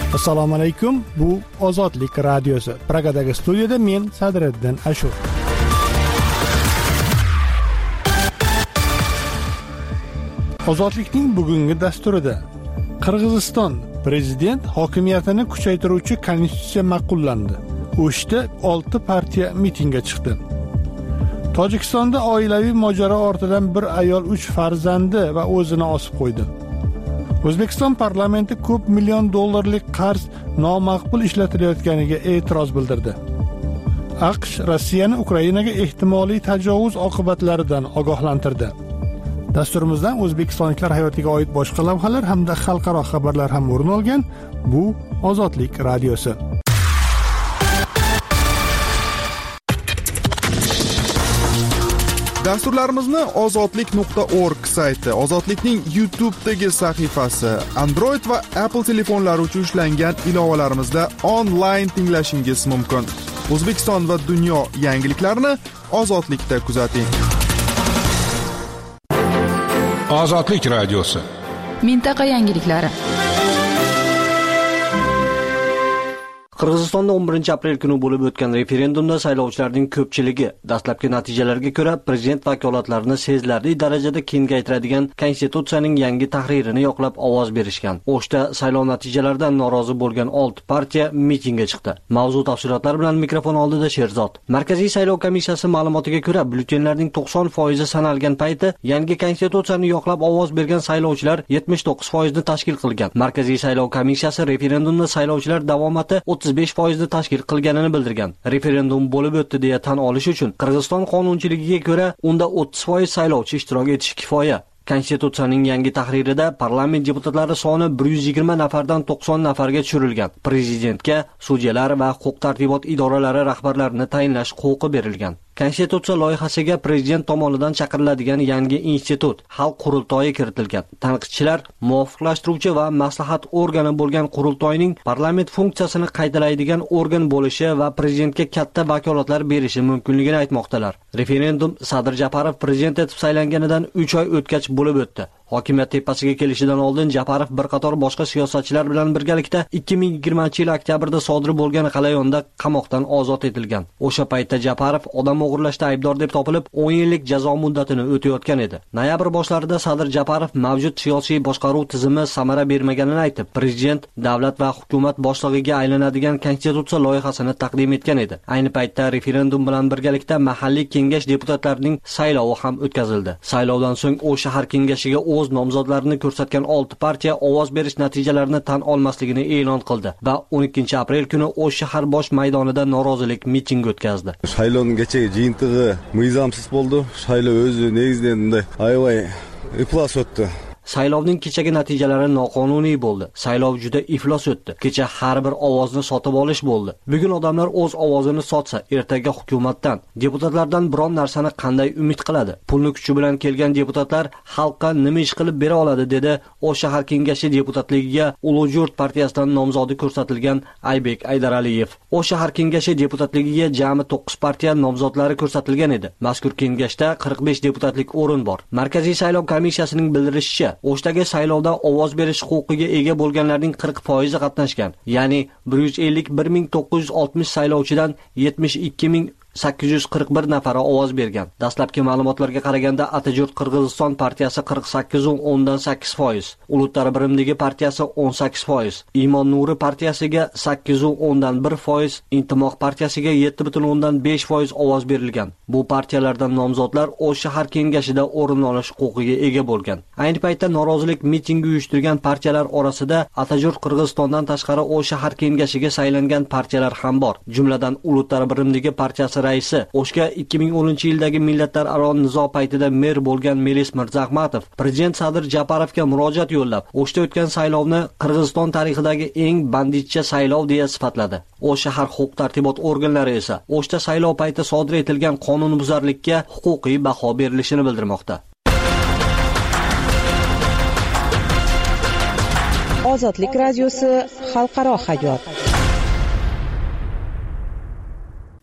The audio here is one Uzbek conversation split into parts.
Assalomu alaykum. Bu Ozodlik radiosi. Pragadagi studiyada men Sadriddin Ashur. Ozodlikning bugungi dasturida Qirg'iziston prezident hokimiyatini kuchaytiruvchi konstitutsiya ma'qullandi. O'shda 6 partiya mitingga chiqdi. Tojikistonda oilaviy mojaro ortidan bir ayol 3 farzandi va o'zini osib qo'ydi. O'zbekiston parlamenti ko'p million dollarlik qarz nomaqbul ishlatilayotganiga e'tiroz bildirdi. AQSh Rossiyani Ukrainaga ehtimoliy tajovuz oqibatlaridan ogohlantirdi. Dasturimizdan o'zbekistonliklar hayotiga oid boshqa lavhalar hamda xalqaro xabarlar ham o'rin olgan. Bu Ozodlik radiosi. Dasturlarimizni ozodlik.org sayti, Ozodlikning YouTube'dagi sahifasi, Android va Apple telefonlari uchun ishlangan ilovalarimizda onlayn tinglashingiz mumkin. O'zbekiston va dunyo yangiliklarini Ozodlikda kuzating. Ozodlik radiosi. Mintaqa yangiliklari. Qirg'izistonda 11-aprel kuni bo'lib o'tgan referendumda saylovchilarning ko'pchiligi dastlabki natijalarga ko'ra prezident vakolatlarini sezilarli darajada kengaytiradigan konstitutsiyaning yangi tahririni yoqlab ovoz berishgan. O'shda saylov natijalaridan norozi bo'lgan 6 partiya mitingga chiqdi. Mavzu tafsilotlari bilan mikrofon oldida Sherzod. Markaziy saylov komissiyasi ma'lumotiga ko'ra, byulletenlarning 90% sanalgan payti yangi konstitutsiyani yoqlab ovoz bergan saylovchilar 79% ni tashkil qilgan. Markaziy saylov komissiyasi referendumda saylovchilar davomati 35% tashkil qilganini bildirgan. Referendum bo'lib o'tdi deya tan olish uchun Qirg'iziston qonunchiligiga ko'ra unda 30% saylovchi ishtirok etishi kifoya. Konstitutsiyaning yangi tahririda parlament deputatlari soni 120 nafardan 90 nafarga tushirilgan. Prezidentga sudyalar va huquq-tartibot idoralari rahbarlarini tayinlash huquqi berilgan. Konstitutsiya loyihasiga prezident tomonidan chaqiriladigan yangi institut xalq qurultoyi kiritilgan. Tanqidchilar muvofiqlashtiruvchi va maslahat organi bo'lgan qurultoyning parlament funksiyasini qaytalaydigan organ bo'lishi va prezidentga katta vakolatlar berishi mumkinligini aytmoqdalar. Referendum Sadir Japarov prezident etib saylanganidan 3 oy o'tgach bo'lib o'tdi. Hokimiyat tepasiga kelishidan oldin Japarov bir qator boshqa siyosatchilar bilan birgalikda 2020-yil oktyabrda sodir bo'lgan g'alayonda qamoqdan ozod etilgan. O'sha paytda Japarov odam o'g'irlashda aybdor deb topilib, 10 yillik jazo muddatini o'tayotgan edi. Noyabr boshlarida Sadir Japarov mavjud siyosiy boshqaruv tizimi samara bermaganini aytib, prezident davlat va hukumat boshlig'iga aylanadigan konstitutsiya loyihasini taqdim etgan edi. Ayni paytda referendum bilan birgalikda mahalliy kengash deputatlarining saylovi ham o'tkazildi. Saylovdan so'ng o shahar kengashiga o'z nomzodlarini ko'rsatgan 6 partiya ovoz berish natijalarini tan olmasligini e'lon qildi va 12-aprel kuni O'sh shahar bosh maydonida norozilik mitingi o'tkazdi. Saylovning kechagi jiyintig'i mizomsiz bo'ldi. Saylov o'zi negizdan bunday aybay iflos o'tdi. Saylovning kechagi natijalari noqonuniy bo'ldi. Saylov juda iflos o'tdi. Kecha har bir ovozni sotib olish bo'ldi. Bugun odamlar o'z ovozini sotsa, ertaga hukumatdan, deputatlardan biron narsani qanday umid qiladi? Pulni kuchi bilan kelgan deputatlar xalqqa nima ish qilib bera oladi, dedi O'sh shahar kengashi deputatligiga Ulug'jurt partiyasidan nomzodi ko'rsatilgan Aybek Aydaraliyev. O'sh shahar kengashi deputatligiga jami 9 partiya nomzodlari ko'rsatilgan edi. Mazkur kengashda 45 deputatlik o'rin bor. Markaziy saylov komissiyasining bildirishicha, O'shdagi saylovda ovoz berish huquqiga ega bo'lganlarning 40% qatnashgan. Ya'ni 151.960 saylovchidan 72.841 nafari ovoz bergan. Dastlabki ma'lumotlarga qaraganda Atajurt Qirg'iziston partiyasi 48.8%, Ulutlar birimligi partiyasi 18%, Imon Nuri partiyasiga 8.1%, Intimoq partiyasiga 7.5% ovoz berilgan. Bu partiyalardan nomzodlar O'sh shahar kengashida o'rin olish huquqiga ega bo'lgan. Ayni paytda norozilik mitingi uyushtirgan partiyalar orasida Atajurt Qirg'izistondan tashqari O'sh shahar kengashiga saylangan partiyalar ham bor. Jumladan Ulutlar birimligi partiyasi raisi, O'shga 2010-yildagi millatlararo nizo paytida mer bo'lgan Melis Mirzahmatov prezident Sadir Japarovga murojaat yo'llab, O'shda o'tgan saylovni Qirg'iziston tarixidagi eng banditcha saylov deya sifatladi. O'sh shahar huquq-tartibot organlari esa O'shda saylov payti sodir etilgan qonunbuzarlikka huquqiy baho berilishini bildirmoqda. Ozodlik radiosi xalqaro hayot.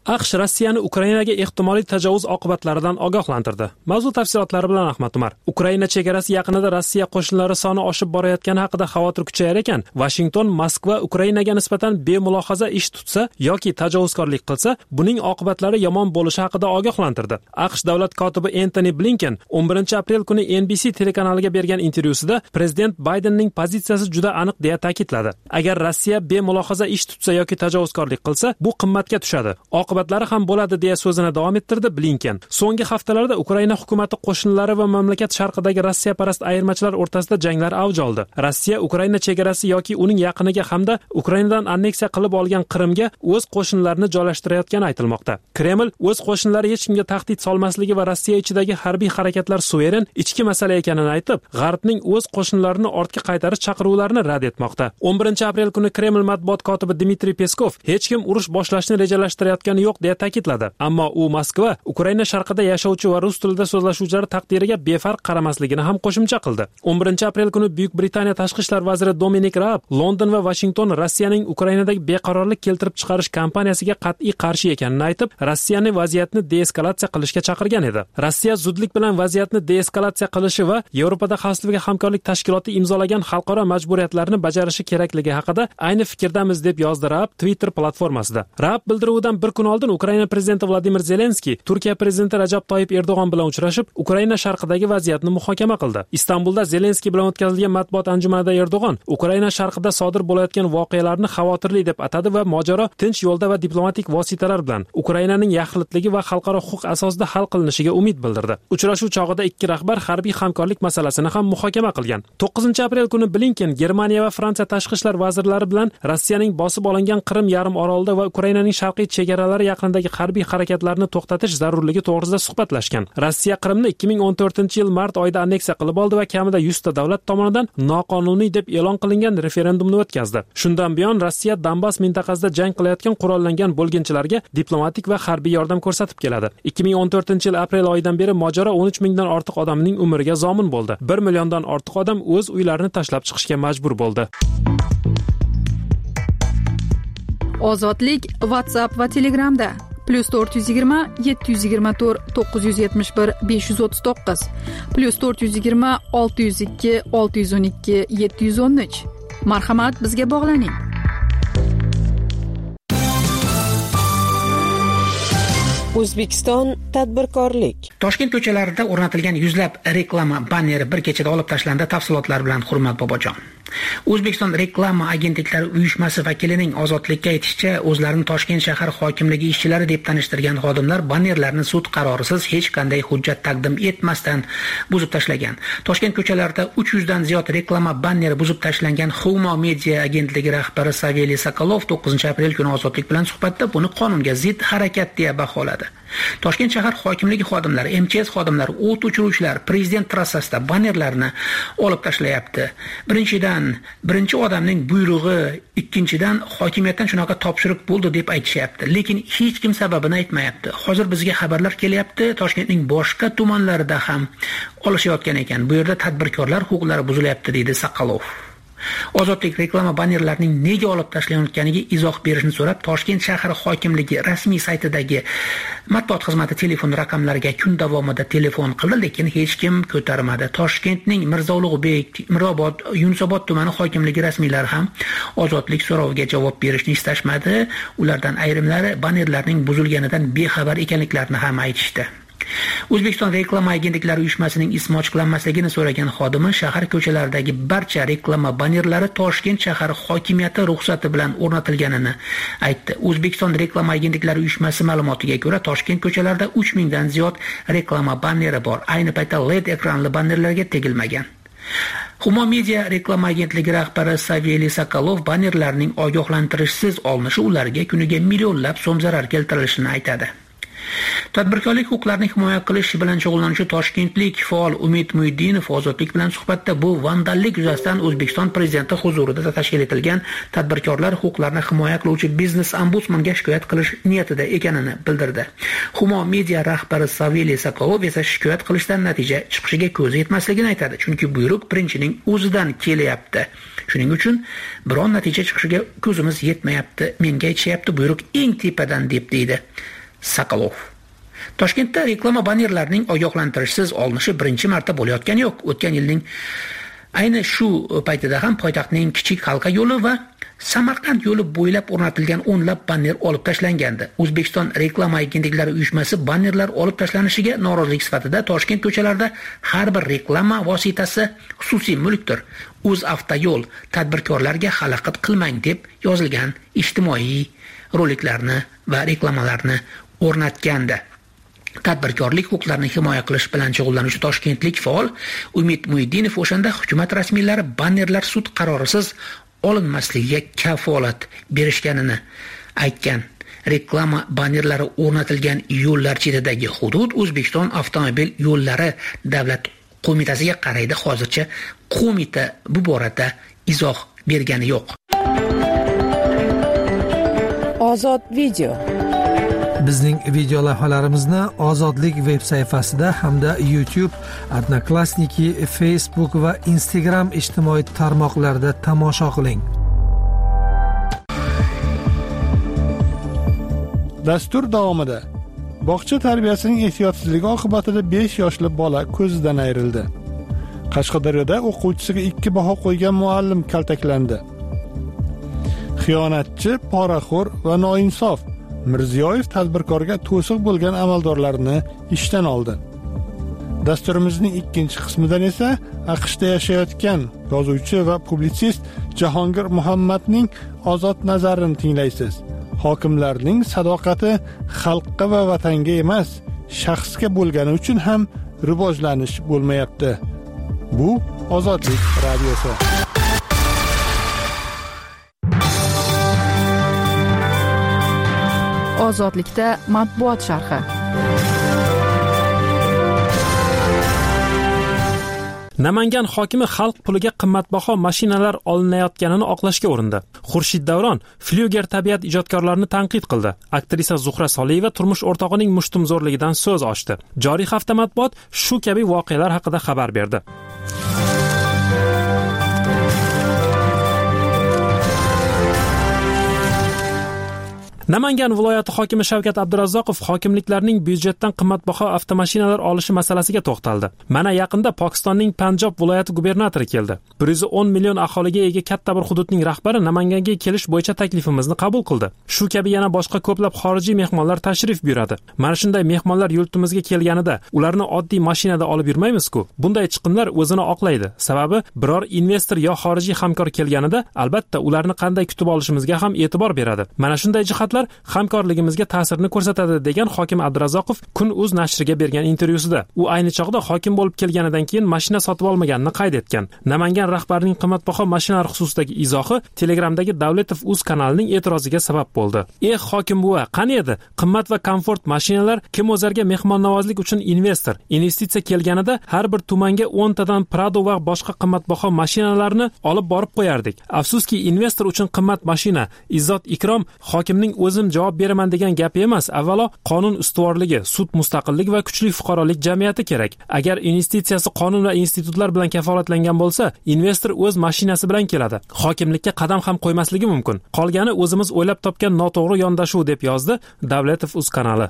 AQSh Rossiyani Ukrainaga ehtimoliy tajovuz oqibatlaridan ogohlantirdi. Mavzu tafsilotlari bilan Ahmad Umar. Ukraina chegarasi yaqinida Rossiya qo'shinlari soni oshib borayotgani haqida xavotir kuchayar ekan, Washington Moskva Ukrainaga nisbatan bemulohaza ish tutsa yoki tajovuzkorlik qilsa, buning oqibatlari yomon bo'lishi haqida ogohlantirdi. AQSh davlat kotibi Antony Blinken 11-aprel kuni NBC telekanaliga bergan intervyusida prezident Baydenning pozitsiyasi juda aniq deya ta'kidladi. Agar Rossiya bemulohaza ish tutsa yoki tajovuzkorlik qilsa, bu qimmatga tushadi. Oqibatlari ham bo'ladi deya so'zini davom ettirdi Blinken. So'nggi haftalarda Ukraina hukumati qo'shinlari va mamlakat sharqidagi Rossiyaparast ayirmachilar o'rtasida janglar avj oldi. Rossiya Ukraina chegarasi yoki uning yaqiniga hamda Ukrainadan anneksiya qilib olgan Qrimga o'z qo'shinlarini joylashtirayotgani aytilmoqda. Kreml o'z qo'shinlari hech kimga tahdid solmasligi va Rossiya ichidagi harbiy harakatlar suveren ichki masala ekanini aytib, G'arbning o'z qo'shinlarini ortga qaytarish chaqiruvlarini rad etmoqda. 11-aprel kuni Kreml matbuot kotibi Dmitriy Peskov hech kim urush boshlashni rejalashtirayotgani yo'q deya ta'kidladi. Ammo u Moskva Ukraina sharqida yashovchi va rus tilida so'zlashuvchilar taqdiriga befarq qaramasligini ham qo'shimcha qildi. 11-aprel kuni Buyuk Britaniya tashqi ishlar vaziri Dominic Raab London va Washington Rossiyaning Ukrainadagi beqarorlik keltirib chiqarish kampaniyasiga qat'iy qarshi ekanini aytib, Rossiyani vaziyatni deeskalatsiya qilishga chaqirgan edi. Rossiya zudlik bilan vaziyatni deeskalatsiya qilishi va Yevropada xavfsizlik hamkorlik tashkiloti imzolagan xalqaro majburiyatlarni bajarishi kerakligi haqida ayni fikrdamiz deb yozdi Raab Twitter platformasida. Raab bildiruvidan bir kun oldin Ukraina prezidenti Vladimir Zelenskiy Turkiya prezidenti Rajab Toyyib Erdo'g'on bilan uchrashib, Ukraina sharqidagi vaziyatni muhokama qildi. Istanbulda Zelenskiy bilan o'tkazilgan matbuot anjumanida Erdo'g'on Ukraina sharqida sodir bo'layotgan voqealarni xavotirli deb atadi va mojaro tinch yo'lda va diplomatik vositalar bilan Ukrainaning yaxlitligi va xalqaro huquq asosida hal qilinishiga umid bildirdi. Uchrashuv chog'ida ikki rahbar harbiy hamkorlik masalasini ham muhokama qilgan. 9-aprel kuni Blinken Germaniya va Fransiya tashqi ishlar vazirlari bilan Rossiyaning bosib olingan Qrim yarim orolida va Ukrainaning sharqiy chegaralari yaqinidagi harbiy harakatlarni to'xtatish zarurligi to'g'risida suhbatlashgan. Rossiya Qrimni 2014-yil mart oyida anneksiya qilib oldi va kamida 100 ta davlat tomonidan noqonuniy deb e'lon qilingan referendumni o'tkazdi. Shundan buyon Rossiya Donbass mintaqasida jang qilayotgan qurollangan bo'lginchilarga diplomatik va harbiy yordam ko'rsatib keladi. 2014-yil aprel oyidan beri mojaro 13 mingdan ortiq odamning umriga zomin bo'ldi. 1 milliondan ortiq odam o'z uylarini tashlab chiqishga majbur bo'ldi. Ozodlik WhatsApp va Telegramda +420 724 971 539 +420 602 612 713. Marhamat, bizga bog'laning. O'zbekiston tadbirkorlik. Toshkent ko'chalarida o'rnatilgan yuzlab reklama banneri bir kechada olib tashlandi. Tafsilotlar bilan Hurmat Bobojon. O'zbekiston reklama agentliklari uyushmasi vakilining Ozodlikka aytishicha, o'zlarini Toshkent shahar hokimligi ishchilari deb tanishtirgan xodimlar bannerlarni sud qarorisiz hech qanday hujjat taqdim etmasdan buzib tashlagan. Toshkent ko'chalarida 300 dan ziyod reklama banneri buzib tashlangan. Humo Media agentligi rahbari Saveliy Sokolov 9-aprel kuni Ozodlik bilan suhbatda buni qonunga zid harakat deya baholadi. Toshkent shahar hokimligi xodimlari, MCS xodimlari, o't o'chiruvchilar Prezident trassasida bannerlarni olib tashlayapti. Birinchi odamning buyrug'i, ikkinchidan hokimiyatdan shunaqa topshiriq bo'ldi deb aytishyapti, lekin hech kim sababini aytmayapti. Hozir bizga xabarlar kelyapti, Toshkentning boshqa tumanlarida ham olishayotgan ekan. Bu yerda tadbirkorlar huquqlari buzilyapti, deydi Sokolov. Ozodlik reklama bannerlarining nega olib tashlanayotganiga izoh berishni so'rab, Toshkent shahar hokimligi rasmiy saytidagi matbuot xizmati telefon raqamlariga kun davomida telefon qildi, lekin hech kim ko'tarmadi. Toshkentning Mirzo-Ulug'bek, Mirobod, Yunusobod tumani hokimligi rasmiylari ham Ozodlik so'roviga javob berishni istashmadi. Ulardan ayrimlari bannerlarning buzilganidan bexabar ekanliklarini ham aytishdi. O'zbekiston reklama agentliklari uyushmasining ismi ochiqlanmasligini so'ragan xodimi shahar ko'chalaridagi barcha reklama bannerlari Toshkent shahar hokimiyati ruxsati bilan o'rnatilganini aytdi. O'zbekiston reklama agentliklari uyushmasi ma'lumotiga ko'ra, Toshkent ko'chalarida 3000 dan ziyod reklama banneri bor. Ayni paytda LED ekranli bannerlarga tegilmagan. Humo Media reklama agentligi rahbari Saveliy Sokolov bannerlarning ogohlantirishsiz olinishi ularga kuniga millionlab so'm zarar keltirilishini aytadi. Tadbirkorlik huquqlarini himoya qilish bilan shug'ullanuvchi toshkentlik faol Umid Muhiddinov Ozodlik bilan suhbatda bu vandallik yuzasidan O'zbekiston prezidenti huzurida tashkil etilgan tadbirkorlar huquqlarini himoya qiluvchi biznes ombudsmanga shikoyat qilish niyatida ekanini bildirdi. Humo Media rahbari Saveliy Sokolov esa shikoyat qilishdan natija chiqishiga ko'zi yetmasligini aytadi, chunki buyruq birinchining o'zidan kelyapti. Shuning uchun biron natija chiqishiga ko'zimiz yetmayapti. Menga aytishyapti, buyruq eng tepadan deb deydi Sokolov. Toshkentda reklama bannerlarining ogohlantirishsiz olinishi birinchi marta bo'layotgani yo'q. O'tgan yilning ayni shu paytida ham poytaxtning Kichik Halqa yo'li va Samarqand yo'li bo'ylab o'rnatilgan o'nlab banner olib tashlangandi. O'zbekiston reklama agentliklari uyushmasi bannerlar olib tashlanishiga norozilik sifatida Toshkent ko'chalarida har bir reklama vositasi xususiy mulkdir. O'zavtoyo'l tadbirkorlarga xalaqit qilmang deb yozilgan ijtimoiy roliklarni va reklamalarni o'rnatgandi. Tadbirkorlik huquqlarini himoya qilish bilan shug'ullanuvchi toshkentlik faol Umid Muhiddinov o'shanda hukumat rasmiylari bannerlar sud qarorisiz olinmasligiga kafolat berishganini aytgan. Reklama bannerlari o'rnatilgan yo'llar chetidagi hudud O'zbekiston avtomobil yo'llari davlat qo'mitasiga qaraydi. Hozircha qo'mita bu borada izoh bergani yo'q. Ozod video. Bizning video lavhalarimizni Ozodlik veb sayfasida hamda YouTube, Odnoklassniki, Facebook va Instagram ijtimoiy tarmoqlarida tomosha qiling. Dastur davomida bog'cha tarbiyasining ehtiyotsizligi oqibatida 5 yoshli bola ko'zidan ayrildi. Qashqadaryoda o'quvchisiga 2 baho qo'ygan muallim kaltaklandi. Xiyonatchi, poraxo'r va noinsof Mirziyoyev tadbirkorga to'siq bo'lgan amaldorlarni ishdan oldi. Dasturimizning ikkinchi qismidan esa AQShda yashayotgan yozuvchi va publitsist Jahongir Muhammadning ozod nazarini tinglaysiz. Hokimlarning sadoqati xalqqa va vatanga emas, shaxsga bo'lgani uchun ham rivojlanish bo'lmayapti. Bu Ozodlik radiosi. Ozodlikda matbuot sharhi. Namangan hokimi xalq puliga qimmatbaho mashinalar olinayotganini oqlashga urindi. Xurshid Davron Flyuger tabiat ijodkorlarini tanqid qildi. Aktrisa Zuhra Soliyeva turmush o'rtog'ining mushtumzo'rligidan so'z ochdi. Joriy hafta matbuot shu kabi voqealar haqida xabar berdi. Namangan viloyati hokimi Shavkat Abdurazzoqov hokimliklarning byudjetdan qimmatbaho avtomashinalar olishi masalasiga to'xtaldi. Mana yaqinda Pokistonning Panjob viloyati gubernatori keldi. 110 million aholiga ega katta bir hududning rahbari Namanganga kelish bo'yicha taklifimizni qabul qildi. Shu kabi yana boshqa ko'plab xorijiy mehmonlar tashrif buyuradi. Mana shunday mehmonlar yurtimizga kelganida ularni oddiy mashinada olib yurmaymiz-ku. Bunday chiqimlar o'zini oqlaydi. Sababi biror investor yo xorijiy hamkor kelganida albatta ularni qanday kutib olishimizga ham e'tibor beradi. Mana shunday jihatlar hamkorligimizga ta'sirini ko'rsatadi degan hokim Abdurazzoqov Kun.uz nashriga bergan intervyusida. U ayni chog'da hokim bo'lib kelganidan keyin mashina sotib olmaganini qayd etgan. Namangan rahbarining qimmatbaho mashinalar xususidagi izohi Telegramdagi Davletov.uz kanalining e'tiroziga sabab bo'ldi. Hokim buva, qani edi? Qimmat va komfort mashinalar kim o'zarga mehmonnavozlik uchun investor, investitsiya kelganida har bir tumanga 10 tadan Prado va boshqa qimmatbaho mashinalarni olib borib qo'yardik. Afsuski investor uchun qimmat mashina, izzat ikrom hokimning o'zim javob beraman degan gap emas. Avvalo qonun ustuvorligi, sud mustaqilligi va kuchli fuqarolik jamiyati kerak. Agar investitsiyasi qonun va institutlar bilan kafolatlangan bo'lsa, investor o'z mashinasi bilan keladi. Hokimlikka qadam ham qo'ymasligi mumkin. Qolgani o'zimiz o'ylab topgan noto'g'ri yondashuv deb yozdi Davletov.uz kanali.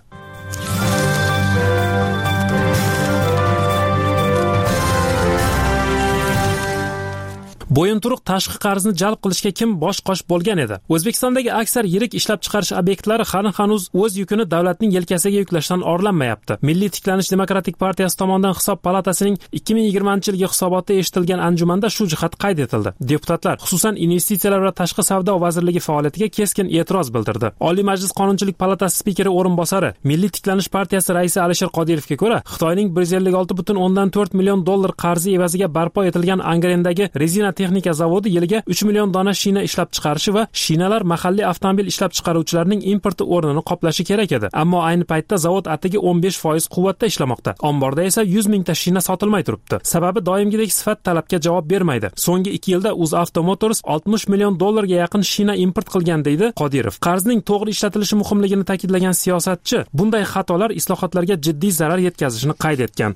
Bo'yinturuq tashqi qarzni jalb qilishga kim bosh-qosh bo'lgan edi? O'zbekistondagi aksar yirik ishlab chiqarish obyektlari hanuz o'z yukini davlatning yelkasiga yuklashdan orlanmayapti. Milliy tiklanish demokratik partiyasi tomonidan hisob palatasining 2020-yilgi hisobotida eshitilgan anjumanda shu jihat qayd etildi. Deputatlar, xususan investitsiyalar va tashqi savdo vazirligi faoliyatiga keskin e'tiroz bildirdi. Oliy Majlis Qonunchilik palatasi spikeri o'rinbosari, Milliy tiklanish partiyasi raisi Alisher Qodirovga ko'ra, Xitoyning 156.4 million dollar qarzi evaziga barpo etilgan Angrendagi rezina texnika zavodi yiliga 3 million dona shina ishlab chiqarishi va shinalar mahalliy avtomobil ishlab chiqaruvchilarning importi o'rnini qoplashi kerak edi. Ammo ayni paytda zavod atigi 15% quvvatda ishlamoqda. Omborda esa 100 mingta shina sotilmay turibdi. Sababi doimgidek sifat talabga javob bermaydi. So'nggi 2 yilda UzAuto Motors 60 million dollarga yaqin shina import qilgan deydi Qodirov. Qarzning to'g'ri ishlatilishi muhimligini ta'kidlagan siyosatchi bunday xatolar islohotlarga jiddiy zarar yetkazishini qayd etgan.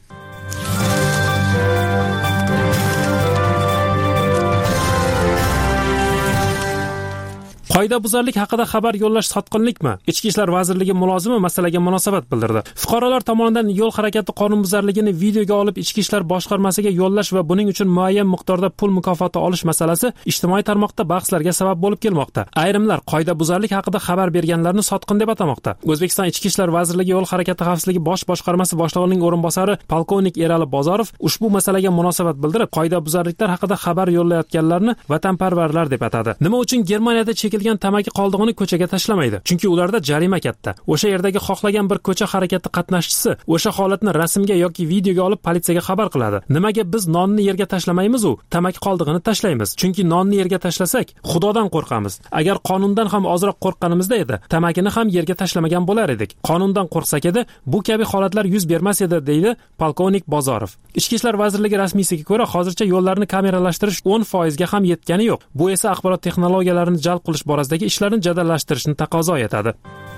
Qoidabuzarlik haqida xabar yo'llash sotqinlikmi? Ichki ishlar vazirligi mulozimi masalaga munosabat bildirdi. Fuqarolar tomonidan yo'l harakati qonunbuzarligini videoga olib ichki ishlar boshqarmasiga yo'llash va buning uchun muayyan miqdorda pul mukofoti olish masalasi ijtimoiy tarmoqda bahslarga sabab bo'lib kelmoqda. Ayrimlar qoidabuzarlik haqida xabar berganlarni sotqin deb atamoqda. O'zbekiston Ichki ishlar vazirligi yo'l harakati xavfsizligi bosh boshqarmasi boshlig'ining o'rinbosari polkovnik Erali Bozorov ushbu masalaga munosabat bildirib, qoidabuzarliklar haqida xabar yo'llayotganlarni vatanparvarlar deb atadi. Nima uchun Germaniyada chekilgan tamaki qoldig'ini ko'chaga tashlamaydi? Chunki ularda jarima katta. O'sha yerdagi xohlagan bir ko'cha harakati qatnashchisi o'sha holatni rasmga yoki videoga olib politsiyaga xabar qiladi. Nimaga biz nonni yerga tashlamaymiz u? Tamaki qoldig'ini tashlaymiz. Chunki nonni yerga tashlasak, Xudodan qo'rqamiz. Agar qonundan ham ozroq qo'rqqanimizda edi, tamakini ham yerga tashlamagan bo'lar edik. Qonundan qo'rqsak edi, bu kabi holatlar yuz bermas edi, deydi polkovnik Bozorov. Ichki ishlar vazirligi rasmiysiga ko'ra, hozircha yo'llarni kameralashtirish 10% ga ham yetgani yo'q. Bu esa axborot texnologiyalarini jalb qilish borasidagi ishlarni jadallashtirishni taqozo etadi.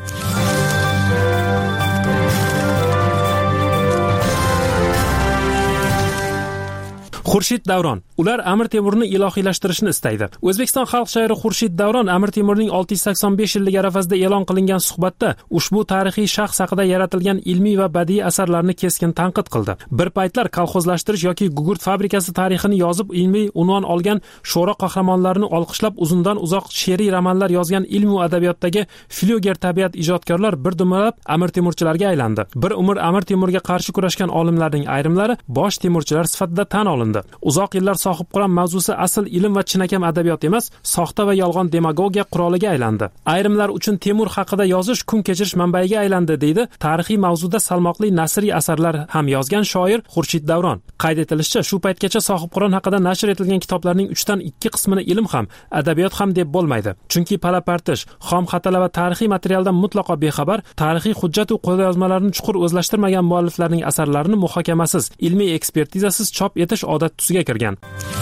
Xurshid Davron. Ular Amir Temurni ilohiylashtirishni istaydi. O'zbekiston xalq shoiri Xurshid Davron Amir Temurning 685 yillik arafasida e'lon qilingan suhbatda ushbu tarixiy shaxs haqida yaratilgan ilmiy va badiiy asarlarni keskin tanqid qildi. Bir paytlar kolxozlashtirish yoki gugurt fabrikasi tarixini yozib ilmiy unvon olgan sho'ro qahramonlarni olqishlab uzundan uzoq she'riy romanlar yozgan ilm va adabiyotdagi flyuger tabiat ijodkorlar bir dumlab Amir Temurchilarga aylandi. Bir umr Amir Temurga qarshi kurashgan olimlarning ayrimlari bosh Temurchilar sifatida tan olindi. Uzoq yillar sohib quram mavzusi asl ilm va chinakam adabiyot emas, soxta va yolg'on demagogiya quroliga aylandi. Ayrimlar uchun Temur haqida yozish kun kechirish manbaiga aylandi, deydi tarixiy mavzuda salmoqli nasriy asarlar ham yozgan shoir Xurshid Davron. Qayd etilishicha, shu paytgacha sohib Qur'on haqida nashr etilgan kitoblarning 3 dan 2 qismini ilm ham, adabiyot ham deb bo'lmaydi. Chunki palapartish, xom xatalar va tarixiy materialdan mutlaqo bexabar, tarixiy hujjat va qo'lyozmalarni chuqur o'zlashtirmagan mualliflarning asarlarini muhokamasiz, ilmiy ekspertizasiz chop etish odat tusiga kirgan.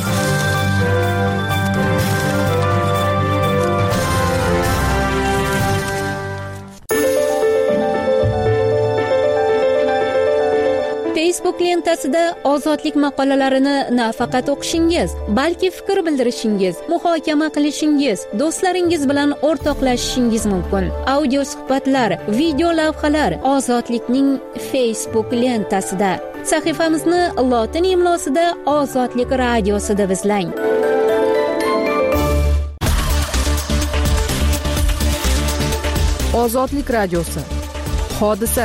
Facebook lentasida ozodlik maqolalarini nafaqat o'qishingiz, balki fikr bildirishingiz, muhokama qilishingiz, do'stlaringiz bilan o'rtoqlashishingiz mumkin. Audio suhbatlar, video lavhalar Ozodlikning Facebook lentasida. Sahifamizni lotin imlosida Ozodlik radiosi deb izlang. Ozodlik radiosi. Hodisa.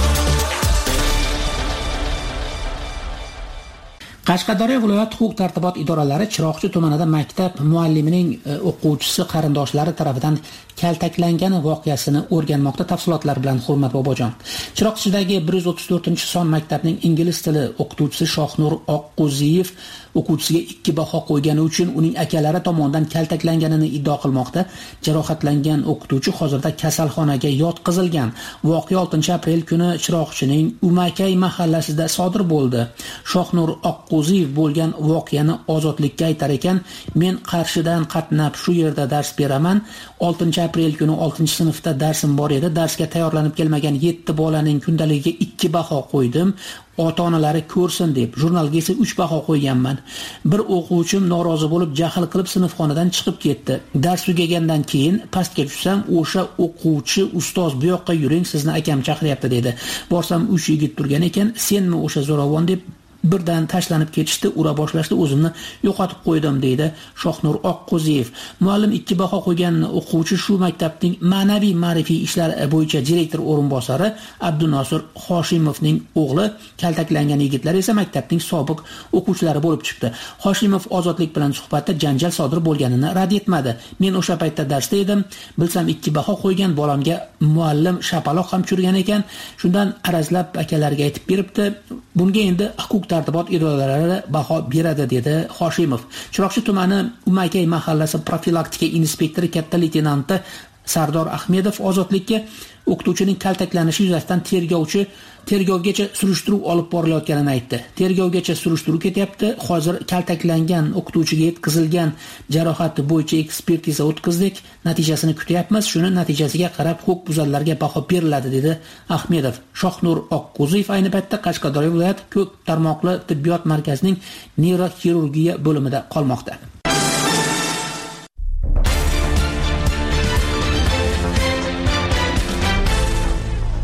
Qashqadaryo viloyat huquq-tartibot idoralari Chiroqchi tumanida maktab muallimining o'quvchisi qarindoshlari tomonidan kaltaklangani voqeasini o'rganmoqda. Tafsilotlar bilan Hurmat Bobojon. Chiroqchidagi 134-son maktabning ingliz tili o'qituvchisi Shohnur Oqqo'ziyev o'quvchisiga 2 baho qo'ygani uchun uning akalari tomonidan kaltaklanganini iddao qilmoqda. Jarohatlangan o'qituvchi hozirda kasalxonaga yotqizilgan. Voqea 6-aprel kuni Chiroqchining Umakay mahallasida sodir bo'ldi. Shohnur Oqqo'ziyev bo'lgan voqeani Ozodlikka aytar ekan, men Qarshidan qatnab shu yerda dars beraman. 6-aprel kuni 6-sinfda darsim bor edi. Darsga tayyorlanib kelmagan 7 bolaning kundaligiga 2 baho qo'ydim. Ota-onalari ko'rsin deb, jurnalga esa 3 baho qo'yganman. Bir o'quvchim norozi bo'lib jahl qilib sinfxonadan chiqib ketdi. Dars tugagandan keyin pastga tushsam, o'sha o'quvchi ustoz bu yoqqa yuring, sizni akam chaqiryapti dedi. Borsam 3 yigit turgan ekan, senmi o'sha zo'ravon deb birdan tashlanib ketishdi, ura boshlashdi, o'zimni yo'qotib qo'ydim deydi Shohnur Oqqo'ziyev. Muallim 2 baho qo'ygan o'quvchi shu maktabning ma'naviy ma'rifiy ishlar bo'yicha direktor o'rinbosari Abdunosir Hoshimovning o'g'li. Kaltaklangan yigitlar esa maktabning sobiq o'quvchilari bo'lib chiqdi. Hoshimov Ozodlik bilan suhbatda janjal sodir bo'lganini rad etmadi. Men o'sha paytda darsda edim, bilsam 2 baho qo'ygan bolamga muallim shapaloq ham tushirgan ekan. Shundan arazlab akalarga aytib beribdi. Bunga endi huquq-tartibot idoralari baho beradi, dedi Hoshimov. Chiroqchi tumani Umakay mahallasi profilaktika inspektori katta leytenanti Sardor Ahmedov Ozodlikka o'qituvchining kaltaklanishi yuzasidan tergovgacha surishtiruv olib borilayotganini aytdi. Tergovgacha surishtiruv ketyapti. Hozir kaltaklangan o'qituvchiga yetkazilgan jarohati bo'yicha ekspertiza o'tkazdik. Natijasini kutyapmiz. Shuni natijasiga qarab huquqbuzarlarga baho beriladi, dedi Ahmedov. Shohnur Oqqo'ziyev ayni paytda Qashqadaryo viloyat ko'p tarmoqli tibbiyot markazining neyroxirurgiya bo'limida qolmoqda.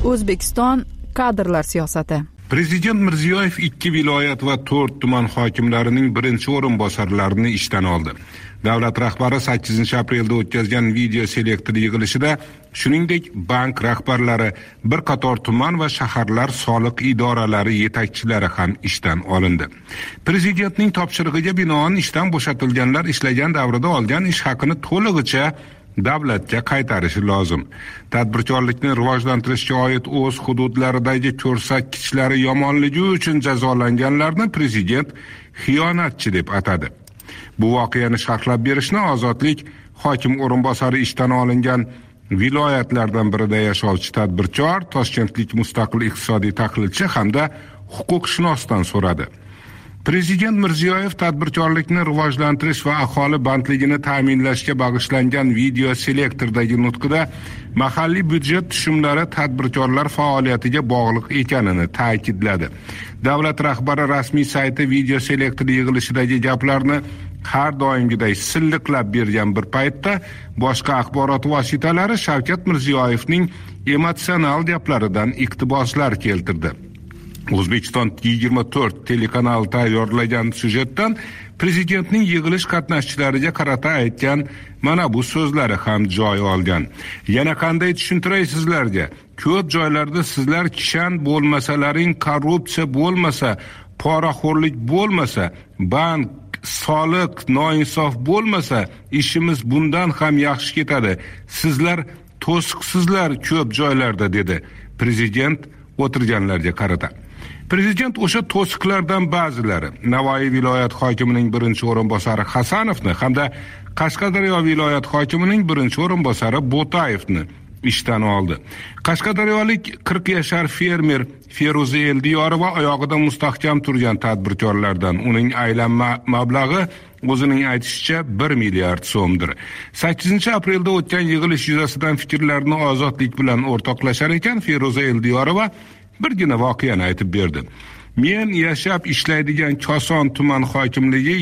O'zbekiston kadrlar siyosati. Prezident Mirziyoyev 2 viloyat va 4 tuman hokimlarining birinchi o'rinbosarlarini ishdan oldi. Davlat rahbari 8-aprelda o'tkazgan video selektor yig'ilishida shuningdek bank rahbarlari, bir qator tuman va shaharlar soliq idoralari yetakchilari ham ishdan olindi. Prezidentning topshirig'iga binoan ishdan bo'shatilganlar ishlagan davrida olgan ish haqini to'lig'icha davlatga qaytarishi lozim. Tadbirkorlikni rivojlantirishga oid o'z hududlaridagi ko'rsatkichlari yomonligi uchun jazolanganlarni prezident xiyonatchi deb atadi. Bu voqeani sharhlab berishni Ozodlik hokim o'rinbosari ishdan olingan viloyatlardan birida yashovchi tadbirkor, toshkentlik mustaqil iqtisodiy tahlilchi hamda huquqshunosdan so'radi. Prezident Mirziyoyev tadbirkorlikni rivojlantirish va aholi bandligini ta'minlashga bag'ishlangan video selektordagi nutqida mahalliy byudjet tushumlari tadbirkorlar faoliyatiga bog'liq ekanini ta'kidladi. Davlat rahbari rasmiy sayti video selektor yig'ilishidagi gaplarni har doimgidek silliqlab bergan bir paytda boshqa axborot vositalari Shavkat Mirziyoyevning emotsional gaplaridan iqtiboslar keltirdi. O'zbekiston 24 telekanali tayyorlagan syujetdan prezidentning yig'ilish qatnashchilariga qarata aytgan mana bu so'zlari ham joy olgan. Yana qanday tushuntiray sizlarga? Ko'p joylarda sizlar kishan bo'lmasalaring, korrupsiya bo'lmasa, poraxo'rlik bo'lmasa, bank, soliq, noinsof bo'lmasa, ishimiz bundan ham yaxshi ketadi. Sizlar to'siqsizlar ko'p joylarda, dedi prezident o'tirganlarga qarata. Prezident o'sha to'siqlardan ba'zilari Navoiy viloyat hokimining birinchi o'rinbosari Hasanovni hamda Qashqadaryo viloyat hokimining birinchi o'rinbosari Bo'tayevni ishdan oldi. Qashqadaryolik 40 yashar fermer Feruza Eldiyorova oyog'ida mustahkam turgan tadbirkorlardan. Uning aylanma mablag'i o'zining aytishicha 1 milliard so'mdir. 8-aprelda o'tgan yig'ilish yuzasidan fikrlarini Ozodlik bilan o'rtoqlashar ekan Feruza Eldiyorova birgina voqeani aytib berdi. Men yashab ishlaydigan Koson tuman hokimligi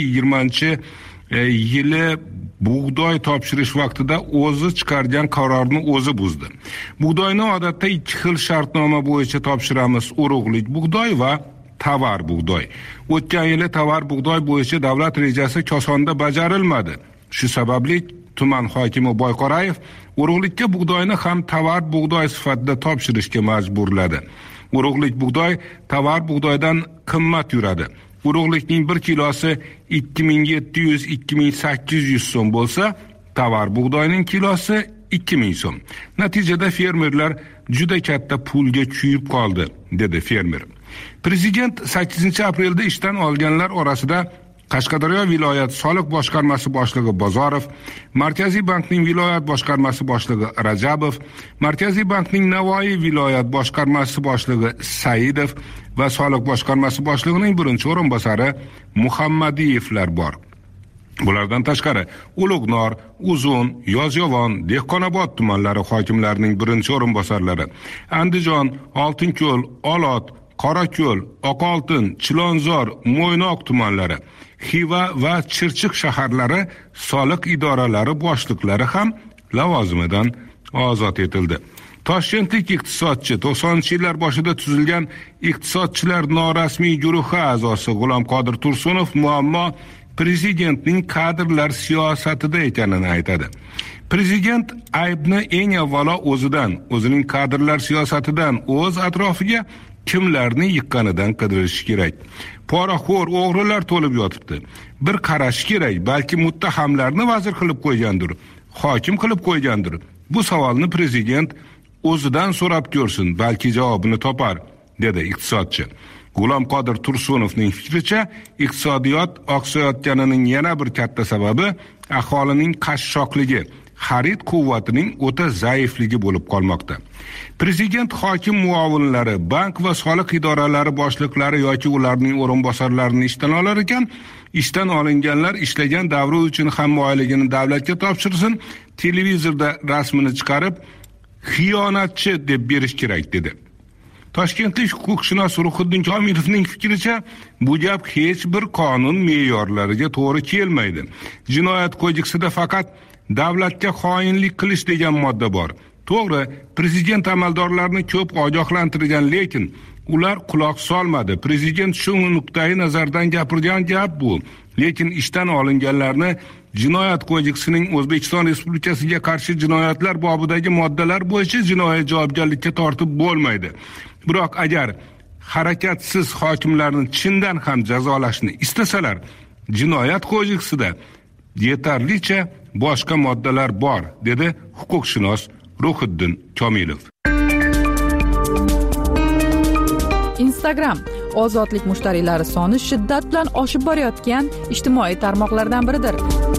20-yili bug'doy topshirish vaqtida o'zi chiqargan qarorni o'zi buzdi. Bug'doyni odatda 2 xil shartnoma bo'yicha topshiramiz: urug'lik bug'doy va tovar bug'doy. O'tgan yili tovar bug'doy bo'yicha davlat rejasi Kosonda bajarilmadi. Shu sababli tuman hokimi Boyqorayev urug'likka bug'doyni ham tovar bug'doy sifatida topshirishga majburladi. Urug'lik bug'doy tovar bug'doydan qimmat yuradi. Urug'likning 1 kilosi 2700-2800 so'm bo'lsa, tovar bug'doyning kilosi 2000 so'm. Natijada fermerlar juda katta pulga kuyib qoldi, dedi fermer. Prezident 8-aprelda ishdan olganlar orasida Qashqadaryo viloyat soliq boshqarmasi boshlig'i Bozorov, Markaziy bankning viloyat boshqarmasi boshlig'i Rajabov, Markaziy bankning Navoiy viloyat boshqarmasi boshlig'i Saidov va soliq boshqarmasi boshlig'ining birinchi o'rinbosari Muhammadiyevlar bor. Bulardan tashqari Ulug'nor, Uzun, Yozyovon, Dehqonobod tumanlari hokimlarining birinchi o'rinbosarlari, Andijon, Oltinko'l, Olot, Qorako'l, Oqoltin, Chilonzor, Mo'ynoq tumanlari, Xiva va Chirchiq shaharlari soliq idoralari boshliqlari ham lavozimidan ozod etildi. Toshkentlik iqtisodchi 90-yillar boshida tuzilgan iqtisodchilar norasmiy guruhi a'zosi G'ulomqodir Tursunov muammo prezidentning kadrlar siyosatida ekanini aytadi. Prezident aybni eng avvalo o'zining kadrlar siyosatidan, o'z atrofiga kimlarni yiqqanidan qidirish kerak. Poraxo'r o'g'rilar to'lib yotibdi. Bir qarash kerak, balki muttahamlarni vazir qilib qo'ygandir, hokim qilib qo'ygandir. Bu savolni prezident o'zidan so'rab ko'rsin, balki javobini topar, dedi iqtisodchi. G'ulomqodir Tursunovning fikricha, iqtisodiyot oqsayotganining yana bir katta sababi aholining qashshoqligi, xarid quvvatining o'ta zaifligi bo'lib qolmoqda. Prezident hokim muovinlari, bank va soliq idoralari boshliqlari yoki ularning o'rinbosarlarini ishdan olar ekan, ishdan olinganlar ishlagan davri uchun hamma oyligini davlatga topshirsin, televizorda rasmini chiqarib xiyonatchi deb berish kerak, dedi. Toshkentlik huquqshunos Ruhiddin Komilovning fikricha, bu gap hech bir qonun me'yorlariga to'g'ri kelmaydi. Jinoyat kodeksida faqat davlatga xoinlik qilish degan modda bor. To'g'ri, prezident amaldorlarni ko'p ogohlantirgan, lekin ular quloq solmadi. Prezident shu nuqtai nazardan gapirgan gap bu. Lekin ishdan olinganlarni Jinoyat kodeksining O'zbekiston Respublikasiga qarshi jinoyatlar bobidagi moddalar bo'yicha jinoiy javobgarlikka tortib bo'lmaydi. Biroq agar harakatsiz hokimlarni chindan ham jazolashni istasalar, Jinoyat kodeksida yetarlicha boshqa moddalar bor, dedi huquqshunos Ruhiddin Komilov. Instagram ozodlik mushtariylari soni shiddat bilan oshib borayotgan ijtimoiy tarmoqlardan biridir.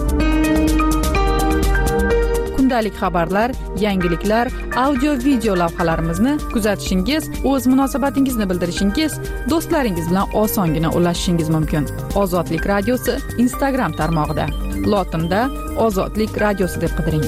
Kundalik xabarlar, yangiliklar, audio-video lavhalarimizni kuzatishingiz, o'z munosabatingizni bildirishingiz, do'stlaringiz bilan osongina ulashishingiz mumkin. Ozodlik radiosi Instagram tarmog'ida. Lotinda Ozodlik radiosi deb qidiring.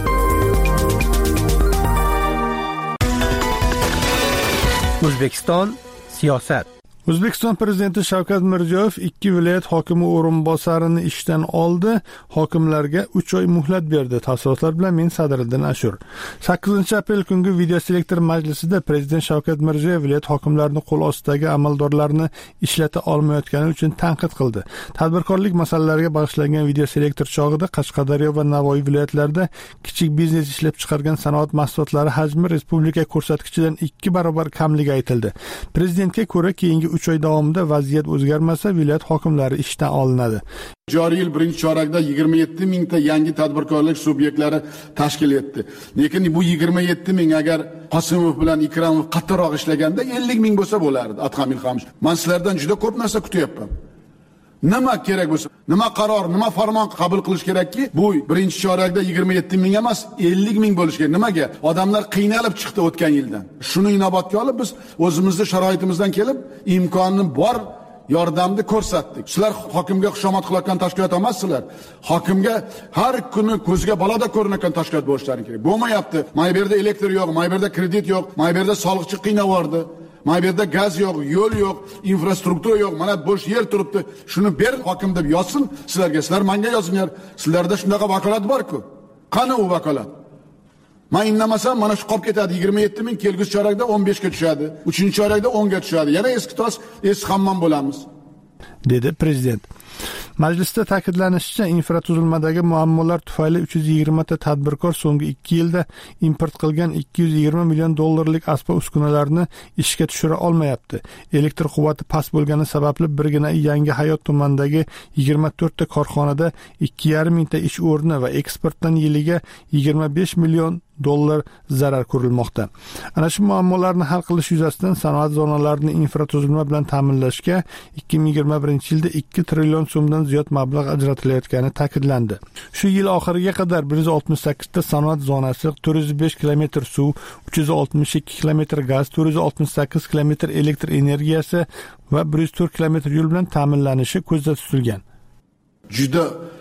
O'zbekiston siyosat. O'zbekiston prezidenti Shavkat Mirziyoyev 2 viloyat hokimi o'rinbosarini ishdan oldi, hokimlarga 3 oy muhlat berdi. Tafsilotlar bilan men Sadriddin Ashur. 8-aprel kungi video selektor majlisida prezident Shavkat Mirziyoyev viloyat hokimlarini qo'l ostidagi amaldorlarni ishlata olmayotgani uchun tanqid qildi. Tadbirkorlik masalalariga bag'ishlangan video selektor chog'ida Qashqadaryo va Navoiy viloyatlarida kichik biznes ishlab chiqargan sanoat mahsulotlari hajmi respublika ko'rsatkichidan 2 barobar kamligi aytildi. Prezidentga ko'ra, keyingi 3 oy davomida vaziyat o'zgarmasa, viloyat hokimlari ishdan olinadi. Joriy yil birinchi chorakda 27 mingta yangi tadbirkorlik subyektlari tashkil etdi. Lekin bu 27 ming agar Qosimov bilan Ikramov qattiqroq ishlaganda 50 ming bo'lsa bo'lardi. Athamil ham. Men sizlardan juda ko'p narsa kutyapman. Nima kerak bo'lsa, nima qaror, nima farmon qabul qilish kerakki, bu birinchi chorakda 27 ming emas, 50 ming bo'lishi kerak. Nimaga? Odamlar qiynalib chiqdi o'tgan yildan. Shuni inobatga olib biz o'zimizning sharoitimizdan kelib imkonni bor yordamni ko'rsatdik. Sizlar hokimga xushomad qilayotgan tashkilot emassizlar. Hokimga har kuni ko'zga balada ko'rinayotgan tashkilot bo'lishlari kerak. Bo'lmayapti. Mayberda elektr yo'q, Mayberda kredit yo'q, Mayberda soliqchi qiynavordi. Mayberda gaz yo'q, yo'l yo'q, infrastruktura yo'q, mana bo'sh yer turibdi. Shuni ber hokim deb yozsin sizlarga. Sizlar menga yozinglar. Sizlarda shunaqa vakolat bor-ku. Qani u vakolat? Men indamasam mana shu qolib ketadi. 27 ming kelgusi chorakda 15 ga tushadi. 3-chorakda 10 ga tushadi. Yana eski tos, eski hammom bo'lamiz, dedi prezident. Majlisda ta'kidlanishicha, infratuzilmadagi muammolar tufayli 320 ta tadbirkor so'nggi 2 yilda import qilgan 220 million dollarlik asbob-uskunalarni ishga tushira olmayapti. Elektr quvvati past bo'lgani sababli birgina Yangi Hayot tumanidagi 24 ta korxonada 2,5 mingta ish o'rni va eksportdan yiliga 25 million dollar zarar ko'rilmoqda. Ana shu muammolarni hal qilish yuzasidan sanoat zonalarini infratuzilma bilan ta'minlashga 2021-yilda 2 trillion so'mdan ziyod mablag' ajratilayotgani ta'kidlandi. Shu yil oxiriga qadar 168 ta sanoat zonasi, 405 kilometr suv, 362 kilometr gaz, 468 kilometr elektr energiyasi va 104 kilometr yo'l bilan ta'minlanishi ko'zda tutilgan. Juda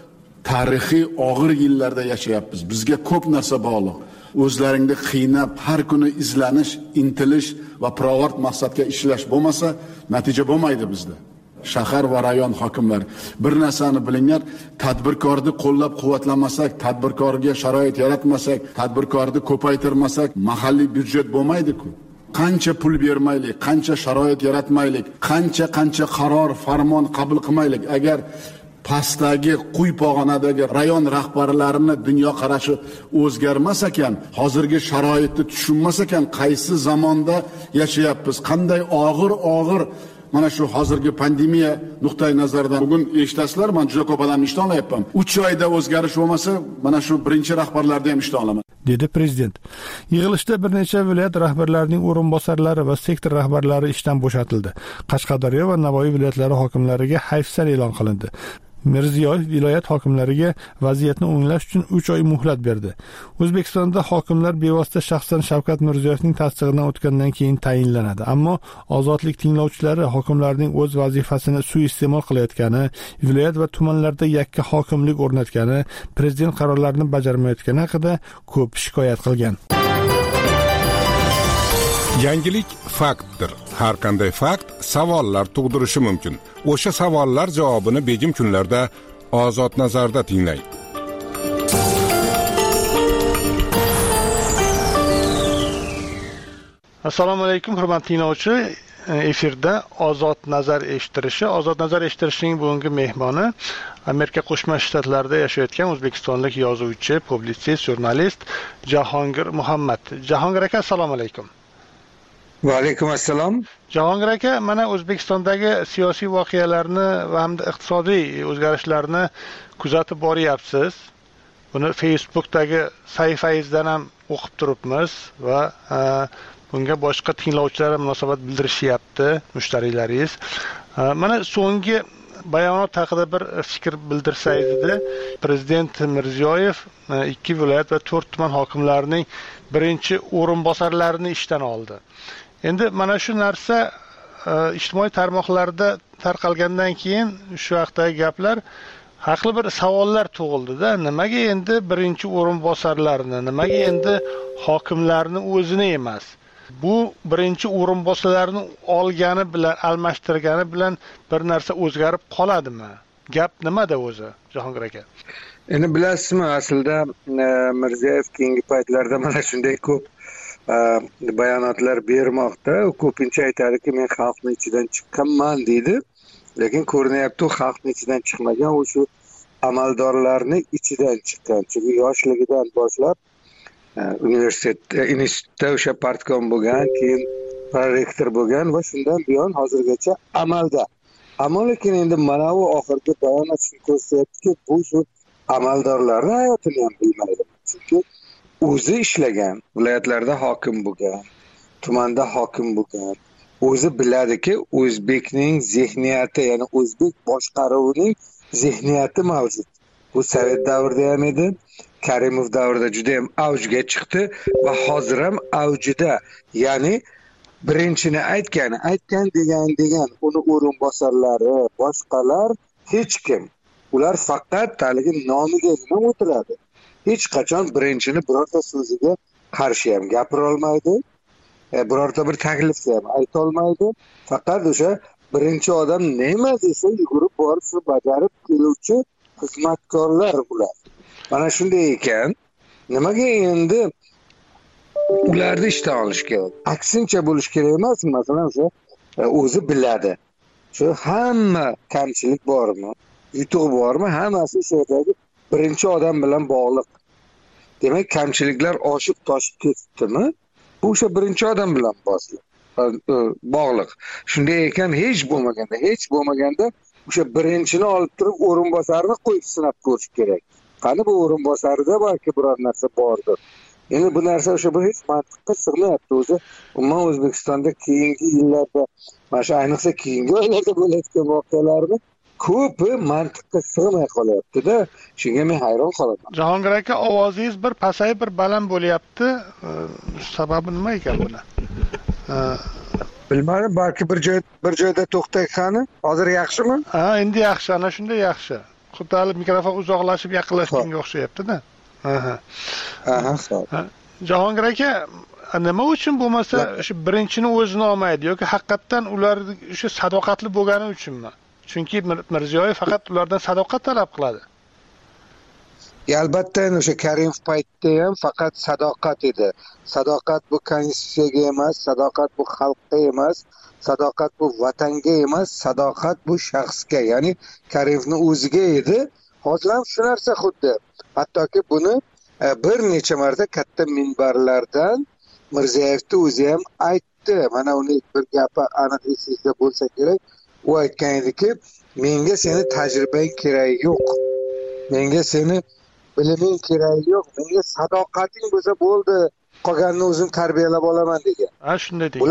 tarixiy og'ir yillarda yashayapmiz. Bizga ko'p narsa bog'liq. O'zlaringni qiynab, har kuni izlanish, intilish va pirovard maqsadga ishlash bo'lmasa, natija bo'lmaydi bizda. Shahar va rayon hokimlari bir narsani bilinglar, tadbirkorni qo'llab-quvvatlamasak, tadbirkorga sharoit yaratmasak, tadbirkorni ko'paytirmasak, mahalliy byudjet bo'lmaydi-ku. Qancha pul bermaylik, qancha sharoit yaratmaylik, qancha qaror, farmon qabul qilmaylik, agar pastdagi quyi pog'onadagi rayon rahbarlarini dunyo qarashi o'zgarmas ekan, hozirgi sharoitni tushunmas ekan, qaysi zamonda yashayapmiz, qanday og'ir mana shu hozirgi pandemiya nuqtai nazaridan bugun eshitasizlar, men juda ko'p odamni ishdan olyapman. 3 oyda o'zgarish bo'lmasa, mana shu birinchi rahbarlarni ham ishdan olaman, dedi prezident. Yig'ilishda bir necha viloyat rahbarlarining o'rinbosarlari va sektor rahbarlari ishdan bo'shatildi. Qashqadaryo va Navoiy viloyatlari hokimlariga hayfsan e'lon qilindi. Mirziyoyev viloyat hokimlariga vaziyatni o'nglash uchun 3 oy muhlat berdi. O'zbekistonda hokimlar bevosita shaxsan Shavkat Mirziyoyevning tasdig'idan o'tgandan keyin tayinlanadi. Ammo ozodlik tinglovchilari hokimlarning o'z vazifasini suiiste'mol qilayotgani, viloyat va tumanlarda yakka hokimlik o'rnatgani, prezident qarorlarini bajarmayotgani haqida ko'p shikoyat qilgan. Yangilik faktdir. Har qanday fakt savollar tug'dirishi mumkin. O'sha savollar javobini begim kunlarda Ozod nazarda tinglang. Assalomu alaykum, hurmatli tinglovchi. Efirda Ozod nazar eshittirishi. Ozod nazar eshittirishning bugungi mehmoni Amerika Qo'shma Shtatlarida yashayotgan o'zbekistonlik yozuvchi, publitsist, jurnalist Jahongir Muhammad. Jahongir aka, assalomu alaykum. Va alaykum assalom. Jahongir aka, mana O'zbekistondagi siyosiy voqealarni va hamda iqtisodiy o'zgarishlarni kuzatib boryapsiz. Buni Facebookdagi sahifangizdan ham o'qib turibmiz va bunga boshqa tinglovchilar munosabat bildirishyapti, mushtariylaringiz. Mana so'nggi bayonot haqida bir fikr bildirsangiz edi. Prezident Mirziyoyev 2 viloyat va 4 tuman hokimlarining birinchi o'rinbosarlarini ishdan oldi. Endi mana shu narsa ijtimoiy tarmoqlarda tarqalgandan keyin shu haqdagi gaplar haqli bir savollar tug'ildi-da. Nimaga endi birinchi o'rinbosarlarni, nimaga endi hokimlarni o'zini emas? Bu birinchi o'rinbosarlarni olgani bilan, almashtirgani bilan bir narsa o'zgarib qoladimi? Gap nimada o'zi, Jahongir aka? Endi bilasizmi, aslida Mirziyoyev keyingi paytlarda mana shunday ko'p bayonotlar bermoqda. U ko'pincha aytadiki, men xalqning ichidan chiqqanman deydi. Lekin ko'rinyapti, xalqning ichidan chiqmagan, u shu amaldorlarning ichidan chiqqan. Chunki yoshligidan boshlab institutda o'sha partkom bo'lgan, keyin prorektor bo'lgan va shundan buyon hozirgacha amalda. Ammo lekin endi mana bu oxirgi bayonot shuni ko'rsatyaptiki, bu shu amaldorlarning hayotini ham bilmaydi. Chunki o'zi ishlagan, viloyatlarda hokim bo'lgan, tumanda hokim bo'lgan. O'zi biladiki, o'zbekning zehniyati, ya'ni o'zbek boshqaruvining zehniyati mavjud. Bu Sovet davrida ham edi, Karimov davrida juda ham avjga chiqdi va hozir ham avjida. Ya'ni birinchini aytgan degan uni o'rinbosarlari, boshqalar hech kim. Ular faqat taligi nomigagina o'tiradi. Hech qachon birinchini birorta so'ziga qarshi ham gapira olmaydi. Birorta bir taklifni ham ayta olmaydi. Faqat o'sha birinchi odam nima desa yugurib borib shu bajarib keluvchi xizmatkorlar ular. Mana shunday ekan, nimaga endi ularni ishdan olish kerak? Aksincha bo'lish kerak emasmi? Masalan, o'sha o'zi biladi. Shu hamma kamchilik bormi, yutuq bormi, hammasi shu yerdagi birinchi odam bilan bog'liq. Demak, kamchiliklar oshib toshib ketdimi? Bu o'sha birinchi odam bilan bog'liq. Shunday ekan, hech bo'lmaganda o'sha birinchini olib turib o'rinbosarni qo'yib sinab ko'rish kerak. Qani bu o'rinbosarida balki biror narsa bordir. Endi bu narsa o'sha bir hech mantiqqa sig'mayapti o'zi. Umuman O'zbekistonda keyingi yillarda, mana shu ayniqsa keyingi oylarda bo'layotgan voqealarni ko'pi mantiqqa sig'may qolyapti-da. Shunga men hayron qolaman. Jahongir aka, ovozingiz bir pasayib, bir baland bo'lyapti. Sababi nima ekan buni? Bilmadim, balki bir joyda to'xtay qani. Hozir yaxshimi? Ha, endi yaxshi, ana shunday yaxshi. Xuddi mikrofon uzoqlashib yaqinlashganga o'xshayapti-da. Aha, xo'p. Jahongir aka, nima uchun bo'lmasa shu birinchini o'zini olmaydi yoki haqiqatan ular o'sha sadoqatli bo'lgani uchunmi? Chunki Mirziyoyev faqat ulardan sadoqat talab qiladi. Albatta, o'sha Karimov paytda ham faqat sadoqat edi. Sadoqat bu konstitutsiyaga emas, sadoqat bu xalqqa emas, sadoqat bu vatanga emas, sadoqat bu shaxsga, ya'ni Karimovning o'ziga edi. Hozir ham shu narsa xuddi. Hattoki buni bir necha marta katta minbarlardan Mirziyoyevning o'zi ham aytdi. Mana uning bir gapi aniq esingizda bo'lsa kerak. U aytgan ediki, menga seni tajribang keragi yo'q. Menga seni biliming keragi yo'q. Menga sadoqating bo'lsa bo'ldi. Qolganini o'zim tarbiyalab olaman degan. Ha, shunday degan.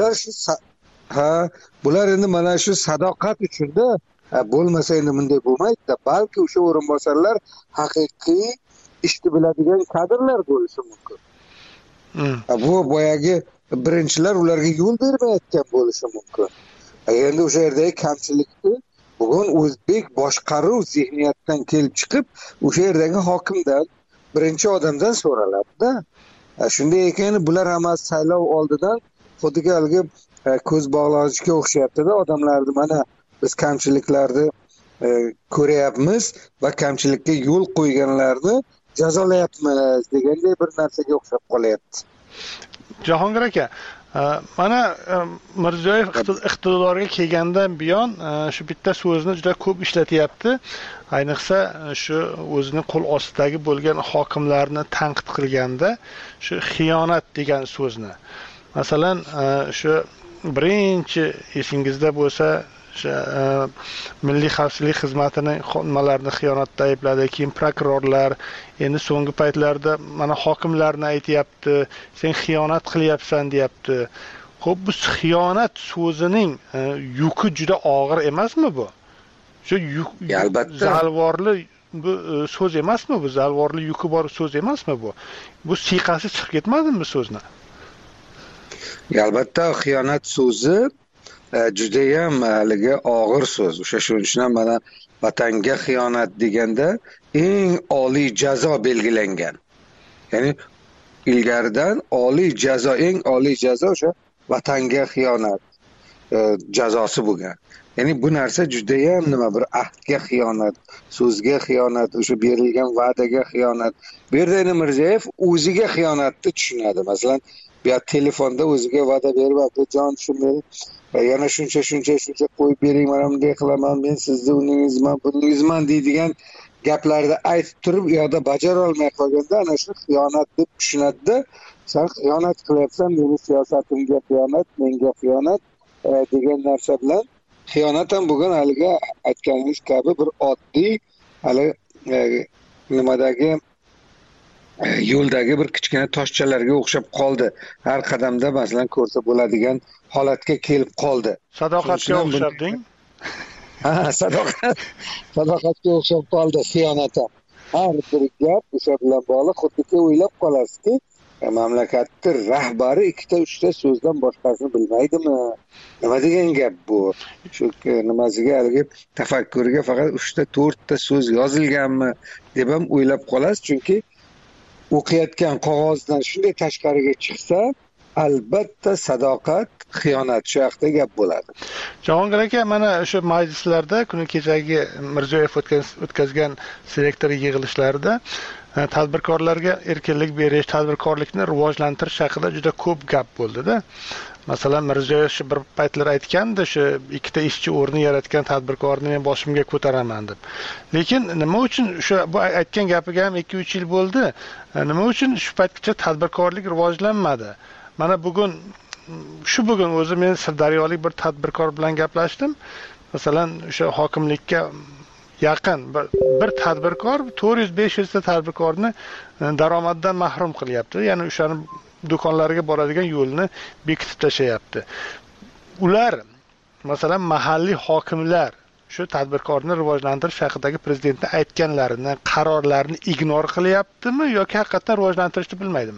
Bular endi mana shu sadoqat uchun-da, bo'lmasa endi bunday bo'lmaydi-da. Balki o'sha o'rinbosarlar haqiqiy ishni biladigan kadrlar bo'lishi mumkin. Bu boyagi birinchilar ularga yo'l bermayotgan bo'lishi mumkin. Endi o'sha yerdagi kamchilikni bugun o'zbek boshqaruv zehniyatidan kelib chiqib, o'sha yerdagi hokimdan, birinchi odamdan so'raladi-da. Shunday ekan, bular hammasi saylov oldidan xuddi haligi ko'z bog'lashga o'xshayapti-da. Odamlarni mana biz kamchiliklarni ko'ryapmiz va kamchilikka yo'l qo'yganlarni jazolayapmiz deganday bir narsaga o'xshab qolyapti. Jahongir aka, Mana Mirziyoyev iqtidorga kelgandan buyon shu bitta so'zni juda ko'p ishlatyapti. Ayniqsa shu o'zining qo'l ostidagi bo'lgan hokimlarni tanqid qilganda shu xiyonat degan so'zni. Masalan, shu birinchi esingizda bo'lsa, Milliy xavfsizlik xizmatining xodimalarini xiyonatda aybladi, keyin prokurorlar, endi so'nggi paytlarda mana hokimlarni aytayapti, sen xiyonat qilyapsan deyapti. Xo'p, bu xiyonat so'zining yuki juda og'ir emasmi bu? Shu albatta zalvorli bu so'z emasmi bu? Zalvorli yuki bor so'z emasmi bu? Bu siyqasi chiqib ketmadimi so'zni? Albatta xiyonat so'zi judayam haligi og'ir so'z. Shuning uchun ham mana vatanga xiyonat deganda eng oliy jazo belgilangan. Ya'ni ilgaridan eng oliy jazo o'sha vatanga xiyonat jazosi bo'lgan. Ya'ni bu narsa judayam bir ahdga xiyonat, so'zga xiyonat, o'sha berilgan va'daga xiyonat. Bu yerda endi Mirziyoyev o'ziga xiyonatni tushunadi. Masalan, bu telefonda o'ziga va'da berib, "Jon, shuni yana shuncha qo'yib bering, mana bunday qilaman, men sizni uningizman deydigan gaplarni aytib turib, u yoqda bajara olmay qolganda ana shu xiyonat deb tushunadi-da, sen xiyonat qilyapsan, meni siyosatimga xiyonat, menga xiyonat degan narsa bilan xiyonat ham bo'lgan haligi aytganingiz kabi bir oddiy hali nimadagi yo'ldagi bir kichkina toshchalarga o'xshab qoldi. Har qadamda masalan ko'rsa bo'ladigan holatga kelib qoldi. Sadoqatga o'xshabding? Ha, sadoqatga o'xshab qoldi xiyonat. Har bir gap o'sha bilan bog'liq, xuddi o'ylab qolasizki, mamlakatning rahbari 2-3 so'zdan boshqasini bilmaydimi? Nima degan gap bu? Shu nimasiga haligi tafakkurga faqat 3-4 so'z yozilganmi deb ham o'ylab qolasiz, chunki o'qiyotgan qog'ozdan shunday tashqariga chiqsa, albatta sadoqat, xiyonat shu haqida gap bo'ladi. Jahongir aka, mana o'sha majlislarda kuni kechagi Mirziyoyev o'tkazgan selektor yig'ilishlarida tadbirkorlarga erkinlik berish, tadbirkorlikni rivojlantirish haqida juda ko'p gap bo'ldi-da. Masalan, Mirziyoyev shu bir paytlar aytgandi, shu 2 ishchi o'rni yaratgan tadbirkorni men boshimga ko'taraman deb. Lekin nima uchun bu aytgan gapiga ham 2-3 yil bo'ldi? Nima uchun shu paytgacha tadbirkorlik rivojlanmadi? Mana bugun o'zi men sirdaryolik bir tadbirkor bilan gaplashdim. Masalan, o'sha hokimlikka yaqin bir tadbirkor 400-500 ta tadbirkorni daromaddan mahrum qilyapti. Ya'ni o'shani do'konlarga boradigan yo'lni bekitib tashlayapti. Ular masalan mahalliy hokimlar shu tadbirkorni rivojlantirish haqidagi prezidentning aytganlarini, qarorlarini ignor qilyaptimi yoki haqiqatan rivojlantirishni bilmaydimi?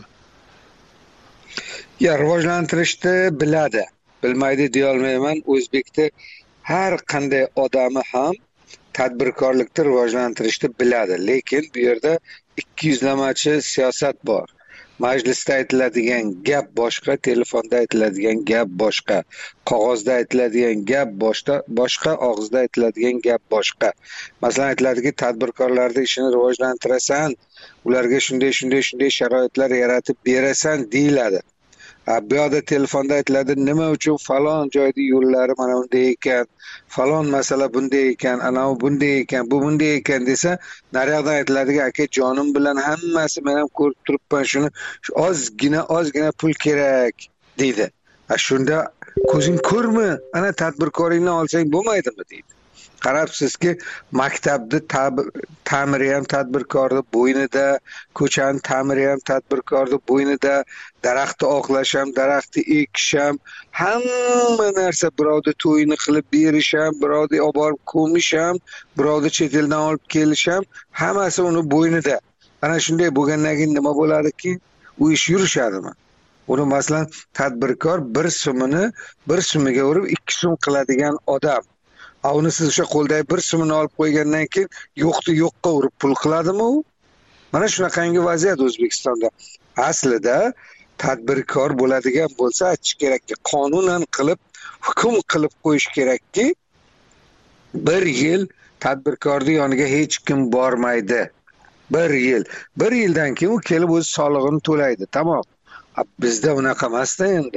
Ya, rivojlantirishni biladi. Bilmaydi deya olmayman. O'zbekda har qanday odami ham tadbirkorlikni rivojlantirishni biladi. Lekin bu yerda 200lamachi siyosat bor. Majlisda aytiladigan gap boshqa, telefonda aytiladigan gap boshqa, qog'ozda aytiladigan gap boshqa, og'izda aytiladigan gap boshqa. Masalan, aytiladiki, tadbirkorlarning ishini rivojlantirasan, ularga shunday sharoitlar yaratib berasan deyiladi. Bu yoqda telefonda aytiladi, nima uchun falon joyda yo'llari mana bunday ekan, falon masala bunday ekan, anavi bunday ekan, bu bunday ekan desa, naryoqdan aytiladiki, aka jonim bilan hammasi men ham ko'rib turibman, shuni ozgina pul kerak deydi. Shunda ko'zing ko'rmi, ana tadbirkoringni olsang bo'lmaydimi deydi. Qarabsizki, maktabni ta'miri ham tadbirkorning bo'ynida, ko'chani ta'miri ham tadbirkorning bo'ynida, daraxtni oqlash ham, daraxtni ekish ham, hamma narsa birovda to'yini qilib berish ham, birovda olib borib ko'mish ham, birovda chet eldan olib kelish ham, hammasi uni bo'ynida. Ana shunday bo'lgandan keyin nima bo'ladiki, u ish yurishadimi? Uni masalan tadbirkor 1 so'miga urib 2 so'm qiladigan odam. Uni siz o'sha qo'ldagi 1 so'mini olib qo'ygandan keyin yo'qni yo'qqa urib pul qiladimi u? Mana shunaqangi vaziyat O'zbekistonda. Aslida tadbirkor bo'ladigan bo'lsa, aytish kerakki, qonunan qilib, hukm qilib qo'yish kerakki, 1 yil tadbirkorning yoniga hech kim bormaydi. 1 yil. 1 yildan keyin u kelib o'z solig'ini to'laydi. Tamom. Bizda unaqa emasda endi.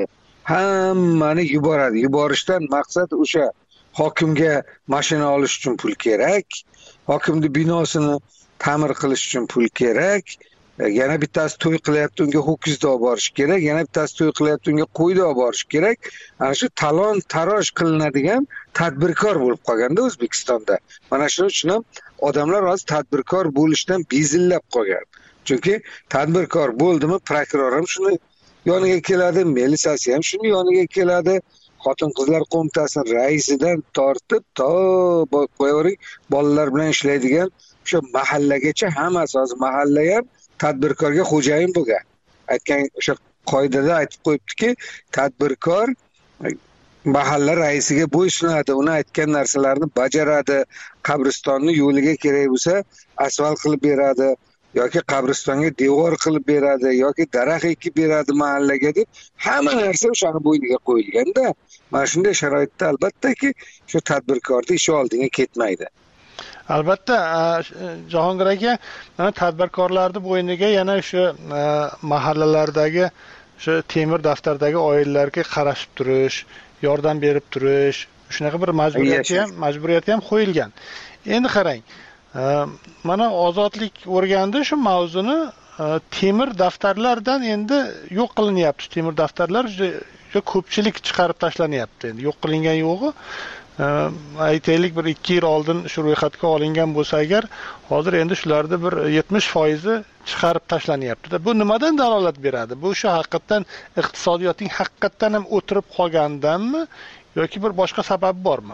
hammani yuboradi. Yuborishdan maqsad o'sha hokimga mashina olish uchun pul kerak, hokimning binosini ta'mir qilish uchun pul kerak, yana bittasi to'y qilyapti, unga ho'kizni olib borish kerak, yana bittasi to'y qilyapti, unga qo'yni olib borish kerak. Ana shu talon taroj qilinadigan tadbirkor bo'lib qolganda O'zbekistonda. Mana shuning uchun ham odamlar hozir tadbirkor bo'lishdan bezillab qolgan. Chunki tadbirkor bo'ldimi, prokuror ham shuni yoniga keladi, militsiyasi ham shuni yoniga keladi. Xotin-qizlar qo'mitasining raisidan tortib to qo'yavering bolalar bilan ishlaydigan o'sha mahallagacha hammasi hozir mahalla ham tadbirkorga xo'jayin bo'lgan. Aytgan o'sha qoidada aytib qo'yibdiki, tadbirkor mahalla raisiga bo'ysunadi, uni aytgan narsalarni bajaradi, qabristonni yo'liga kerak bo'lsa asfalt qilib beradi, yoki qabristonga devor qilib beradi, yoki daraxt ekib beradi mahallaga deb hamma narsa o'shani bo'yniga qo'yilganda, mana shunday sharoitda albattaki shu tadbirkorning ishi oldinga ketmaydi. Albatta, Jahongir aka, tadbirkorlarning bo'yniga yana o'sha mahallalardagi o'sha temir daftardagi oilalarga qarashib turish, yordam berib turish, shunaqa bir majburiyati ham qo'yilgan. Endi qarang, mana ozodlik o'rgandi shu mavzuni temir daftarlardan endi yo'q qilinyapti. Temir daftarlar juda ko'pchilik chiqarib tashlanyapti. Endi yo'q qilingan yo'g'i aytaylik bir 2 yil oldin shu ro'yxatga olingan bo'lsa agar, hozir endi shularda bir 70% chiqarib tashlanyapti. Bu nimadan dalolat beradi? Bu shu haqiqatan iqtisodiyotning haqiqatan ham o'tirib qolganidanmi yoki bir boshqa sabab bormi?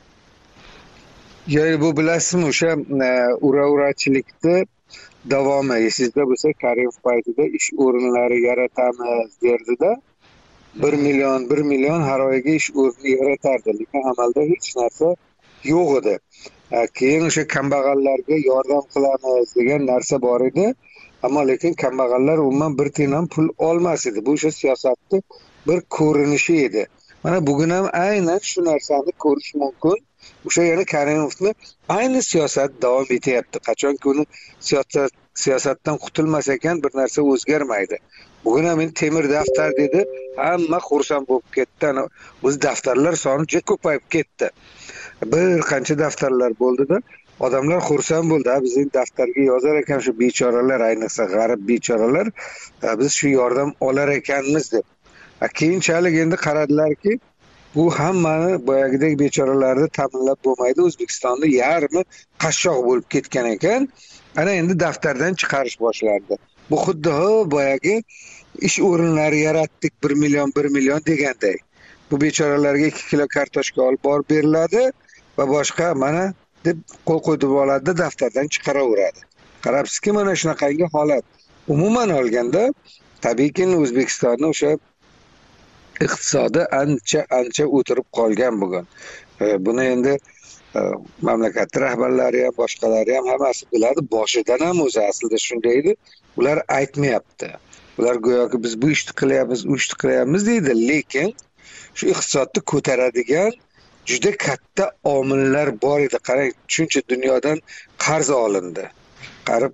Yo'q, bu bilasizmi, o'sha ura-urachilikni davomi. Esingizda bo'lsa, Karimov paytida ish o'rinlari yaratamiz derdida. 1 million har oyga ish o'rni yaratardi, lekin amalda hech narsa yo'q edi. Keyin o'sha kambag'allarga yordam qilamiz degan narsa bor edi, ammo lekin kambag'allar umuman bir tiyin ham pul olmas edi. Bu o'sha siyosatning bir ko'rinishi edi. Mana bugun ham aynan shu narsani ko'rish mumkin. O'sha yana Karimovning ayni siyosat davom etyapti. Qachonki uni siyosatdan qutulmas ekan bir narsa o'zgarmaydi. Bugun ham temir daftar dedi, hamma xursand bo'lib ketdi. O'z daftarlar soni juda ko'payib ketdi. Bir qancha daftarlar bo'ldi-da, odamlar xursand bo'ldi. Bizning daftarga yozar ekan shu bechoralar, ayniqsa g'arib bechoralar, biz shu yordam olar ekanmiz deb. Keyinchalik endi qaradilarki, bu hammani boyagidek bechoralarni ta'minlab bo'lmaydi. O'zbekistonda yarmi qashshoq bo'lib ketgan ekan. Ana endi daftardan chiqarish boshlandi. Bu xuddi boyagi ish o'rinlari yaratdik 1 million deganday. Bu bechoralarga 2 kilo kartoshka olib borib beriladi va boshqa mana deb qo'l qo'yib oladi, daftardan chiqaraveradi. Qarabsizki, mana shunaqangi holat. Umuman olganda, tabiiyki O'zbekistonning o'sha iqtisodi ancha o'tirib qolgan bugun. Buni endi mamlakat rahbarlari ham, boshqalari ham hammasi biladi. Boshidan ham o'zi aslida shunday edi. Ular aytmayapti. Ular go'yoki biz bu ishni qilyapmiz, u ishni qilyapmiz deydi, lekin shu iqtisodni ko'taradigan juda katta omillar bor edi. Qarang, shuncha dunyodan qarz olindi. Qarib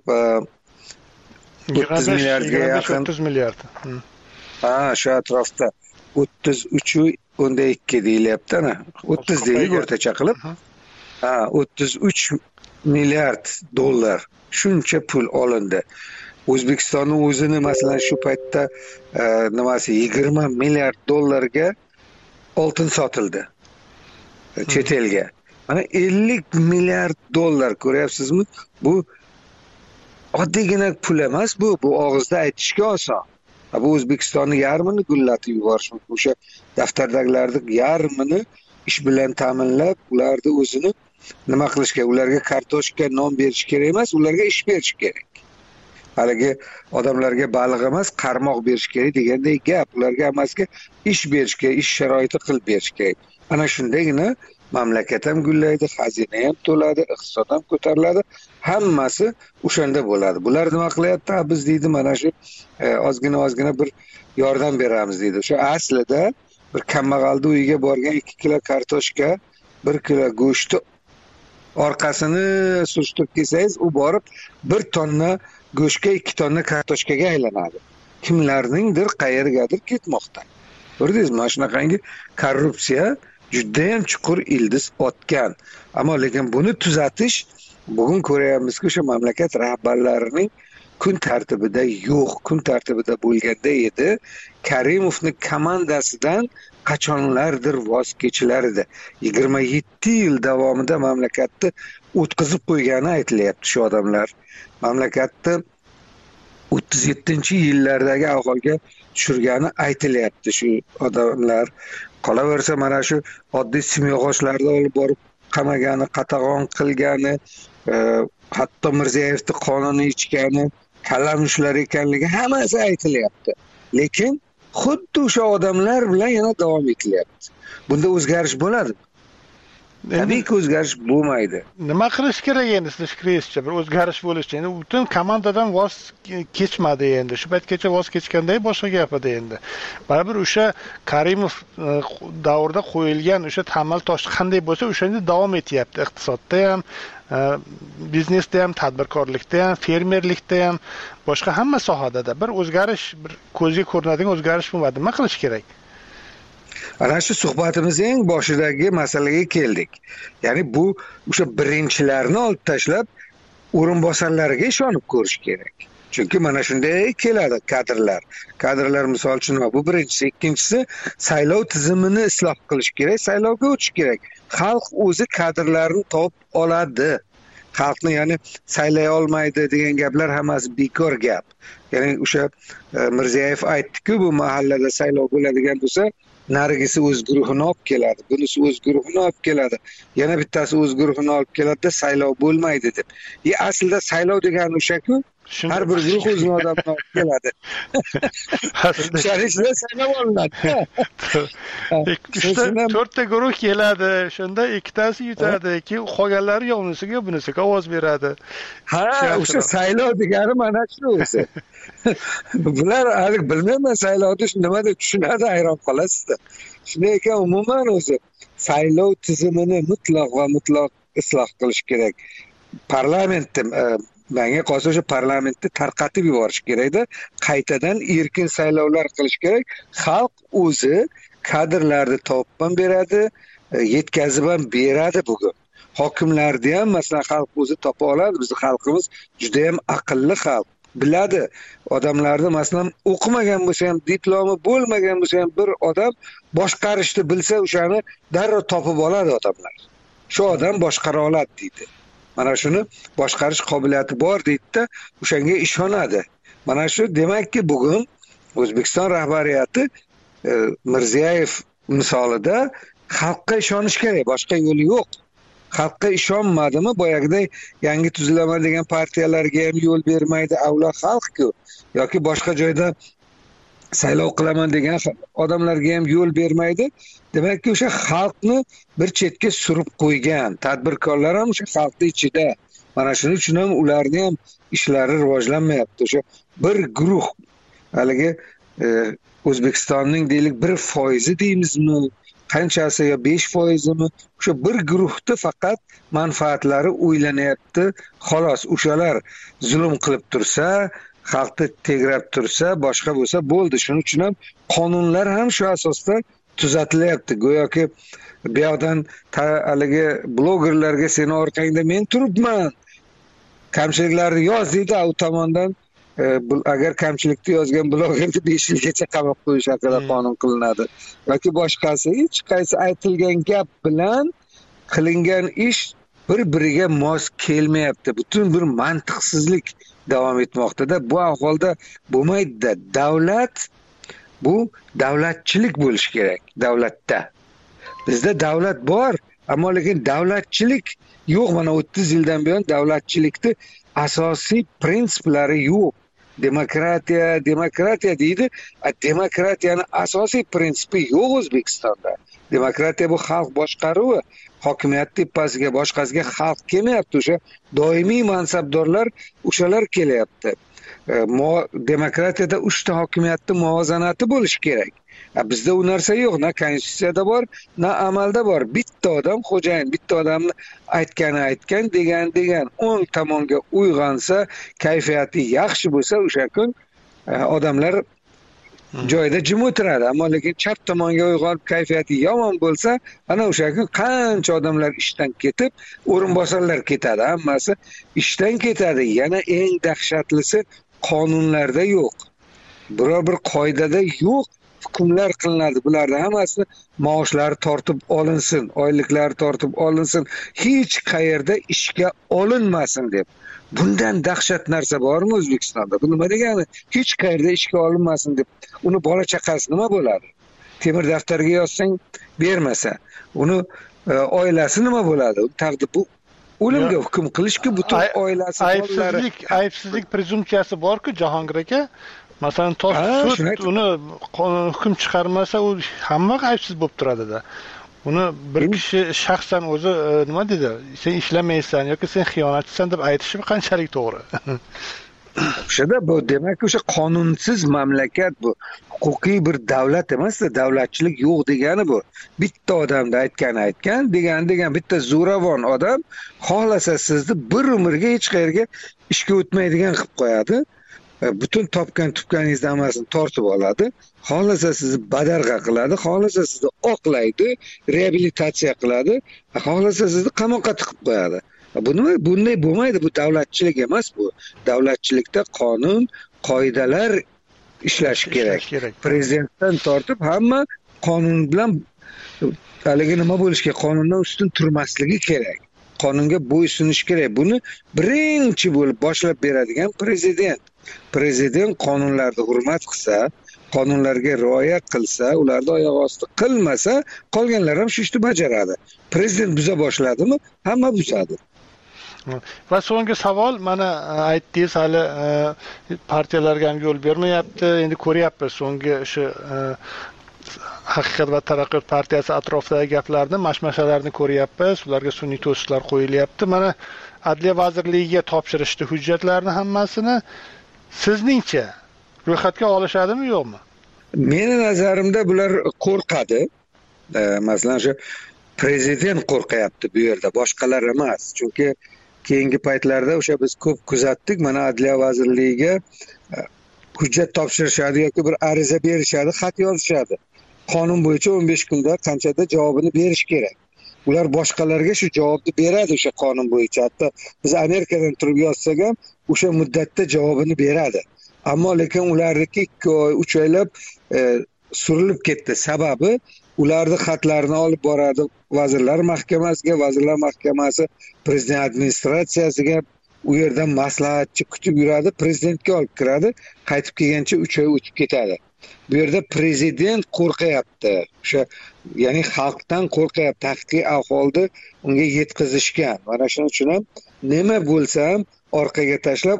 30 milliardga yaqin. 30 milliard. Shu atrofda 33.2 deyilyapti ana. 30 deylik o'rtacha qilib. 33 milliard dollar shuncha pul olindi. O'zbekistonning o'zini masalan shu paytda 20 milliard dollarga oltin sotildi chet elga. Mana 50 milliard dollar, ko'ryapsizmi? Bu oddiygina pul emas, bu og'izda aytishga oson. Bu O'zbekistonning yarmini gullatib yuborish mumkin. O'sha daftardagilarning yarmini ish bilan ta'minlab, ularni o'zini nima qilishga, ularga kartoshka, non berish kerak emas, ularga ish berish kerak. Haligi odamlarga baliq emas, qarmoq berish kerak deganday gap. Ularga hammasiga ish berish kerak, ish sharoiti qilib berish kerak. Ana shundagina mamlakat ham gullaydi, xazina ham to'ladi, iqtisod ham ko'tariladi. Hammasi o'shanda bo'ladi. Bular nima qilyapti? Biz deydi mana shu ozgina bir yordam beramiz deydi. O'sha aslida bir kambag'alning uyiga borgan 2 kilo kartoshka, 1 kilo go'shtni orqasini surishtirib kelsangiz, u borib 1 tonna go'shtga 2 tonna kartoshkaga aylanadi. Kimlarningdir qayergadir ketmoqda. Ko'rdingizmi? Mana shunaqangi korrupsiya judayam chuqur ildiz otgan. Ammo lekin buni tuzatish bugun ko'ryapmizki, o'sha mamlakat rahbarlarining kun tartibida yo'q, kun tartibida bo'lganda edi. Karimovning komandasidan qachonlardir voz kechilar edi. 27 yil davomida mamlakatni o'tkazib qo'ygani aytilyapti shu odamlar. Mamlakatni 37-yillardagi ahvolga tushirgani aytilyapti shu odamlar. Qolaversa mana shu oddiy simyog'ochlarda olib borib qamagani, qatag'on qilgani, hatto Mirziyoyevning qonini ichgani, kalamushlar ekanligi hammasi aytilyapti. Lekin xuddi o'sha odamlar bilan yana davom etilyapti. Bunda o'zgarish bo'ladi. Tabiiyki o'zgarish bo'lmaydi. Nima qilish kerak endi siz fikringizcha? Bir o'zgarish bo'lishi endi butun komandadan voz kechmadi endi. Shu paytgacha voz kechganda boshqa gap edi endi. Baribir o'sha Karimov davrida qo'yilgan o'sha tamal tosh qanday bo'lsa, o'shanda davom etyapti. Iqtisodda ham, biznesda ham, tadbirkorlikda ham, fermerlikda ham, boshqa hamma sohada bir o'zgarish, bir ko'zga ko'rinadigan o'zgarish bo'lmadi. Nima qilish kerak? Ana shu suhbatimizning eng boshidagi masalaga keldik. Ya'ni bu o'sha birinchilarni olib tashlab o'rinbosarlarga ishonib ko'rish kerak. Chunki mana shunday keladi kadrlar. Kadrlar misol uchun bu birinchisi, ikkinchisi saylov tizimini isloh qilish kerak, saylovga o'tish kerak. Xalq o'zi kadrlarni topib oladi. Xalqni ya'ni saylay olmaydi degan gaplar hammasi bekor gap. Ya'ni o'sha Mirziyoyev aytdi-ku, bu mahallada saylov bo'ladigan bo'lsa, narigisi o'z guruhini olib keladi, bunisi o'z guruhini olib keladi, yana bittasi o'z guruhini olib keladi-da saylov bo'lmaydi deb. Aslida saylov degani o'sha-ku, har bir guruh o'zining odamini olib keladi. Aslida saylov olinadi. 4ta guruh keladi, shunda ikkitasi yutadi, keyin qolganlari yo'nisiga bunisiga ovoz beradi. Ha, o'sha saylov degani mana shu o'zi. Bular hali bilmayman saylovni nima deb tushunadi, hayron qolasizda. Shunday ekan umuman o'zi saylov tizimini mutlaq va mutlaq isloh qilish kerak. Parlamentni menga qolsa o'sha parlamentni tarqatib yuborish kerak-da, qaytadan erkin saylovlar qilish kerak. Xalq o'zi kadrlarni topib ham beradi, yetkazib ham beradi bugun. Hokimlarni ham masalan xalq o'zi topa oladi. Bizning xalqimiz juda ham aqlli xalq. Biladi. Odamlarni masalan o'qimagan bo'lsa ham, diplomi bo'lmagan bo'lsa ham bir odam boshqarishni bilsa, o'shani darrov topib oladi odamlar. Shu odam boshqara oladi deydi. Mana shuni boshqarish qobiliyati bor deydi-da, o'shanga ishonadi. Mana shu demakki bugun O'zbekiston rahbariyati Mirziyoyev misolida xalqqa ishonish kerak, boshqa yo'li yo'q. Xalqqa ishonmadimi, boyagiday yangi tuzilaman degan partiyalarga ham yo'l bermaydi, avlo xalq-ku. Yoki boshqa joyda saylov qilaman degan odamlarga ham yo'l bermaydi. Demakki, o'sha xalqni bir chetga surib qo'ygan, tadbirkorlar ham o'sha xalqning ichida. Mana shuning uchun ham ularning ham ishlari rivojlanmayapti. O'sha bir guruh, haligi O'zbekistonning deylik 1% deymizmi, qanchasi yo 5%mi, o'sha bir guruhni faqat manfaatlari o'ylanyapti. Xolos, o'shalar zulm qilib tursa, xalqni tegrab tursa, boshqa bo'lsa bo'ldi. Shuning uchun ham qonunlar ham shu asosda tuzatilyapti. Go'yoki bu yoqdan haligi blogerlarga seni orqangda men turibman, kamchiliklarni yoz deydi, u tomondan agar kamchilikni yozgan blogerni 5 yilgacha qamab qo'yish haqida qonun qilinadi. Yoki boshqasi, hech qaysi aytilgan gap bilan qilingan ish bir-biriga mos kelmayapti. Butun bir mantiqsizlik davom etmoqda-da. Bu ahvolda bo'lmaydi-da. Davlat bu davlatchilik bo'lish kerak davlatda. Bizda davlat bor, ammo lekin davlatchilik yo'q. Mana 30 yildan buyon davlatchilikni asosiy prinsiplari yo'q. Demokratiya deydi. Demokratiyani asosiy prinsipi yo'q O'zbekistonda. Demokratiya bu xalq boshqaruvi. Hokimiyat tepasiga boshqasiga xalq kelmayapti. O'sha doimiy mansabdorlar o'shalar kelyapti. Demokratiyada 3 ta hokimiyatning muvozanati bo'lishi kerak. Bizda u narsa yo'q, na konstitutsiyada bor, na amalda bor. Bitta odam xo'jayin, bitta odamni aytgan, degan, o'ng tomonga uyg'onsa, kayfiyati yaxshi bo'lsa, o'sha kun odamlar joyida jim o'tiradi, ammo lekin chap tomonga uyg'onib kayfiyati yomon bo'lsa, ana o'sha kun qancha odamlar ishdan ketib, o'rinbosarlar ketadi, hammasi ishdan ketadi. Yana eng dahshatlisi qonunlarda yo'q. Biror bir qoidada yo'q. Hukmlar qilinadi. Bularning hammasi maoshlari tortib olinsin, oyliklari tortib olinsin, hech qayerda ishga olinmasin deb. Bundan dahshat narsa bormi O'zbekistonda? Bu nima degani? Hech qayerda ishga olinmasin deb. Uni bola chaqasi nima bo'ladi? Temir daftarga yozsang bermasa, uni oilasi nima bo'ladi? Taqdir bu o'limga hukm qilishki butun oilasi aybsizlik prezumpsiyasi bor-ku Jahongir aka. Masalan, sud uni hukm chiqarmasa, u hamma aybsiz bo'lib turadi-da. Uni bir kishi shaxsan o'zi nima dedi? Sen ishlamaysan yoki sen xiyonatchisan deb aytishi qanchalik to'g'ri? O'shada bu demak o'sha qonunsiz mamlakat bu. Huquqiy bir davlat emas-da, davlatchilik yo'q degani bu. Bitta odamda aytgan, degan bitta zo'ravon odam xohlasa sizni bir umrga hech qayerga ishga o'tmaydigan qilib qo'yadi. Butun topgan-tutganingizni hammasini tortib oladi. Xohlasa sizni badarg'a qiladi, xohlasa sizni oqlaydi, reabilitatsiya qiladi, xohlasa sizni qamoqqa tiqib qo'yadi. Bunday bo'lmaydi, bu davlatchilik emas bu. Davlatchilikda qonun, qoidalar ishlashi kerak. Prezidentdan tortib hamma qonun bilan haligi nima bo'lishi, qonundan ustun turmasligi kerak. Qonunga bo'ysunish kerak. Buni birinchi bo'lib boshlab beradigan prezident. Prezident qonunlarni hurmat qilsa, qonunlarga rioya qilsa, ularni oyoq osti qilmasa, qolganlar ham shu ishni bajaradi. Prezident buza boshladimi, hamma buzadi. Va so'nggi savol, mana aytdingiz, hali partiyalarga ham yo'l bermayapti. Endi ko'ryapmiz so'nggi o'sha Haqiqat va taraqqiyot partiyasi atrofidagi gaplarni, mashmashalarni ko'ryapmiz. Ularga sun'iy to'siqlar qo'yilyapti. Mana Adliya vazirligiga topshirishdi hujjatlarni hammasini. Sizningcha ro'yxatga olishadimi, yo'qmi? Meni nazarimda bular qo'rqadi. Masalan, shu prezident qo'rqayapti bu yerda, boshqalar emas. Chunki keyingi paytlarda o'sha biz ko'p kuzatdik, mana Adliya vazirligiga hujjat topshirishadi yoki bir ariza berishadi, xat yozishadi. Qonun bo'yicha 15 kunda qanchada javobini berish kerak. Ular boshqalarga shu javobni beradi o'sha qonun bo'yicha. Hatto biz Amerikadan turib yozsak ham o'sha muddatda javobini beradi. Ammo lekin ularniki 2 oy, 3 oylab surilib ketdi. Sababi ularning xatlarini olib boradi Vazirlar Mahkamasiga, Vazirlar Mahkamasi prezident administratsiyasiga, u yerdan maslahatchi kutib yuradi, prezidentga olib kiradi, qaytib kelgancha 3 oy o'tib ketadi. Bu yerda prezident qo'rqayapti. O'sha, ya'ni xalqdan qo'rqayapti, haqiqiy ahvolni unga yetkazishgan. Mana shuning uchun ham nima bo'lsa ham orqaga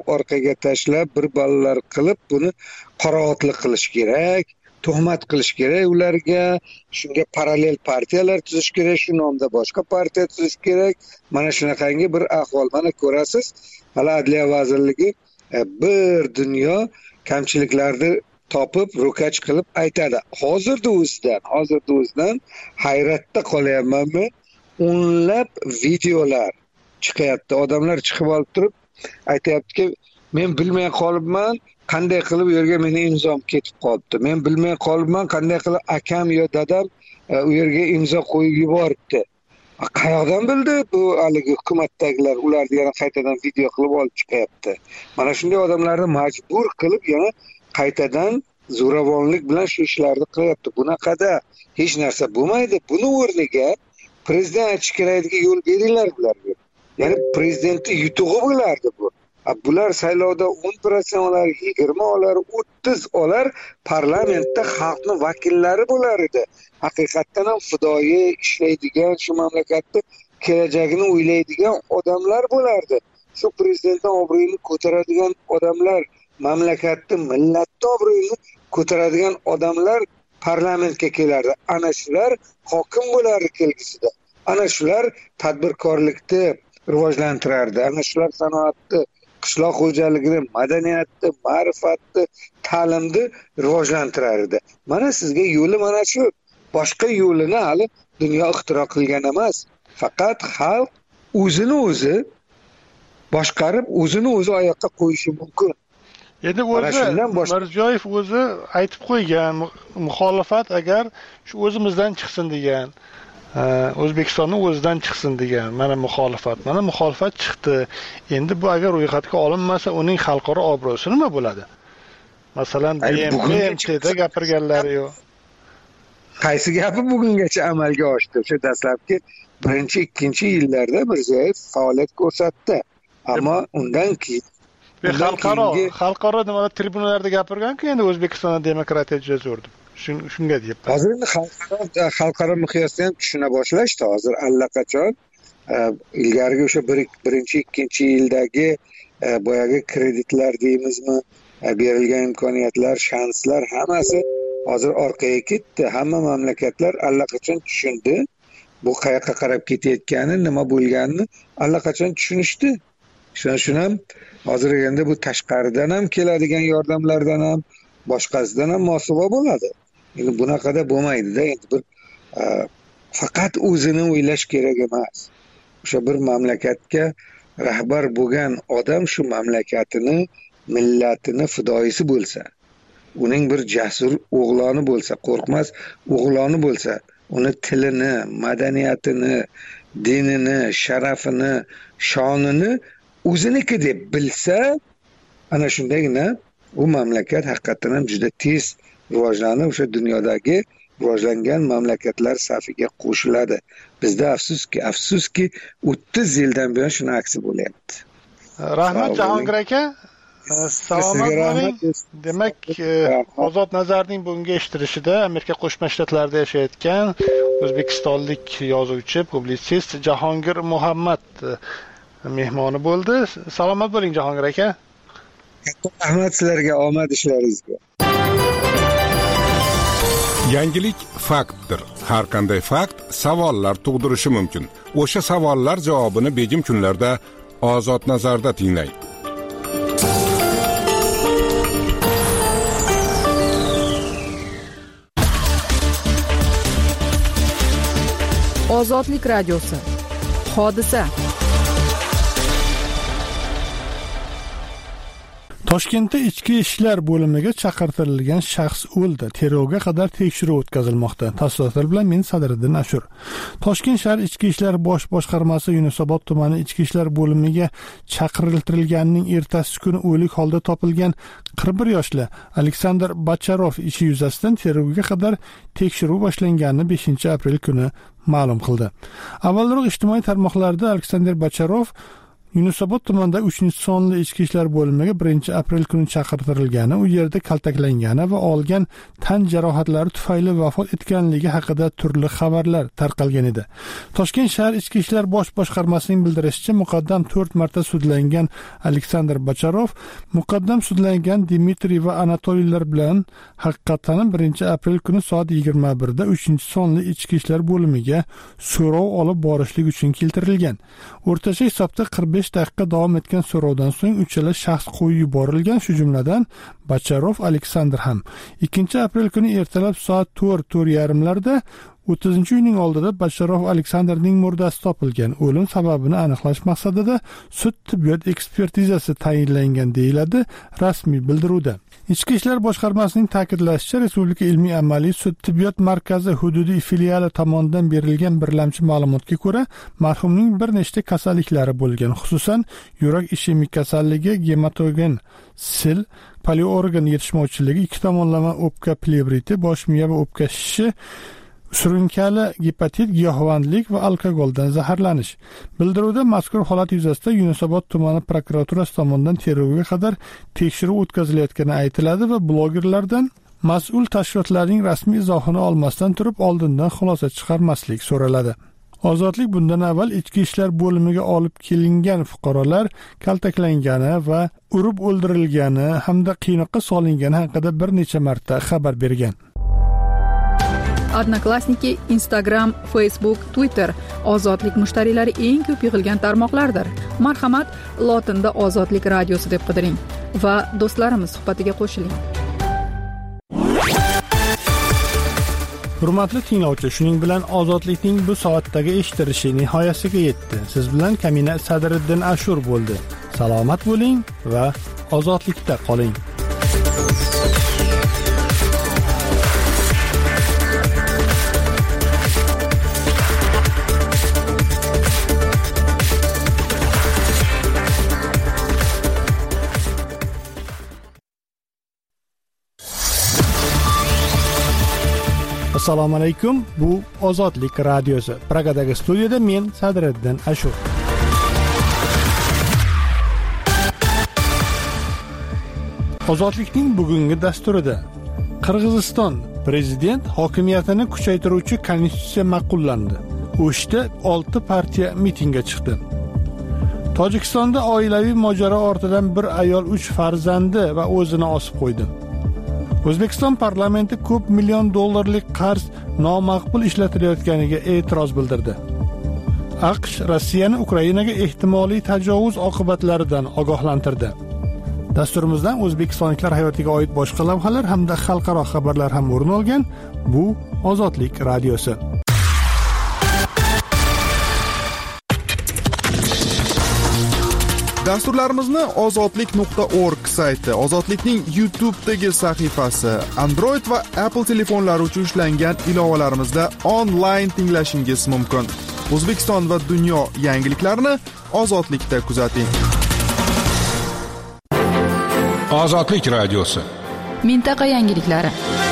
tashlab bir balolar qilib buni qorovotlik qilish kerak, tuhmat qilish kerak ularga, shunga parallel partiyalar tuzish kerak, shu nomda boshqa partiya tuzish kerak. Mana shunaqangi bir ahvol. Mana ko'rasiz, hali Adliya vazirligi bir dunyo kamchiliklarni topib, ro'kach qilib aytadi. Hozirda o'zidan hayratda qolyapmanmi? O'nlab videolar chiqyapti. Odamlar chiqib olib turib aytayaptiki, men bilmay qolibman, qanday qilib u yerga meni imzom ketib qolibdi. Men bilmay qolibman, qanday qilib akam yo dadam u yerga imzo qo'yib yuboribdi. Qayoqdan bildi bu haligi hukumatdagilar? Ularni yana qaytadan video qilib olib chiqyapti. Mana shunday odamlarni majbur qilib yana qaytadan zo'ravonlik bilan shu ishlarni qilyapti. Bunaqada hech narsa bo'lmaydi. Buni o'rniga prezident aytish kerakligiga yo'l beringlar bularga. Ya'ni prezidentning yutug'i bo'lardi bu. Bular saylovda 10% olar, 20 olar, 30 olar, parlamentda xalqning vakillari bo'lar edi. Haqiqatdan ham fidoyi ishlaydigan, shu mamlakatni kelajagini o'ylaydigan odamlar bo'lardi. Shu prezidentning obro'yini ko'taradigan odamlar, mamlakatni, millatni obro'yini ko'taradigan odamlar parlamentga kelardi. Ana shular hokim bo'lardi kelgusida. Ana shular tadbirkorlikni rivojlantirardi. Ana shular sanoatni, qishloq xo'jaligini, madaniyatni, ma'rifatni, ta'limni rivojlantirardi. Mana sizga yo'li mana shu. Boshqa yo'lini hali dunyo ixtiro qilgan emas. Faqat xalq o'zini o'zi boshqarib, o'zini o'zi oyoqqa qo'yishi mumkin. Endi o'zi Mirziyoyev o'zi aytib qo'ygan, muxolifat agar shu o'zimizdan chiqsin degan, O'zbekistonning o'zidan chiqsin degan. Mana muxolifat chiqdi. Endi bu agar ro'yxatga olinmasa, uning xalqaro obro'si nima bo'ladi? Masalan, BMTda gapirganlari yo'q. Qaysi gapi bugungacha amalga oshdi? O'sha dastlabki 1-2 yillarda Mirziyoyev faoliyat ko'rsatdi. Ammo undan keyin xalqaro nimalar tribunalarda gapirgan-ku, endi O'zbekistonda demokratiya juda zo'r deb. Shunga deyapman. Hozir endi xalqaro miqyosda ham tushuna boshlashdi. Hozir allaqachon ilgarigi o'sha 1-2 yildagi boyagi kreditlar deymizmi, berilgan imkoniyatlar, shanslar hammasi hozir orqaga ketdi. Hamma mamlakatlar allaqachon tushundi. Bu qayoqqa qarab ketayotgani, nima bo'lganini allaqachon tushunishdi. Shuning ham hozir endi bu tashqaridan ham keladigan yordamlardan ham boshqasidan ham mosuvo bo'ladi. Endi bunaqada bo'lmaydi-da. Endi bir faqat o'zini o'ylash kerak emas. O'sha bir mamlakatga rahbar bo'lgan odam shu mamlakatini, millatini fidoyisi bo'lsa, uning bir jasur o'g'loni bo'lsa, qo'rqmas o'g'loni bo'lsa, uni tilini, madaniyatini, dinini, sharafini, shonini o'ziniki deb bilsa, ana shundagina u mamlakat haqiqatan ham juda tez rivojlanib, o'sha dunyodagi rivojlangan mamlakatlar safiga qo'shiladi. Bizda afsuski 30 yildan buyon shuni aksi bo'lyapti. Rahmat Jahongir aka. Salomat bo'ling. Demak, Ozod Nazarning bugungi eshittirishida Amerika Qo'shma Shtatlarida yashayotgan o'zbekistonlik yozuvchi, publitsist Jahongir Muhammad mehmoni bo'ldi. Salomat bo'ling Jahongir aka. Rahmat sizlarga, omad ishlaringizga. Yangilik faktdir. Har qanday fakt savollar tug'dirishi mumkin. O'sha savollar javobini begim kunlarda Ozod Nazarda tinglang. Ozodlik radiosi. Hodisa. Toshkentda ichki ishlar bo'limiga chaqirtirilgan shaxs o'ldi. Tergovga qadar tekshiruv o'tkazilmoqda. Tafsilotlar bilan men Sadriddin Ashur. Toshkent shahar ichki ishlar bosh boshqarmasi Yunusobod tumani ichki ishlar bo'limiga chaqiriltirilganining ertasi kuni o'lik holda topilgan 41 yoshli Aleksandr Bacharov ishi yuzasidan tergovga qadar tekshiruv boshlanganini 5-aprel kuni ma'lum qildi. Avvalroq ijtimoiy tarmoqlarda Aleksandr Bacharov Yunusobod tumanida 3-sonli ichki ishlar bo'limiga 1-aprel kuni chaqirtirilgani, u yerda kaltaklangani va olgan tan jarohatlari tufayli vafot etganligi haqida turli xabarlar tarqalgan edi. Toshkent shahar ichki ishlar bosh boshqarmasining bildirishicha, muqaddam 4 marta sudlangan Aleksandr Bacharov muqaddam sudlangan Dmitriy va Anatoliylar bilan haqiqatan 1-aprel kuni soat 21 da 3-sonli ichki ishlar bo'limiga so'rov olib borishlik uchun keltirilgan. O'rtacha hisobda 45 daqiqa davom etgan so'rovdan so'ng uchala shaxs qo'yib yuborilgan, shu jumladan Bacharov Aleksandr ham. 2-aprel kuni ertalab soat 4:30larda 30-uyning oldida Bacharov Aleksandrning murdasi topilgan. O'lim sababini aniqlash maqsadida sud tibbiyot ekspertizasi tayinlangan deyiladi rasmiy bildiruvda. Ichki ishlar boshqarmasining ta'kidlashicha, Respublika ilmiy-amaliy sud tibbiyot markazi hududiy filiali tomonidan berilgan birlamchi ma'lumotga ko'ra, marhumning bir nechta kasalliklari bo'lgan, xususan yurak ishemik kasalligi, gematogen sil, poliorgan yetishmovchiligi, ikki tomonlama o'pka plevriti, bosh miya va o'pka shishi, surunkali gepatit, giyohvandlik va alkogoldan zaharlanish. Bildiruvda mazkur holat yuzasidan Yunusobod tumani prokuraturasi tomonidan tergovga qadar tekshiruv o'tkazilayotgani aytiladi va blogerlardan mas'ul tashkilotlarning rasmiy izohini olmasdan turib oldindan xulosa chiqarmaslik so'raladi. Ozodlik bundan avval ichki ishlar bo'limiga olib kelingan fuqarolar kaltaklangani va urib o'ldirilgani hamda qiynoqqa solingani haqida bir necha marta xabar bergan. Odnoklassniki, Instagram, Facebook, Twitter ozodlik mushtariylari eng ko'p yig'ilgan tarmoqlardir. Marhamat, lotinda Ozodlik radiosi deb qidiring va do'stlarimiz suhbatiga qo'shiling. Hurmatli tinglovchi, shuning bilan Ozodlikning bu soatdagi eshittirishi nihoyasiga yetdi. Siz bilan Kamina Sadriddin Ashur bo'ldi. Salomat bo'ling va ozodlikda qoling. Assalomu alaykum. Bu Ozodlik radiosi. Pragadagi studiyada men Sadriddin Ashur. Ozodlikning bugungi dasturida Qirg'iziston prezident hokimiyatini kuchaytiruvchi konstitutsiya ma'qullandi. O'shda 6 partiya mitingga chiqdi. Tojikistonda oilaviy mojaro ortidan bir ayol 3 farzandi va o'zini osib qo'ydi. O'zbekiston parlamenti ko'p million dollarlik qarz nomaqbul ishlatilayotganiga e'tiroz bildirdi. AQSh Rossiyani Ukrainaga ehtimoliy tajovuz oqibatlaridan ogohlantirdi. Dasturimizdan o'zbekistonliklar hayotiga oid boshqa lavhalar hamda xalqaro xabarlar ham o'rin olgan. Bu Ozodlik radiosi. Dasturlarimizni ozodlik.org sayti, Ozodlikning YouTube'dagi sahifasi, Android va Apple telefonlari uchun ishlangan ilovalarimizda onlayn tinglashingiz mumkin. O'zbekiston va dunyo yangiliklarini Ozodlikda kuzating. Ozodlik radiosi. Mintaqa yangiliklari.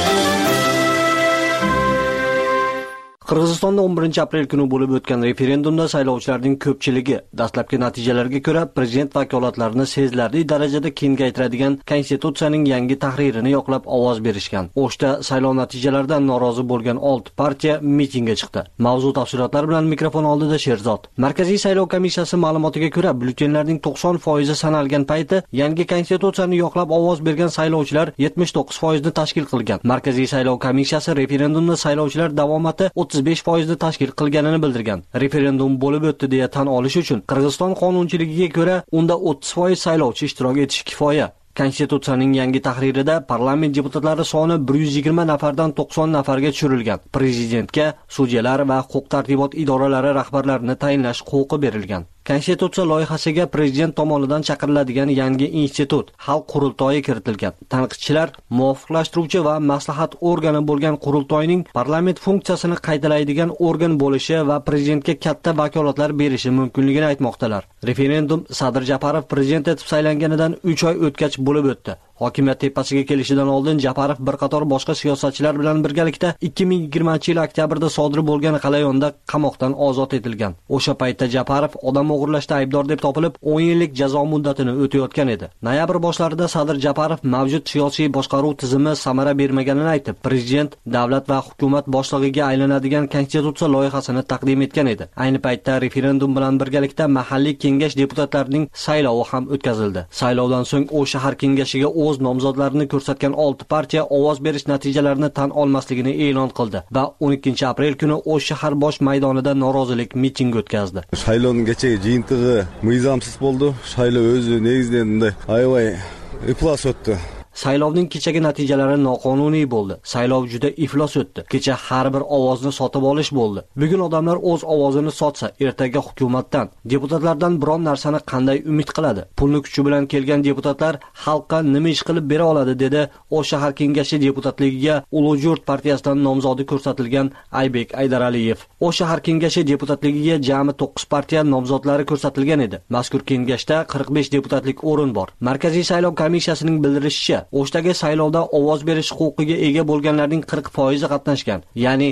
Qirg'izistonda 11-aprel kuni bo'lib o'tgan referendumda saylovchilarning ko'pchiligi dastlabki natijalarga ko'ra prezident vakolatlarini sezilarli darajada kengaytiradigan konstitutsiyaning yangi tahririni yoqlab ovoz berishgan. O'shda saylov natijalaridan norozi bo'lgan 6 partiya mitingga chiqdi. Mavzu tafsilotlari bilan mikrofon oldida Sherzod. Markaziy saylov komissiyasi ma'lumotiga ko'ra, byulletenlarning 90% sanalgan payti yangi konstitutsiyani yoqlab ovoz bergan saylovchilar 79% ni tashkil qilgan. Markaziy saylov komissiyasi referendumda saylovchilar davomati 35% tashkil qilganini bildirgan. Referendum bo'lib o'tdi deya tan olish uchun Qirg'iziston qonunchiligiga ko'ra unda 30% saylovchi ishtirok etishi kifoya. Konstitutsiyaning yangi tahririda parlament deputatlari soni 120 nafardan 90 nafarga tushirilgan. Prezidentga sudyalar va huquq-tartibot idoralari rahbarlarini tayinlash huquqi berilgan. Konstitutsiya loyihasiga prezident tomonidan chaqiriladigan yangi institut xalq qurultoyi kiritilgan. Tanqidchilar muvofiqlashtiruvchi va maslahat organi bo'lgan qurultoyning parlament funksiyasini qaytalaydigan organ bo'lishi va prezidentga katta vakolatlar berishi mumkinligini aytmoqdalar. Referendum Sadir Japarov prezident etib saylanganidan 3 oy o'tgach bo'lib o'tdi. Hokimiyat tepasiga kelishidan oldin Japarov bir qator boshqa siyosatchilar bilan birgalikda 2020-yil oktyabrda sodir bo'lgan g'alayonda qamoqdan ozod etilgan. O'sha paytda Japarov odam o'g'irlashda aybdor deb topilib, 10 yillik jazo muddatini o'tayotgan edi. Noyabr boshlarida Sadir Japarov mavjud siyosiy boshqaruv tizimi samara bermaganini aytib, prezident davlat va hukumat boshlig'iga aylanadigan konstitutsiya loyihasini taqdim etgan edi. Ayni paytda referendum bilan birgalikda mahalliy kengash deputatlarining saylovi ham o'tkazildi. Saylovdan so'ng o'sha shahar kengashiga o'z nomzodlarini ko'rsatgan 6 partiya ovoz berish natijalarini tan olmasligini e'lon qildi va 12-aprel kuni o'sha shahar bosh maydonida norozilik mitingi o'tkazdi. Saylovning kechagi jiyintig'i mizomsiz bo'ldi. Saylov o'zi negizda aybay iflos o'tdi. Saylovning kechagi natijalari noqonuniy bo'ldi. Saylov juda iflos o'tdi. Kecha har bir ovozni sotib olish bo'ldi. Bugun odamlar o'z ovozini sotsa, ertaga hukumatdan, deputatlardan biron narsani qanday umid qiladi? Pulni kuchi bilan kelgan deputatlar xalqqa nima ish qilib bera oladi, dedi o'sha shahar kengashi deputatligiga Ulug'jurt partiyasidan nomzodi ko'rsatilgan Aybek Aydaraliyev. O'sha shahar kengashi deputatligiga jami 9 partiya nomzodlari ko'rsatilgan edi. Mazkur kengashda 45 deputatlik o'rin bor. Markaziy saylov komissiyasining bildirishicha, o'shdagi saylovda ovoz berish huquqiga ega bo'lganlarning 40% qatnashgan. Ya'ni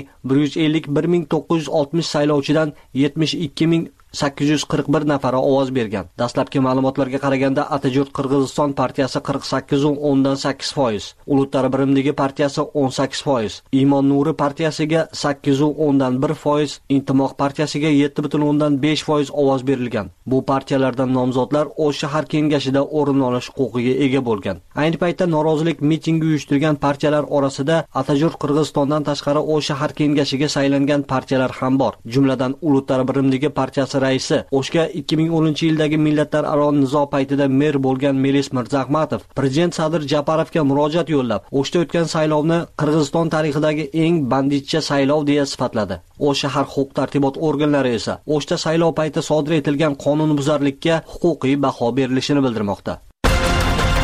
151.960 saylovchidan 72.841 nafari ovoz bergan. Dastlabki ma'lumotlarga qaraganda Atajurt Qirg'iziston partiyasi 48.8%, Ulutlar birimligi partiyasi 18%, Imon Nuri partiyasiga 8.1%, Intimoq partiyasiga 7.5% ovoz berilgan. Bu partiyalardan nomzodlar o'sha shahar kengashida o'rin olish huquqiga ega bo'lgan. Ayni paytda norozilik mitingi uyushtirgan partiyalar orasida Atajurt Qirg'izistondan tashqari o'sha shahar kengashiga saylangan partiyalar ham bor. Jumladan Ulutlar birimligi partiyasi raisi, O'shga 2010-yildagi millatlararo nizo paytida mer bo'lgan Melis Mirzahmatov prezident Sadir Japarovga murojaat yo'llab, O'shda o'tgan saylovni Qirg'iziston tarixidagi eng banditcha saylov deya sifatladi. O'sha shahar huquq-tartibot organlari esa O'shda saylov payti sodir etilgan qonunbuzarlikka huquqiy baho berilishini bildirmoqda.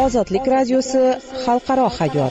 Ozodlik radiosi xalqaro hayot.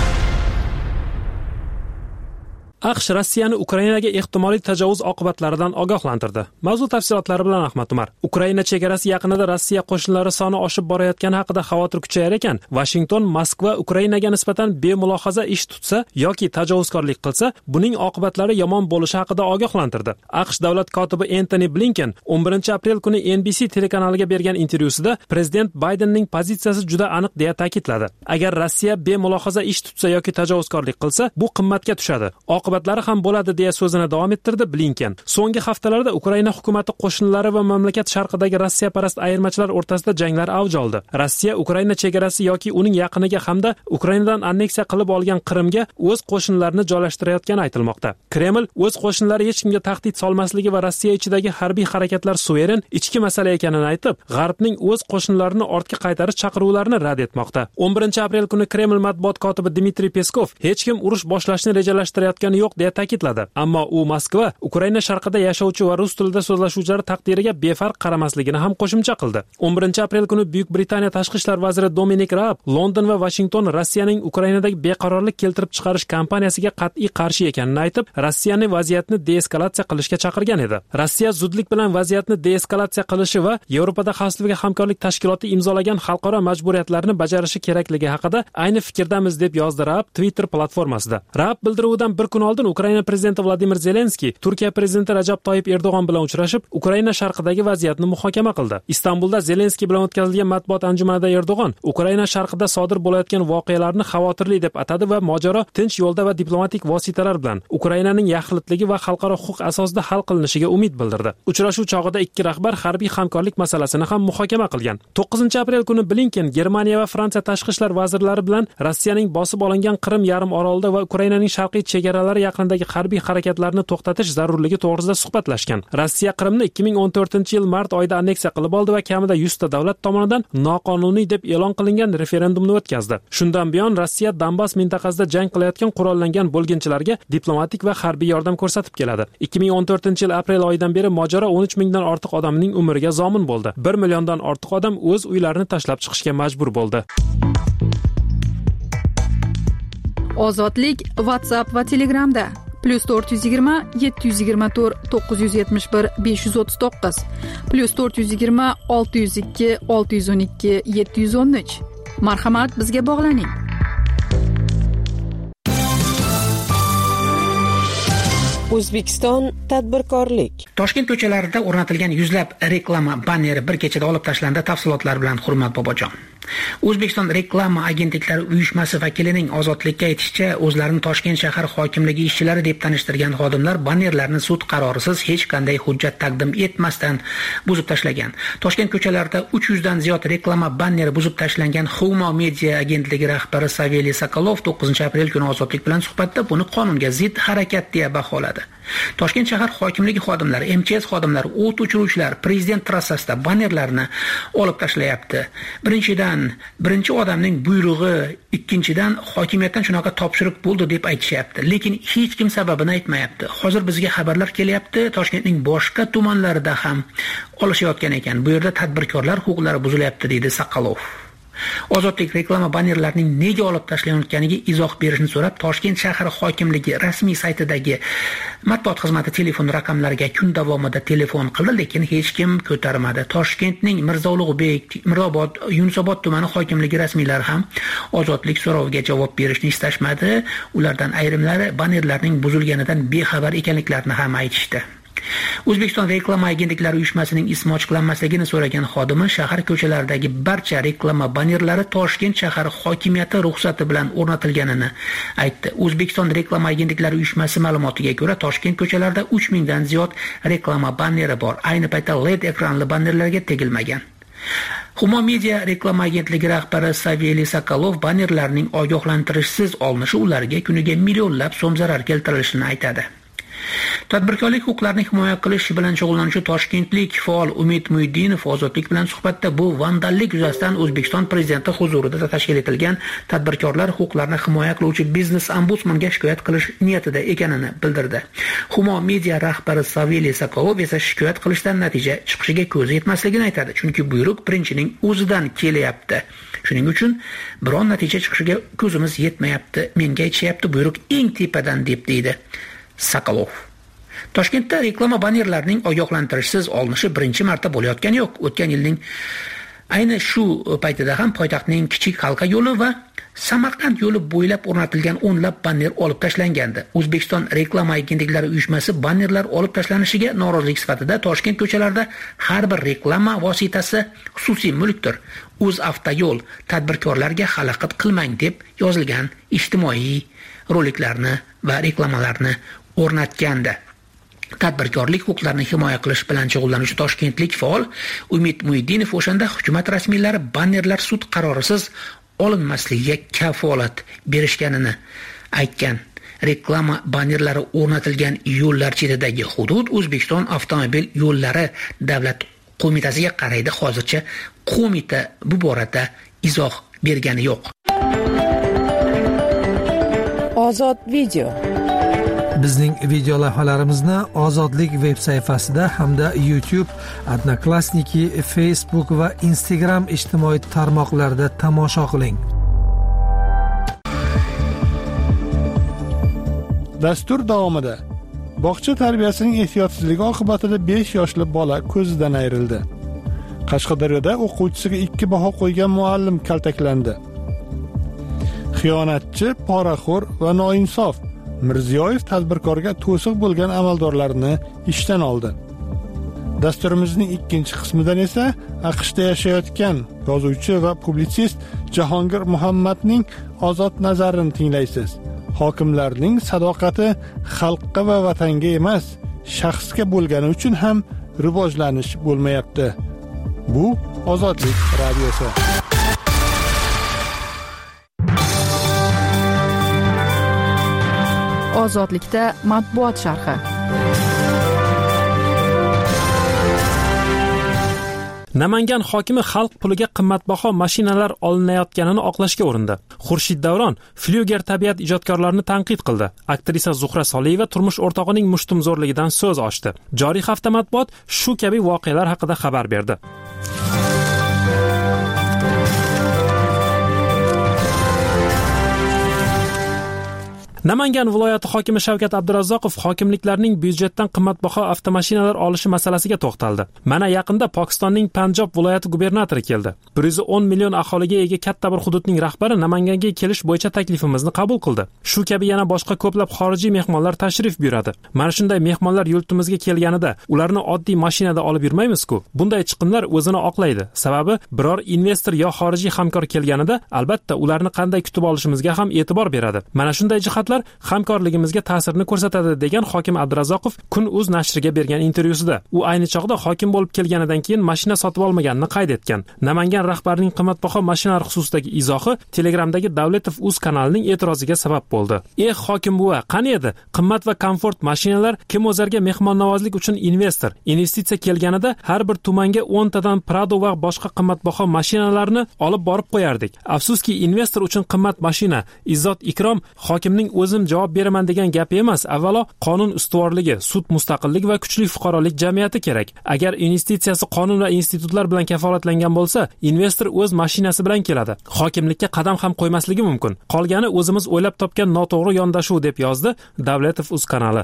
AQSh Rossiyani Ukrainaga ehtimoliy tajovuz oqibatlaridan ogohlantirdi. Mavzu tafsilotlari bilan Ahmad Umar. Ukraina chegarasi yaqinida Rossiya qo'shinlari soni oshib borayotgani haqida xavotir kuchayar ekan, Washington Moskva Ukrainaga nisbatan bemulohaza ish tutsa yoki tajovuzkorlik qilsa, buning oqibatlari yomon bo'lishi haqida ogohlantirdi. AQSh davlat kotibi Antony Blinken 11-aprel kuni NBC telekanaliga bergan intervyusida prezident Baydenning pozitsiyasi juda aniq deya ta'kidladi. Agar Rossiya bemulohaza ish tutsa yoki tajovuzkorlik qilsa, bu qimmatga tushadi. Oqibatlari ham bo'ladi deya so'zini davom ettirdi Blinken. So'nggi haftalarda Ukraina hukumati qo'shinlari va mamlakat sharqidagi Rossiya parast ayirmachilar o'rtasida janglar avj oldi. Rossiya Ukraina chegarasi yoki uning yaqiniga hamda Ukrainadan anneksiya qilib olgan Qrimga o'z qo'shinlarini joylashtirayotgani aytilmoqda. Kreml o'z qo'shinlari hech kimga tahdid solmasligi va Rossiya ichidagi harbiy harakatlar suveren ichki masala ekanini aytib, G'arbning o'z qo'shinlarini ortga qaytarish chaqiruvlarini rad etmoqda. 11-aprel kuni Kreml matbuot kotibi Dmitriy Peskov hech kim urush boshlashni rejalashtirayotgani yo'q deya ta'kidladi. Ammo u Moskva Ukraina sharqida yashovchi va rus tilida so'zlashuvchilar taqdiriga befarq qaramasligini ham qo'shimcha qildi. 11-aprel kuni Buyuk Britaniya tashqi ishlar vaziri Dominic Raab London va Washington Rossiyaning Ukrainadagi beqarorlik keltirib chiqarish kampaniyasiga qat'iy qarshi ekanini aytib, Rossiyani vaziyatni deeskalatsiya qilishga chaqirgan edi. Rossiya zudlik bilan vaziyatni deeskalatsiya qilishi va Yevropada xavfsizlik va hamkorlik tashkiloti imzolagan xalqaro majburiyatlarni bajarishi kerakligi haqida ayni fikrdamiz deb yozdi Raab Twitter platformasida. Raab bildiruvidan bir kun oldin Ukraina prezidenti Vladimir Zelenskiy Turkiya prezidenti Rajab Toyib Erdo'g'on bilan uchrashib, Ukraina sharqidagi vaziyatni muhokama qildi. Istanbulda Zelenskiy bilan o'tkazilgan matbuot anjumanida Erdo'g'on Ukraina sharqida sodir bo'layotgan voqealarni xavotirli deb atadi va mojaro tinch yo'lda va diplomatik vositalar bilan Ukrainaning yaxlitligi va xalqaro huquq asosida hal qilinishiga umid bildirdi. Uchrashuv chog'ida ikki rahbar harbiy hamkorlik masalasini ham muhokama qilgan. 9-aprel kuni Blinken Germaniya va Fransiya tashqi ishlar vazirlari bilan Rossiyaning bosib olingan Qrim yarim orolida va Ukrainaning sharqiy chegaralari yaqinidagi harbiy harakatlarni to'xtatish zarurligi to'g'risida suhbatlashgan. Rossiya Qrimni 2014-yil mart oyida anneksiya qilib oldi va kamida 100 ta davlat tomonidan noqonuniy deb e'lon qilingan referendumni o'tkazdi. Shundan buyon Rossiya Donbass mintaqasida jang qilayotgan qurollangan bo'lginchilarga diplomatik va harbiy yordam ko'rsatib keladi. 2014-yil aprel oyidan beri mojaro 13 mingdan ortiq odamning umriga zomin bo'ldi. 1 milliondan ortiq odam o'z uylarini tashlab chiqishga majbur bo'ldi. Ozodlik WhatsApp va Telegramda +420 724 971 539 +420 602 612 713. Marhamat, bizga bog'laning. O'zbekiston tadbirkorlik. Toshkent ko'chalarida o'rnatilgan yuzlab reklama banneri bir kechada olib tashlandi. Tafsilotlar bilan Hurmat Bobojon. O'zbekiston reklama agentliklari uyushmasi vakilining Ozodlikka aytishicha, o'zlarini Toshkent shahar hokimligi ishchilari deb tanishtirgan xodimlar bannerlarni sud qarorisiz hech qanday hujjat taqdim etmasdan buzib tashlagan. Toshkent ko'chalarida 300 dan ziyod reklama banneri buzib tashlangan. Humo Media agentligi rahbari Saveliy Sokolov 9-aprel kuni Ozodlik bilan suhbatda buni qonunga zid harakat deya baholadi. Toshkent shahar hokimligi xodimlari, MCS xodimlari, o't o'chiruvchilar prezident trassasida bannerlarni olib tashlayapti. Birinchi odamning buyrug'i, ikkinchidan hokimiyatdan shunaqa topshiriq bo'ldi deb aytishyapti, lekin hech kim sababini aytmayapti. Hozir bizga xabarlar kelyapti, Toshkentning boshqa tumanlarida ham olishayotgan ekan. Bu yerda tadbirkorlar huquqlari buzilyapti, deydi Sokolov. Ozodlik reklama bannerlarining nega olib tashlanayotganiga izoh berishni so'rab, Toshkent shahar hokimligi rasmiy saytidagi matbuot xizmati telefon raqamlariga kun davomida telefon qildi, lekin hech kim ko'tarmadi. Toshkentning Mirzo Ulug'bek, Mirobod, Yunusobod tumani hokimligi rasmiylari ham Ozodlik so'roviga javob berishni istashmadi. Ulardan ayrimlari bannerlarning buzilganidan bexabar ekanliklarini ham aytishdi. O'zbekiston reklama agentliklari uyushmasining ismi ochiqlanmasligini so'ragan xodimi shahar ko'chalaridagi barcha reklama bannerlari Toshkent shahar hokimiyati ruxsati bilan o'rnatilganini aytdi. O'zbekiston reklama agentliklari uyushmasi ma'lumotiga ko'ra, Toshkent ko'chalarida 3000 dan ziyod reklama banneri bor. Ayni paytda LED ekranli bannerlarga tegilmagan. Humo Media reklama agentligi rahbari Saveliy Sokolov bannerlarning ogohlantirishsiz olinishi ularga kuniga millionlab so'm zarar keltirishini aytadi. Tadbirkorlik huquqlarini himoya qilish bilan shug'ullanuvchi toshkentlik faol Umid Muhiddinov Ozodlik bilan suhbatda bu vandallik yuzasidan O'zbekiston prezidenti huzurida tashkil etilgan tadbirkorlar huquqlarini himoya qiluvchi biznes ombudsmanga shikoyat qilish niyatida ekanini bildirdi. Humo Media rahbari Saveliy Sokolov esa shikoyat qilishdan natija chiqishiga ko'zi yetmasligini aytadi, chunki buyruq birinchining o'zidan kelyapti. Shuning uchun biron natija chiqishiga ko'zimiz yetmayapti. Menga aytishyapti, buyruq eng tepadan deb deydi Sokolov. Toshkentda reklama bannerlarining ogohlantirishsiz olinishi birinchi marta bo'layotgani yo'q. O'tgan yilning ayni shu paytida ham poytaxtning Kichik Halqa yo'li va Samarqand yo'li bo'ylab o'rnatilgan o'nlab banner olib tashlangandi. O'zbekiston reklama agentliklari uyushmasi bannerlar olib tashlanishiga norozilik sifatida Toshkent ko'chalarida har bir reklama vositasi xususiy mulkdir. O'zavtoyo'l tadbirkorlarga xalaqit qilmang deb yozilgan ijtimoiy roliklarni va reklamalarni o'rnatgandi. Tadbirkorlik huquqlarini himoya qilish bilan shug'ullanuvchi toshkentlik faol Umid Muhiddinov o'shanda hukumat rasmiylari bannerlar sud qarorisiz olinmasligiga kafolat berishganini aytgan. Reklama bannerlari o'rnatilgan yo'llar chetidagi hudud O'zbekiston avtomobil yo'llari davlat qo'mitasiga qaraydi. Hozircha qo'mita bu borada izoh bergani yo'q. Ozod video. Bizning video lavhalarimizni Ozodlik veb sayfasida hamda YouTube, Odnoklassniki, Facebook va Instagram ijtimoiy tarmoqlarida tomosha qiling. Dastur davomida bog'cha tarbiyasining ehtiyotsizligi oqibatida 5 yoshli bola ko'zidan ayrildi. Qashqadaryoda o'quvchisiga 2 baho qo'ygan muallim kaltaklandi. Xiyonatchi, poraxo'r va noinsof Mirziyoyev tadbirkorga to'siq bo'lgan amaldorlarni ishdan oldi. Dasturimizning ikkinchi qismidan esa AQShda yashayotgan yozuvchi va publitsist Jahongir Muhammadning ozod nazarini tinglaysiz. Hokimlarning sadoqati xalqqa va vatanga emas, shaxsga bo'lgani uchun ham rivojlanish bo'lmayapti. Bu Ozodlik radiosi. Ozodlikda matbuot sharhi. Namangan hokimi xalq puliga qimmatbaho mashinalar olinayotganini oqlashga urindi. Xurshid Davron Flyuger tabiat ijodkorlarini tanqid qildi. Aktrisa Zuhra Soliyeva turmush o'rtog'ining mushtumzo'rligidan so'z ochdi. Joriy hafta matbuot shu kabi voqealar haqida xabar berdi. Namangan viloyati hokimi Shavkat Abdurazzoqov hokimliklarning byudjetdan qimmatbaho avtomashinalar olishi masalasiga to'xtaldi. Mana yaqinda Pokistonning Panjob viloyati gubernatori keldi. 110 million aholiga ega katta bir hududning rahbari Namanganga kelish bo'yicha taklifimizni qabul qildi. Shu kabi yana boshqa ko'plab xorijiy mehmonlar tashrif buyuradi. Mana shunday mehmonlar yurtimizga kelganida ularni oddiy mashinada olib yurmaymiz-ku. Bunday chiqimlar o'zini oqlaydi. Sababi biror investor yo xorijiy hamkor kelganida albatta ularni qanday kutib olishimizga ham e'tibor beradi. Mana shunday jihatlar hamkorligimizga ta'sirini ko'rsatadi degan hokim Abdurazzoqov Kun.uz nashriga bergan intervyusida. U ayni chog'da hokim bo'lib kelganidan keyin mashina sotib olmaganini qayd etgan. Namangan rahbarining qimmatbaho mashinalar xususidagi izohi Telegramdagi Davletov.uz kanalining e'tiroziga sabab bo'ldi. Hokim buva, qani edi? Qimmat va komfort mashinalar kim o'zarga mehmonnavozlik uchun investor, investitsiya kelganida har bir tumanga 10 tadan Prado va boshqa qimmatbaho mashinalarni olib borib qo'yardik. Afsuski investor uchun qimmat mashina, izzat ikrom hokimning o'zim javob beraman degan gap emas. Avvalo qonun ustuvorligi, sud mustaqilligi va kuchli fuqarolik jamiyati kerak. Agar investitsiyasi qonun va institutlar bilan kafolatlangan bo'lsa, investor o'z mashinasi bilan keladi. Hokimlikka qadam ham qo'ymasligi mumkin. Qolgani o'zimiz o'ylab topgan noto'g'ri yondashuv deb yozdi Davletov.uz kanali.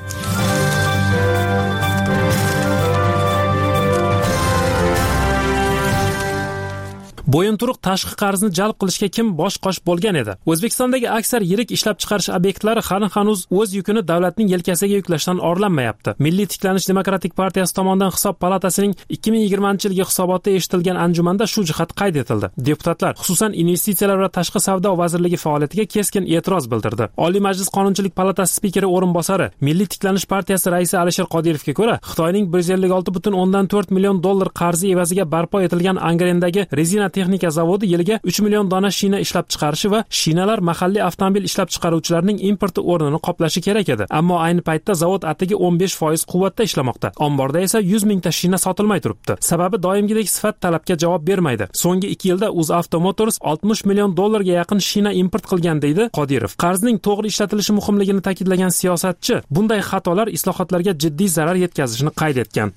Bo'yinturuq tashqi qarzni jalb qilishga kim bosh-qosh bo'lgan edi? O'zbekistondagi aksar yirik ishlab chiqarish obyektlari hanuz o'z yukini davlatning yelkasiga yuklashdan orlanmayapti. Milliy tiklanish demokratik partiyasi tomonidan hisob palatasining 2020-yilgi hisobotida eshitilgan anjumanda shu jihat qayd etildi. Deputatlar, xususan investitsiyalar va tashqi savdo vazirligi faoliyatiga keskin e'tiroz bildirdi. Oliy Majlis Qonunchilik palatasi spikeri o'rinbosari, Milliy tiklanish partiyasi raisi Alisher Qodirovga ko'ra, Xitoyning 156,4 million dollar qarzi evaziga barpo etilgan Angrendagi rezina texnika zavodi yiliga 3 million dona shina ishlab chiqarishi va shinalar mahalliy avtomobil ishlab chiqaruvchilarning importi o'rnini qoplashi kerak edi. Ammo ayni paytda zavod atigi 15% quvvatda ishlamoqda. Omborda esa 100 mingta shina sotilmay turibdi. Sababi doimgidek sifat talabga javob bermaydi. So'nggi 2 yilda UzAuto Motors 60 million dollarga yaqin shina import qilgan deydi Qodirov. Qarzning to'g'ri ishlatilishi muhimligini ta'kidlagan siyosatchi bunday xatolar islohotlarga jiddiy zarar yetkazishini qayd etgan.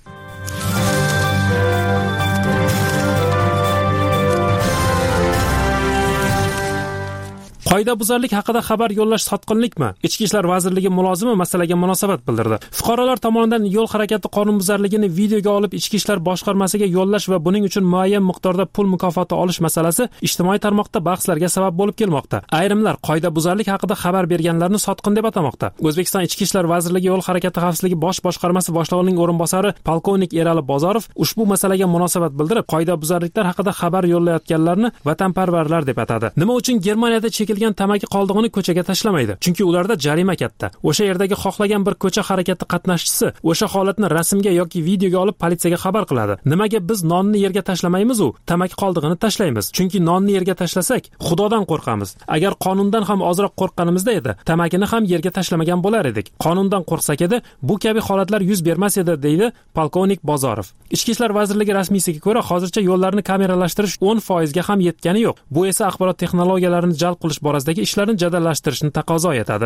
Qoidabuzarlik haqida xabar yo'llash sotqinlikmi? Ichki ishlar vazirligi mulozimi masalaga munosabat bildirdi. Fuqarolar tomonidan yo'l harakati qonunbuzarligini videoga olib ichki ishlar boshqarmasiga yo'llash va buning uchun muayyan miqdorda pul mukofoti olish masalasi ijtimoiy tarmoqda bahslarga sabab bo'lib kelmoqda. Ayrimlar qoidabuzarlik haqida xabar berganlarni sotqin deb atamoqda. O'zbekiston Ichki ishlar vazirligi yo'l harakati xavfsizligi bosh boshqarmasi boshlig'ining o'rinbosari polkovnik Erali Bozorov ushbu masalaga munosabat bildirib, qoidabuzarliklar haqida xabar yo'llayotganlarni vatanparvarlar deb atadi. Nima uchun Germaniyada tamaki qoldig'ini ko'chaga tashlamaydi? Chunki ularda jarima katta. O'sha yerdagi xohlagan bir ko'cha harakati qatnashchisi o'sha holatni rasmga yoki videoga olib politsiyaga xabar qiladi. Nimaga biz nonni yerga tashlamaymiz u? Tamaki qoldig'ini tashlaymiz. Chunki nonni yerga tashlasak, Xudodan qo'rqamiz. Agar qonundan ham ozroq qo'rqqanimizda edi, tamakini ham yerga tashlamagan bo'lar edik. Qonundan qo'rqsak edi, bu kabi holatlar yuz bermas edi, deydi polkovnik Bozorov. Ichki ishlar vazirligi rasmiysiga ko'ra, hozircha yo'llarni kameralashtirish 10% ga ham yetgani yo'q. Bu esa axborot texnologiyalarini jalb qilish borasidagi ishlarni jadallashtirishni taqozo etadi.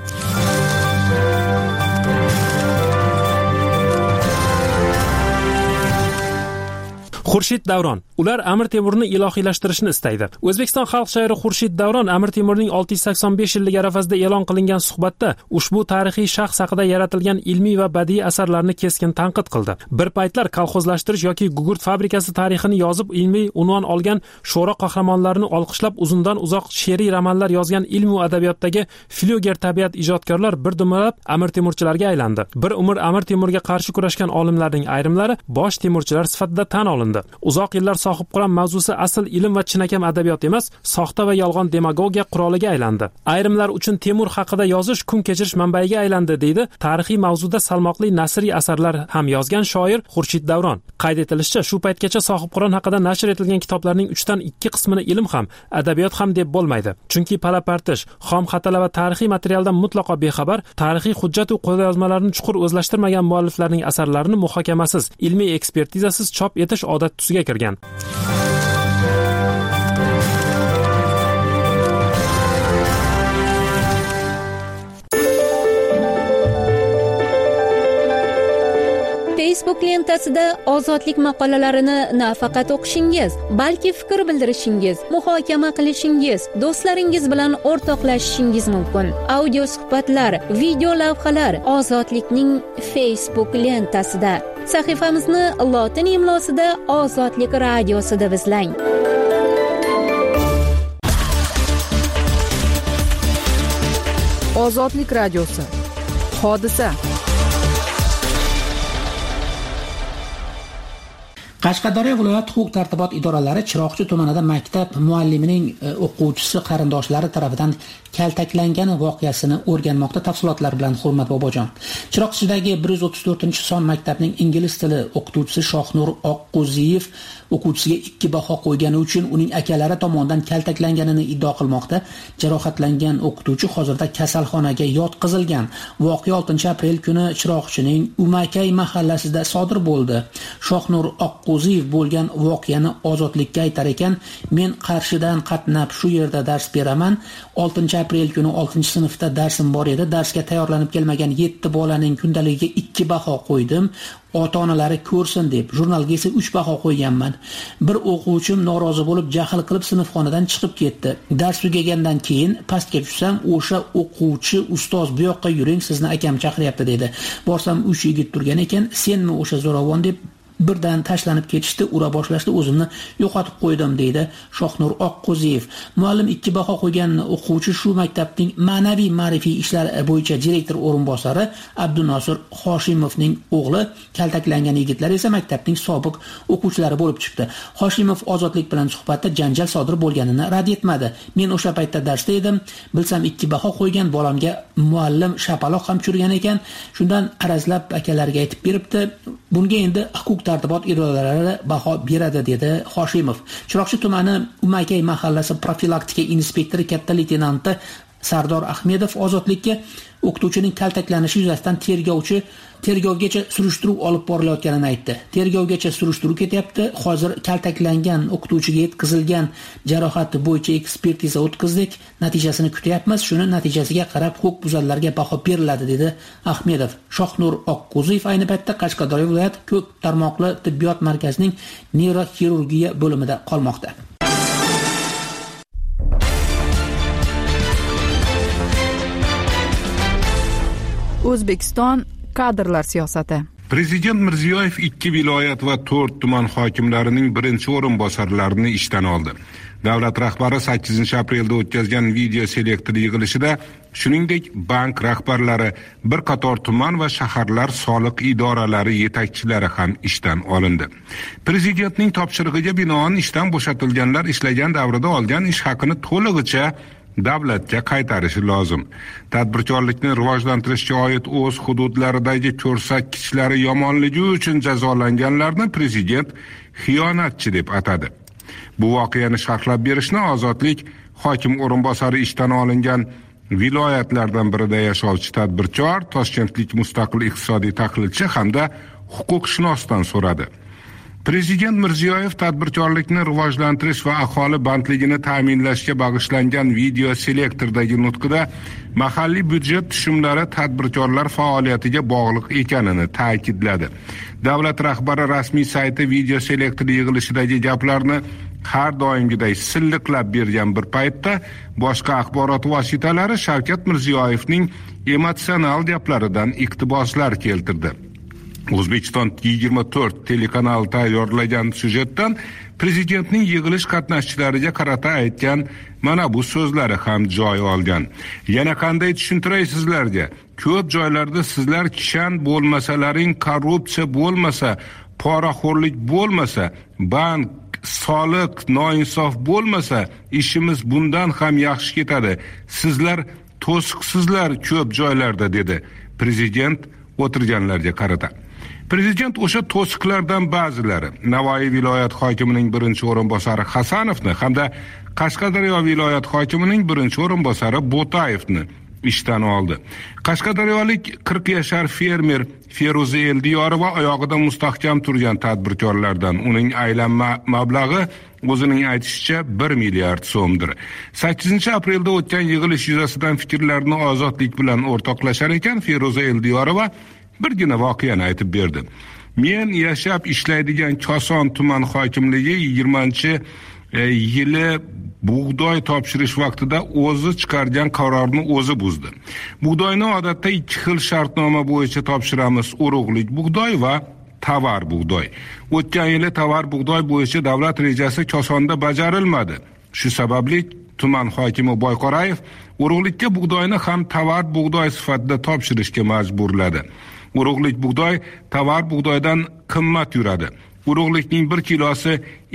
Xurshid Davron. Ular Amir Temurni ilohiylashtirishni istaydi. O'zbekiston xalq shoiri Xurshid Davron Amir Temurning 685 yillik arafasida e'lon qilingan suhbatda ushbu tarixiy shaxs haqida yaratilgan ilmiy va badiiy asarlarni keskin tanqid qildi. Bir paytlar kolxozlashtirish yoki gugurt fabrikasi tarixini yozib ilmiy unvon olgan sho'ro qahramonlarini olqishlab uzundan uzoq she'riy romanlar yozgan ilm va adabiyotdagi Flüger tabiat ijodkorlar bir dumlab Amir Temurchilarga aylandi. Bir umr Amir Temurga qarshi kurashgan olimlarning ayrimlari bosh temurchilar sifatida tan olindi. Uzoq yillar sohib Qur'on mavzusi asl ilm va chinakam adabiyot emas, soxta va yolg'on demagogiya quroliga aylandi. Ayrimlar uchun Temur haqida yozish kun kechirish manbaiga aylandi, deydi tarixiy mavzuda salmoqli nasriy asarlar ham yozgan shoir Xurshid Davron. Qayd etilishicha, shu paytgacha sohib Qur'on haqida nashr etilgan kitoblarning 3 dan 2 qismini ilm ham, adabiyot ham deb bo'lmaydi. Chunki palapartish, xom xatala va tarixiy materialdan mutlaqo bexabar, tarixiy hujjat va qo'lyozmalarni chuqur o'zlashtirmagan mualliflarning asarlarini muhokamasiz, ilmiy ekspertizasiz chop etish odat tusiga kirgan. Facebook lentasida ozodlik maqolalarini nafaqat o'qishingiz, balki fikr bildirishingiz, muhokama qilishingiz, do'stlaringiz bilan o'rtoqlashishingiz mumkin. Audio suhbatlar, video lavhalar Ozodlikning Facebook lentasida. Sahifamizni lotin imlosida Ozodlik radiosi deb izlang. Ozodlik radiosi. Hodisa. Qashqadaryo viloyat huquq-tartibot idoralari Chiroqchi tumanida maktab muallimining o'quvchisi qarindoshlari tomonidan kaltaklangani voqeasini o'rganmoqda. Tafsilotlar bilan Hurmat Bobojon. Chiroqchidagi 134-son maktabning ingliz tili o'qituvchisi Shohnur Oqqo'ziyev o'quvchisiga 2 baho qo'ygani uchun uning akalari tomonidan kaltaklanganini iddao qilmoqda. Jarohatlangan o'qituvchi hozirda kasalxonaga yotqizilgan. Voqea 6-aprel kuni Chiroqchining Umakay mahallasida sodir bo'ldi. Shohnur Oqqo'ziyev bo'lgan voqeani Ozodlikka aytar ekan, men Qarshidan qatnab shu yerda dars beraman. 6-aprel kuni 6-sinfda darsim bor edi. Darsga tayyorlanib kelmagan 7 bolaning kundaligiga 2 baho qo'ydim. Ota-onalari ko'rsin deb. Jurnalga esa 3 baho qo'yganman. Bir o'quvchim norozi bo'lib jahl qilib sinfxonadan chiqib ketdi. Dars tugagandan keyin pastga tushsam, o'sha o'quvchi ustoz bu yoqqa yuring, sizni akam chaqiryapti dedi. Borsam 3 yigit turgan ekan, senmi o'sha zo'ravon deb birdan tashlanib ketishdi, ura boshlashdi, o'zimni yo'qotib qo'ydim deydi Shohnur Oqqo'ziyev. Muallim 2 baho qo'ygan o'quvchi shu maktabning ma'naviy ma'rifiy ishlar bo'yicha direktor o'rinbosari Abdunosir Hoshimovning o'g'li. Kaltaklangan yigitlar esa maktabning sobiq o'quvchilari bo'lib chiqdi. Hoshimov Ozodlik bilan suhbatda janjal sodir bo'lganini rad etmadi. Men o'sha paytda darsda edim, bilsam 2 baho qo'ygan bolamga muallim shapaloq ham tushirgan ekan. Shundan arazlab akalariga aytib beribdi. Bunga endi huquq huquq-tartibot idoralari baho beradi, dedi Hoshimov. Chiroqchi tumani Umakay mahallasi profilaktika inspektori katta leytenanti Sardor Ahmedov ozodlikka o'qituvchining kaltaklanishi yuzasidan tergovgacha surishtiruv olib borilayotganini aytdi. Tergovgacha surishtiruv ketyapti. Hozir kaltaklangan o'qituvchiga yetkazilgan jarohati bo'yicha ekspertiza o'tkazdik. Natijasini kutyapmiz. Shuni natijasiga qarab huquqbuzarlarga baho beriladi, dedi Ahmedov. Shohnur Oqqo'ziyev ayni paytda Qashqadaryo viloyat ko'p tarmoqli tibbiyot markazining neyroxirurgiya bo'limida qolmoqda. O'zbekiston kadrlar siyosati. Prezident Mirziyoyev 2 viloyat va 4 tuman hokimlarining birinchi o'rinbosarlarini ishdan oldi. Davlat rahbari 8-aprelda o'tkazgan video selektor yig'ilishida, shuningdek, bank rahbarlari, bir qator tuman va shaharlar soliq idoralari yetakchilari ham ishdan olindi. Prezidentning topshirig'iga binoan ishdan bo'shatilganlar ishlagan davrida olgan ish haqini to'lig'icha davlatga qaytarishi lozim. Tadbirkorlikni rivojlantirishga oid o'z hududlaridagi ko'rsatkichlari yomonligi uchun jazolanganlarni prezident xiyonatchi deb atadi. Bu voqeani sharhlab berishni Ozodlik hokim o'rinbosari ishdan olingan viloyatlardan birida yashovchi tadbirkor, toshkentlik mustaqil iqtisodiy tahlilchi hamda huquqshunosdan so'radi. Prezident Mirziyoyev tadbirkorlikni rivojlantirish va aholi bandligini ta'minlashga bag'ishlangan video selektordagi nutqida mahalliy byudjet tushumlari tadbirkorlar faoliyatiga bog'liq ekanini ta'kidladi. Davlat rahbari rasmiy sayti video selektor yig'ilishidagi gaplarni har doimgiday silliqlab bergan bir paytda boshqa axborot vositalari Shavkat Mirziyoyevning emotsional gaplaridan iqtiboslar keltirdi. O'zbekiston 24 telekanali tayyorlagan syujetdan prezidentning yig'ilish qatnashchilariga qarata aytgan mana bu so'zlari ham joy olgan. Yana qanday tushuntiray sizlarga? Ko'p joylarda sizlar kishan bo'lmasalaring, korrupsiya bo'lmasa, poraxo'rlik bo'lmasa, bank, soliq, noinsof bo'lmasa, ishimiz bundan ham yaxshi ketadi. Sizlar to'siqsizlar ko'p joylarda, dedi prezident o'tirganlarga qarata. Prezident o'sha to'siqlardan ba'zilari Navoiy viloyat hokimining birinchi o'rinbosari Hasanovni hamda Qashqadaryo viloyat hokimining birinchi o'rinbosari Bo'tayevni ishdan oldi. Qashqadaryolik 40 yashar fermer Feruza Eldiyorova oyog'ida mustahkam turgan tadbirkorlardan uning aylanma mablag'i o'zining aytishicha 1 milliard so'mdir. 8-aprelda o'tgan yig'ilish yuzasidan fikrlarini Ozodlik bilan o'rtoqlashar ekan Feruza Eldiyorova birgina voqeani aytib berdi. Men yashab ishlaydigan Koson tuman hokimligi 20-yili bug'doy topshirish vaqtida o'zi chiqargan qarorni o'zi buzdi. Bug'doyni odatda 2 xil shartnoma bo'yicha topshiramiz: urug'lik bug'doy va tovar bug'doy. O'tgan yili tovar bug'doy bo'yicha davlat rejasi Kosonda bajarilmadi. Shu sababli tuman hokimi Boyqorayev urug'likka bug'doyni ham tovar bug'doy sifatida topshirishga majburladi. Urug'lik bug'doy tovar bug'doydan qimmat yuradi. Urug'likning 1 kilosi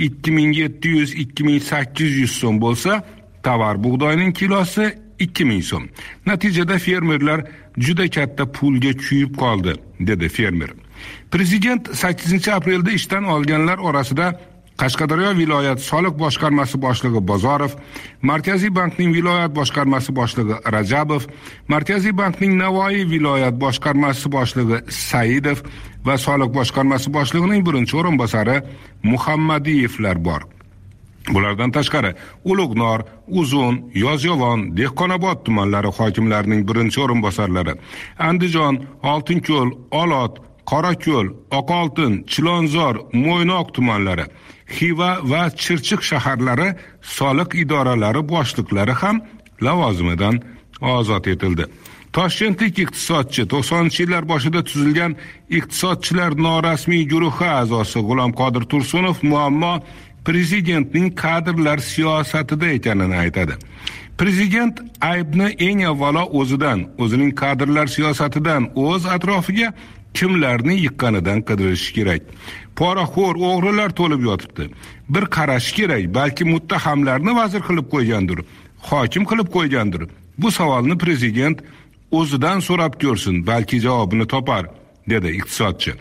2700-2800 so'm bo'lsa, tovar bug'doyning kilosi 2000 so'm. Natijada fermerlar juda katta pulga kuyib qoldi, dedi fermer. Prezident 8-aprelda ishdan olganlar orasida Qashqadaryo viloyat soliq boshqarmasi boshlig'i Bozorov, Markaziy bankning viloyat boshqarmasi boshlig'i Rajabov, Markaziy bankning Navoiy viloyat boshqarmasi boshlig'i Saidov va soliq boshqarmasi boshlig'ining birinchi o'rinbosari Muhammadiyevlar bor. Bulardan tashqari Ulug'nor, Uzun, Yozyovon, Dehqonobod tumanlari hokimlarining birinchi o'rinbosarlari, Andijon, Oltinko'l, Olot, Qorako'l, Oqoltin, Chilonzor, Mo'ynoq tumanlari, Xiva va Chirchiq shaharlari soliq idoralari boshliqlari ham lavozimidan ozod etildi. Toshkentlik iqtisodchi 90-yillar boshida tuzilgan iqtisodchilar norasmiy guruhi a'zosi G'ulom Qodir Tursunov muammo prezidentning kadrlar siyosatida ekanini aytadi. Prezident aybni eng avvalo o'zining kadrlar siyosatidan, o'z atrofiga kimlarni yiqqanidan qidirish kerak. Poraxo'r o'g'rilar to'lib yotibdi. Bir qarash kerak, balki muttahamlarni vazir qilib qo'ygandir, hokim qilib qo'ygandir. Bu savolni prezident o'zidan so'rab ko'rsin, balki javobini topar, dedi iqtisodchi.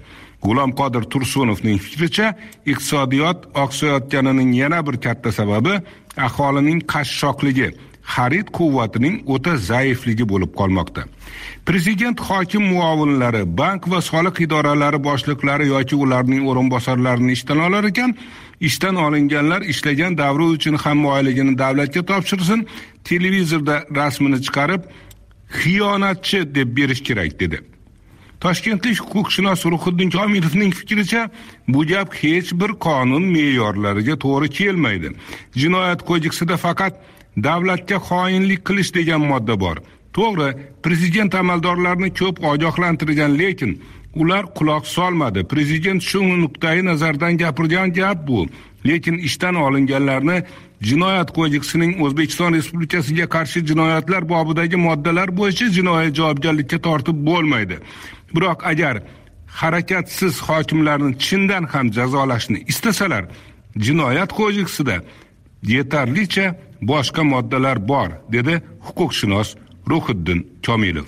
G'ulomqodir Tursunovning fikricha, iqtisodiyot oqsayotganining yana bir katta sababi aholining qashshoqligi, xarid quvvatining o'ta zaifligi bo'lib qolmoqda. Prezident hokim muovinlari, bank va soliq idoralari boshliqlari yoki ularning o'rinbosarlarini ishdan olar ekan, ishdan olinganlar ishlagan davri uchun hamma oyligini davlatga topshirsin, televizorda rasmini chiqarib xiyonatchi deb berish kerak dedi. Toshkentlik huquqshunos Ruhiddin Komilovning fikricha, bu gap hech bir qonun me'yorlariga to'g'ri kelmaydi. Jinoyat kodeksida faqat davlatga xoinlik qilish degan modda bor. To'g'ri, prezident amaldorlarni ko'p ogohlantirgan, lekin ular quloq solmadi. Prezident shu nuqtai nazardan gapirgan gap bu. Lekin ishdan olinganlarni Jinoyat kodeksining O'zbekiston Respublikasiga qarshi jinoyatlar bobidagi moddalar bo'yicha jinoiy javobgarlikka tortib bo'lmaydi. Biroq agar harakatsiz hokimlarni chindan ham jazolashni istasalar, Jinoyat kodeksida yetarlicha boshqa moddalar bor, dedi huquqshunos Ruhiddin Komilov.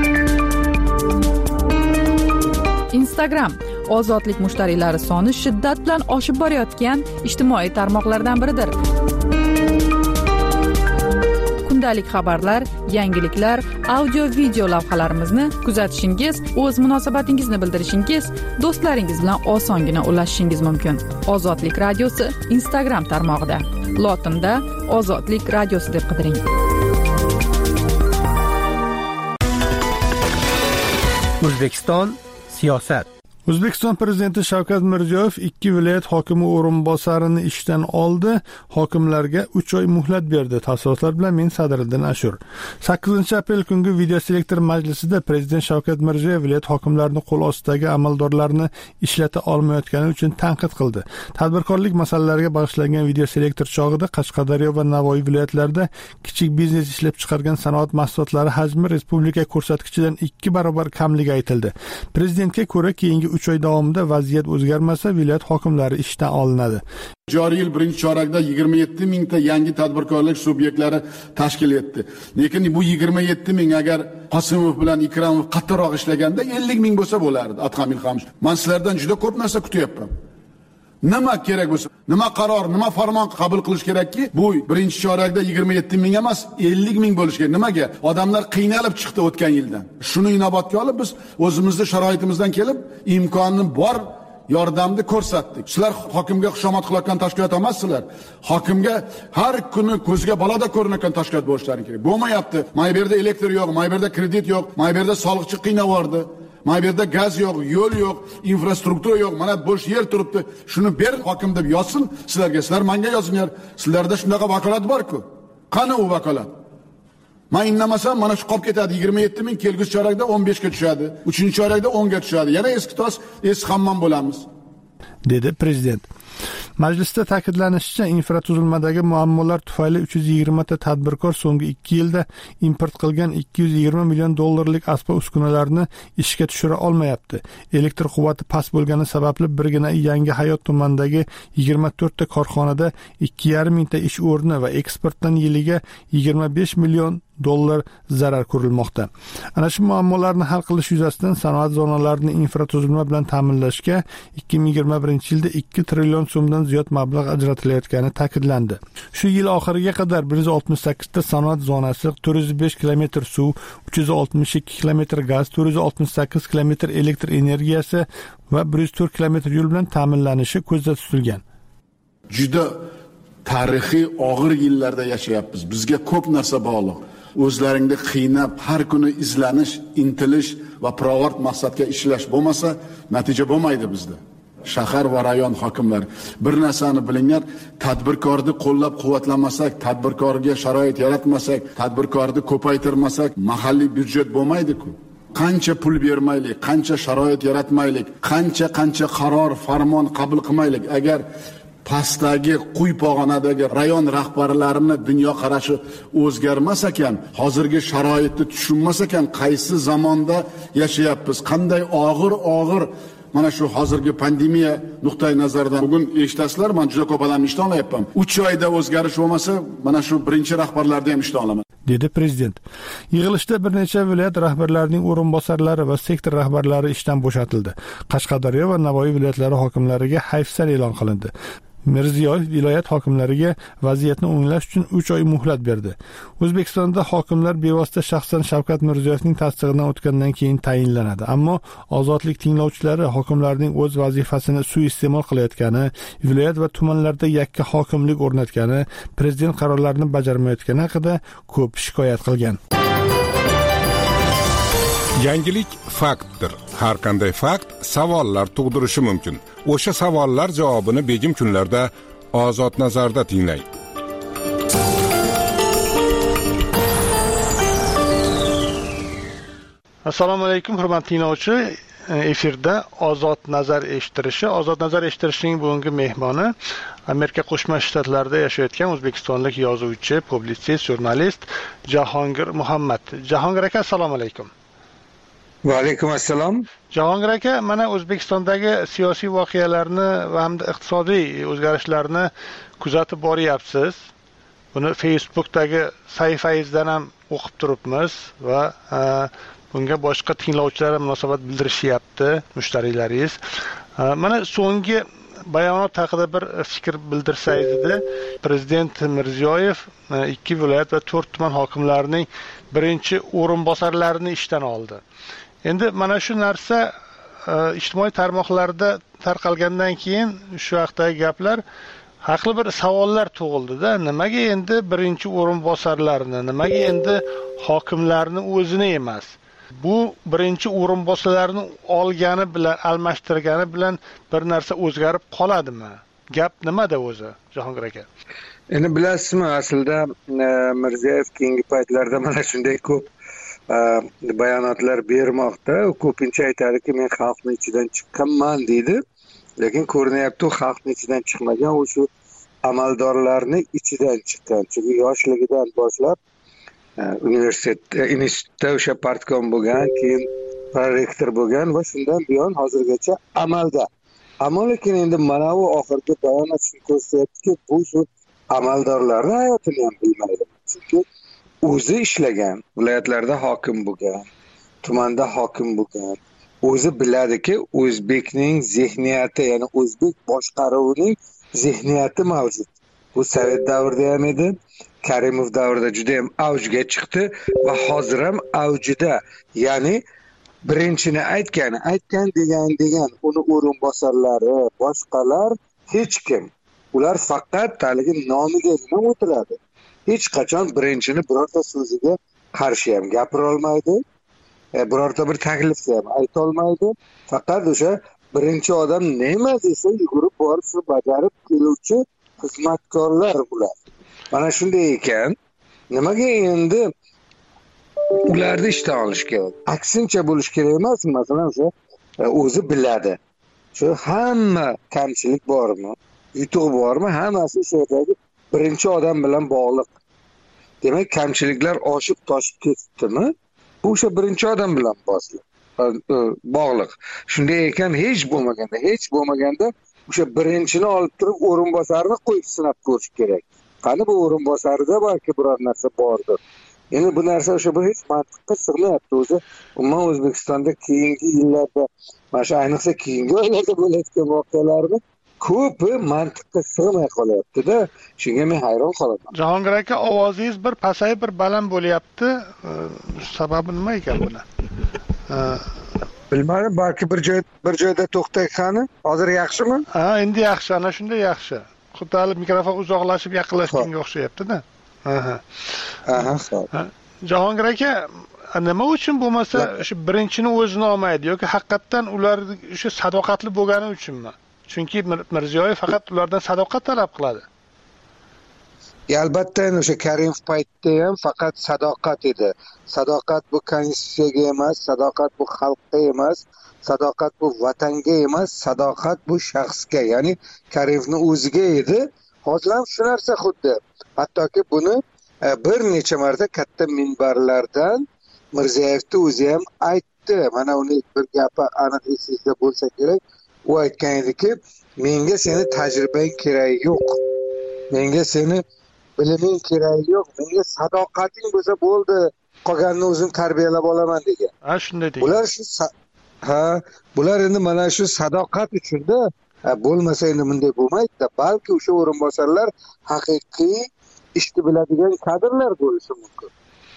Instagram ozodlik mushtariylari soni shiddat bilan oshib borayotgan ijtimoiy tarmoqlardan biridir. Kundalik xabarlar, yangiliklar, audio-video lavhalarimizni kuzatishingiz, o'z munosabatingizni bildirishingiz, do'stlaringiz bilan osongina ulashishingiz mumkin. Ozodlik radiosi Instagram tarmog'ida. Lotinda Ozodlik radiosi deb qidiring. O'zbekiston siyosat. O'zbekiston prezidenti Shavkat Mirziyoyev 2 viloyat hokimi o'rinbosarini ishdan oldi, hokimlarga 3 oy muhlat berdi. Tafsilotlar bilan men Sadriddin Ashur. 8-aprel kungi video selektor majlisida prezident Shavkat Mirziyoyev viloyat hokimlarini qo'l ostidagi amaldorlarni ishlata olmayotgani uchun tanqid qildi. Tadbirkorlik masalalariga bag'ishlangan video selektor chog'ida Qashqadaryo va Navoiy viloyatlarida kichik biznes ishlab chiqargan sanoat mahsulotlari hajmi respublika ko'rsatkichidan 2 barobar kamligi aytildi. Prezidentga ko'ra, keyingi 3 oy davomida vaziyat o'zgarmasa, viloyat hokimlari ishdan olinadi. Joriy yil birinchi chorakda 27 mingta yangi tadbirkorlik subyektlari tashkil etdi. Lekin bu 27 ming agar Qosimov bilan Ikramov qattiqroq ishlaganda 50 ming bo'lsa bo'lardi. Atqamil ham. Men sizlardan juda ko'p narsa kutyapman. Nima kerak bo'lsa, nima qaror, nima farmon qabul qilish kerakki, bu birinchi chorakda 27 ming emas, 50 ming bo'lishi kerak. Nimaga? Odamlar qiynalib chiqdi o'tgan yildan. Shuni inobatga olib biz o'zimizning sharoitimizdan kelib imkonni bor yordamni ko'rsatdik. Sizlar hokimga xushomad qilayotgan tashkilot emassizlar. Hokimga har kuni ko'zga balada ko'rinayotgan tashkilot bo'lishlari kerak. Bo'lmayapti. Mayberda elektr yo'q, Mayberda kredit yo'q, Mayberda soliqchi qiynavordi. Mayberda gaz yo'q, yo'l yo'q, infrastruktura yo'q, mana bo'sh yer turibdi. Shuni ber hokim deb yozsin sizlarga. Sizlar menga yozinglar. Sizlarda shunaqa vakolat bor-ku. Qani u vakolat? Men innamasam mana shu qolib ketadi. 27 ming kelgusi chorakda 15 ga tushadi. 3-chorakda 10 ga tushadi. Yana eski tos, eski hammom bo'lamiz, dedi prezident. Majlisda ta'kidlanishicha, infratuzilmadagi muammolar tufayli 320 ta tadbirkor so'nggi 2 yilda import qilgan 220 million dollarlik asbob-uskunalarni ishga tushira olmayapti. Elektr quvvati past bo'lgani sababli birgina Yangi Hayot tumanidagi 24 ta korxonada 2,5 mingta ish o'rni va eksportdan yiliga 25 million dollar zarar ko'rilmoqda. Ana shu muammolarni hal qilish yuzasidan sanoat zonalarini infratuzilma bilan ta'minlashga 2021-yilda 2 trillion so'mdan ziyod mablag' ajratilayotgani ta'kidlandi. Shu yil oxiriga qadar 168 ta sanoat zonasi, 405 km suv, 362 km gaz, 468 km elektr energiyasi va 104 km yo'l bilan ta'minlanishi ko'zda tutilgan. Juda tarixiy og'ir yillarda yashayapmiz. Bizga ko'p narsa bog'liq. O'zlaringni qiynab, har kuni izlanish, intilish va pirovard maqsadga ishlash bo'lmasa, natija bo'lmaydi bizda. Shahar va rayon hokimlari, bir narsani bilinglar, tadbirkorni qo'llab-quvvatlamasak, tadbirkorga sharoit yaratmasak, tadbirkorni ko'paytirmasak, mahalliy byudjet bo'lmaydi-ku. Qancha pul bermaylik, qancha sharoit yaratmaylik, qancha qaror, farmon qabul qilmaylik, agar pastdagi quyi pog'onadagi rayon rahbarlarini dunyo qarashi o'zgarmas ekan, hozirgi sharoitni tushunmas ekan, qaysi zamonda yashayapmiz, qanday og'ir mana shu hozirgi pandemiya nuqtai nazaridan bugun eshitasizlar, men juda ko'p odamni ishdan olyapman. 3 oyda o'zgarish bo'lmasa, mana shu birinchi rahbarlarni ham ishdan olaman, dedi prezident. Yig'ilishda bir necha viloyat rahbarlarining o'rinbosarlari va sektor rahbarlari ishdan bo'shatildi. Qashqadaryo va Navoiy viloyatlari hokimlariga hayfsan e'lon qilindi. Mirziyoyev viloyat hokimlariga vaziyatni o'nglash uchun 3 oy muhlat berdi. O'zbekistonda hokimlar bevosita shaxsan Shavkat Mirziyoyevning tasdig'idan o'tgandan keyin tayinlanadi. Ammo ozodlik tinglovchilari hokimlarning o'z vazifasini suiiste'mol qilayotgani, viloyat va tumanlarda yakka hokimlik o'rnatgani, prezident qarorlarini bajarmayotgani haqida ko'p shikoyat qilgan. Yangilik faktdir. Har qanday fakt savollar tug'dirishi mumkin. O'sha savollar javobini begim kunlarda Ozod nazarda tinglang. Assalomu alaykum, hurmatli tinglovchi. Efirda Ozod nazar eshittirishi. Ozod nazar eshittirishning bugungi mehmoni Amerika Qo'shma Shtatlarida yashayotgan o'zbekistonlik yozuvchi, publitsist, jurnalist Jahongir Muhammad. Jahongir aka, assalomu alaykum. Va alaykum assalom. Jahongir aka, mana O'zbekistondagi siyosiy voqealarni va hamda iqtisodiy o'zgarishlarni kuzatib boryapsiz. Buni Facebookdagi sahifangizdan ham o'qib turibmiz va bunga boshqa tinglovchilar munosabat bildirishyapti, mushtarilaringiz. Mana so'nggi bayonot haqida bir fikr bildirsangiz edi. Prezident Mirziyoyev 2 viloyat va 4 tuman hokimlarining birinchi o'rinbosarlarini ishdan oldi. Endi mana shu narsa ijtimoiy tarmoqlarda tarqalgandan keyin shu haqdagi gaplar haqli bir savollar tug'ildi-da. Nimaga endi birinchi o'rinbosarlarni, nimaga endi hokimlarni o'zini emas? Bu birinchi o'rinbosarlarni olgani bilan, almashtirgani bilan bir narsa o'zgarib qoladimi? Gap nimada o'zi, Jahongir aka? Endi bilasizmi, aslida Mirziyoyev keyingi paytlarda mana shunday ko'p bayonotlar bermoqda. Ko'pincha aytadiki, men xalqning ichidan chiqqanman deydi. Lekin ko'rinyapti, u xalqning ichidan chiqmagan, u shu amaldorlarning ichidan chiqqan. Chunki yoshligidan boshlab institutda o'sha partkom bo'lgan, keyin prorektor bo'lgan va shundan buyon hozirgacha amalda. Ammo lekin endi mana bu oxirgi bayonot shuni ko'rsatyaptiki, bu shu amaldorlarning hayotini ham bilmaydi. Chunki o'zi ishlagan, viloyatlarda hokim bo'lgan, tumanda hokim bo'lgan. O'zi biladiki, o'zbekning zehniyati, ya'ni o'zbek boshqaruvining zehniyati mavjud. Bu Sovet davrida ham edi, Karimov davrida juda ham avjga chiqdi va hozir ham avjida. Ya'ni birinchini aytgan degan uni o'rinbosarlari, boshqalar hech kim. Ular faqat taligi nomiga o'tiradi. Hech qachon birinchini birorta so'ziga qarshi ham gapira olmaydi. Birorta bir taklifni ham ayta olmaydi. Faqat o'sha birinchi odam nima desa yugurib borib shu bajarib keluvchi xizmatkorlar bular. Mana shunday ekan, nimaga endi ularni ishdan olish kerak? Aksincha bo'lish kerak emas, masalan o'sha o'zi biladi. Shu hamma kamchilik bormi, yutuq bormi, hammasi shu yerdagi birinchi odam bilan bog'liq. Demak, kamchiliklar oshib toshib ketdimi? Bu o'sha birinchi odam bilan bog'liq. Shunday ekan, hech bo'lmaganda o'sha birinchini olib turib o'rinbosarni qo'yib sinab ko'rish kerak. Qani bu o'rinbosarida balki biror narsa bordir. Endi bu narsa o'sha bir hech mantiqqa sig'mayapti o'zi. Umuman O'zbekistonda keyingi yillarda, mana shu ayniqsa keyingi oylarda bo'layotgan voqealarni ko'pi mantiqqa sig'may qolyapti-da. Shunga men hayron qolaman. Jahongir aka, ovozingiz bir pasayib, bir baland bo'lyapti. Sababi nima ekan buni? Bilmadim, balki bir joyda to'xtay qani. Hozir yaxshimi? Ha, endi yaxshi, ana shunday yaxshi. Xuddi mikrofon uzoqlashib yaqinlashganga o'xshayapti-da. Jahongir aka, nima uchun bo'lmasa o'sha birinchini o'zini olmaydi yoki haqiqatan ular o'sha sadoqatli bo'lgani uchunmi? Chunki Mirziyoyev faqat ulardan sadoqat talab qiladi. Albatta, o'sha Karimov paytda ham faqat sadoqat edi. Sadoqat bu konstitutsiyaga emas, sadoqat bu xalqqa emas, sadoqat bu vatanga emas, sadoqat bu shaxsga, ya'ni Karimovning o'ziga edi. Hozir ham shu narsa xuddi. Hattoki buni bir necha marta katta minbarlardan Mirziyoyevni o'zi ham aytdi. Mana uning bir gapi aniq esingizda bo'lsa kerak. U aytgan ediki, menga seni tajribang kerak yo'q. Menga seni biliming keragi yo'q, menga sadoqating bo'lsa bo'ldi, qolganini o'zim tarbiyalab olaman degan. Shunday degan. Bular shu bular endi mana shu sadoqat uchun-da, bo'lmasa endi bunday bo'lmaydi-da. Balki o'sha o'rinbosarlar haqiqiy ishni biladigan kadrlar bo'lishi mumkin.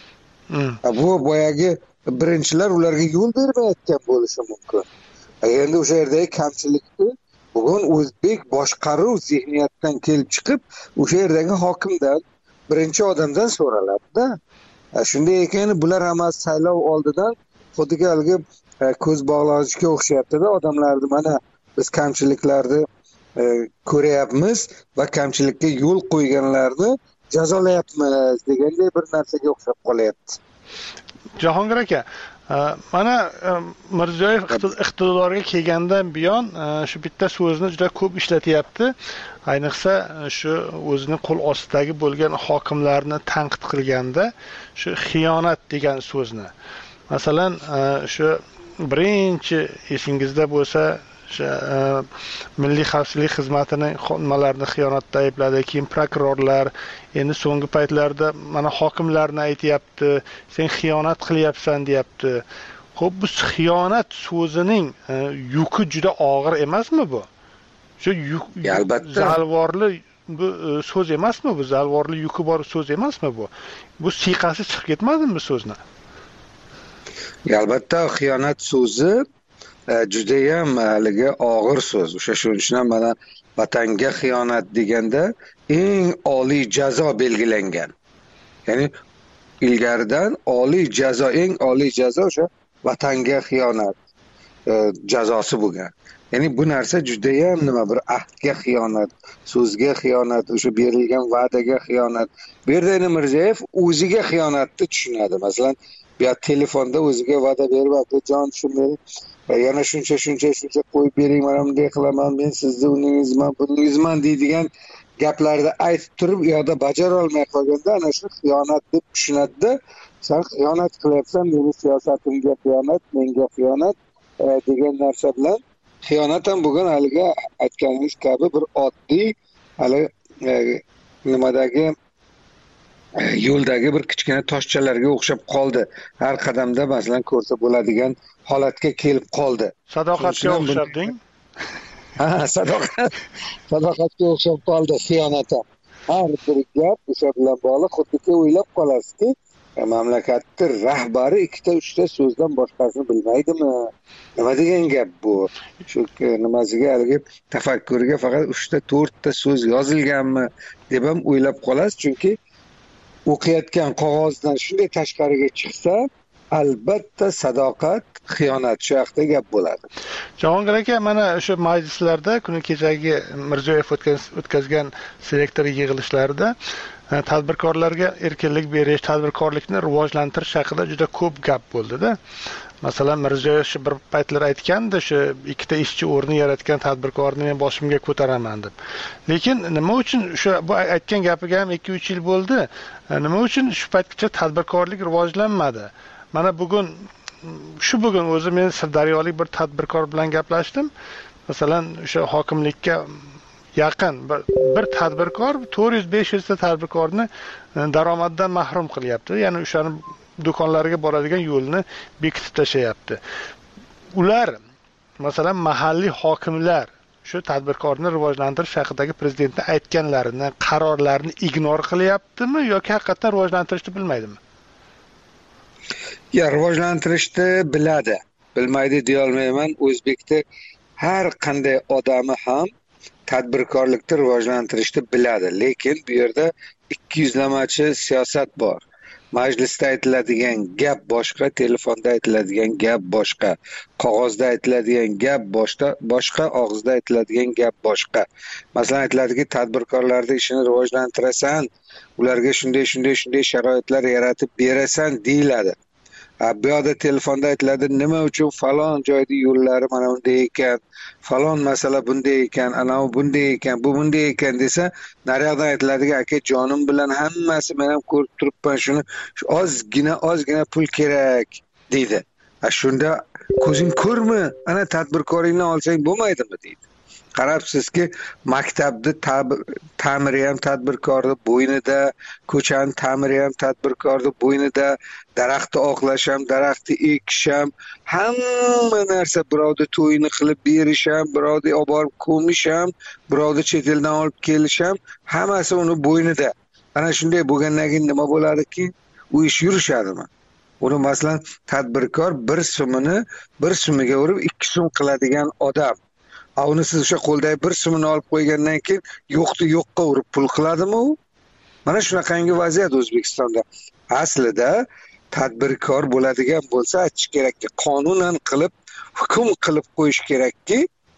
Bu boyagi birinchilar ularga yo'l bermayotgan bo'lishi mumkin. Endi o'sha yerdagi kamchilikni bugun o'zbek boshqaruv zihniyatdan kelib chiqib, o'sha yerdagi hokimdan, birinchi odamdan so'raladi-da. Shunday ekan, bular hammasi saylov oldidan xuddiki haligi ko'z bog'lashga o'xshayapti-da, odamlarni mana biz kamchiliklarni ko'ryapmiz va kamchilikka yo'l qo'yganlarni jazolayapmiz deganday bir narsaga o'xshab qolyapti. Jahongir aka, mana Mirziyoyev iqtidorga kelgandan buyon shu bitta so'zni juda ko'p ishlatyapti. Ayniqsa shu o'zining qo'l ostidagi bo'lgan hokimlarni tanqid qilganda shu xiyonat degan so'zni. Masalan, shu birinchi esingizda bo'lsa, Milliy xavfsizlik xizmatining xodimalarini xiyonatda aybladi, keyin prokurorlar, endi so'nggi paytlarda mana hokimlarni aytayapti, sen xiyonat qilyapsan deyapti. Xo'p, bu xiyonat so'zining yuki juda og'ir emasmi bu? Shu albatta zalvorli bu so'z emasmi bu? Zalvorli yuki bor so'z emasmi bu? Bu siyqasi chiqib ketmadimi bu so'zni? Albatta xiyonat so'zi juda ham haligi og'ir so'z. O'sha shuning uchun ham mana vatanga xiyonat deganda eng oliy jazo belgilangan. Ya'ni ilgaridan eng oliy jazo o'sha vatanga xiyonat jazosi bo'lgan. Ya'ni bu narsa juda ham nima, bir ahdga xiyonat, so'zga xiyonat, o'sha berilgan va'daga xiyonat. Bu yerda Mirziyoyev o'ziga xiyonatni tushunadi. Masalan, bu telefonda o'ziga va'da berib, "Jon, shunday yana shuncha qo'yib bering, mana bunday qilaman, men sizni uningizman" deydigan gaplarni aytib turib, u yoqda bajara olmay qolganda ana shu xiyonat deb tushunadi-da. Sen xiyonat qilyapsan, meni siyosatimga xiyonat, menga xiyonat degan narsa bilan xiyonat ham bugun haliga aytganingiz kabi bir oddiy hali nimadagi yo'ldagi bir kichkina toshchalarga o'xshab qoldi. Har qadamda masalan ko'rsa bo'ladigan holatga kelib qoldi. Sadoqatga o'xshabding? Sadoqatga o'xshab qoldi xiyonat ham. Har bir gap o'sha bilan bog'liq, xuddiki o'ylab qolasizki, mamlakatning rahbari 2-3 so'zdan boshqasini bilmaydimi? Nima degan gap bu? Shu nimasiga haligi tafakkuriga faqat 3-4 so'z yozilganmi deb ham o'ylab qolasiz, chunki o'qiyotgan qog'ozdan shunday tashqariga chiqsa, albatta sadoqat, xiyonat shu haqida gap bo'ladi. Jahongir aka, mana o'sha majlislarda kuni kechagi Mirziyoyev o'tkazgan selektor yig'ilishlarida tadbirkorlarga erkinlik berish, tadbirkorlikni rivojlantirish haqida juda ko'p gap bo'ldi-da. Masalan, Mirziyoyev shu bir paytlar aytgandi, shu 2 ishchi o'rni yaratgan tadbirkorni men boshimga ko'taraman deb. Lekin nima uchun bu aytgan gapiga ham 2-3 yil bo'ldi? Nima uchun shu paytgacha tadbirkorlik rivojlanmadi? Mana bugun o'zi men Sirdaryolik bir tadbirkor bilan gaplashdim. Masalan, o'sha hokimlikka yaqin bir tadbirkor 400-500 ta tadbirkorni daromaddan mahrum qilyapti. Ya'ni o'shani do'konlarga boradigan yo'lni bekitib tashayapti. Ular masalan mahalliy hokimlar shu tadbirkorni rivojlantirish haqidagi prezidentning aytganlarini, qarorlarini ignor qilyaptimi yoki haqiqatan rivojlantirishni bilmaydimi? Rivojlantirishni biladi. Bilmaydi deya olmayman. O'zbekda har qanday odami ham tadbirkorlikni rivojlantirishni biladi. Lekin bu yerda 200lamachi siyosat bor. Majlisda aytiladigan gap boshqa, telefonda aytiladigan gap boshqa, qog'ozda aytiladigan gap boshqa, og'izda aytiladigan gap boshqa. Masalan, aytiladiki, tadbirkorlarning ishini rivojlantirasan, ularga shunday sharoitlar yaratib berasan deyiladi. Bu yoqda telefonda aytiladi, nima uchun falon joyda yo'llari mana bunday ekan, falon masala bunday ekan, anavi bunday ekan, bu bunday ekan desa, naryoqdan aytiladiki, aka jonim bilan hammasi men ham ko'rib turibman, shuni ozgina pul kerak deydi. Shunda ko'zing ko'rmi? Ana tadbirkoringni olsang bo'lmaydimi deydi. qarabsizki, maktabni ta'miri ham tadbirkorning bo'ynida, ko'chani ta'miri ham tadbirkorning bo'ynida, daraxtni oqlash ham, daraxtni ekish ham, hamma narsa birovni to'yini qilib berish ham, birovni olib borib ko'mish ham, birovni chet eldan olib kelish ham, hammasi uni bo'ynida. Ana shunday bo'lgandan keyin nima bo'ladiki, u ish yurishadimi? Uni masalan tadbirkor 1 so'miga urib 2 so'm qiladigan odam. Uni siz o'sha qo'ldagi 1 so'mini olib qo'ygandan keyin yo'qni yo'qqa urib pul qiladimi u? Mana shunaqangi vaziyat O'zbekistonda. Aslida tadbirkor bo'ladigan bo'lsa, aytish kerakki, qonunan qilib, hukm qilib qo'yish kerakki,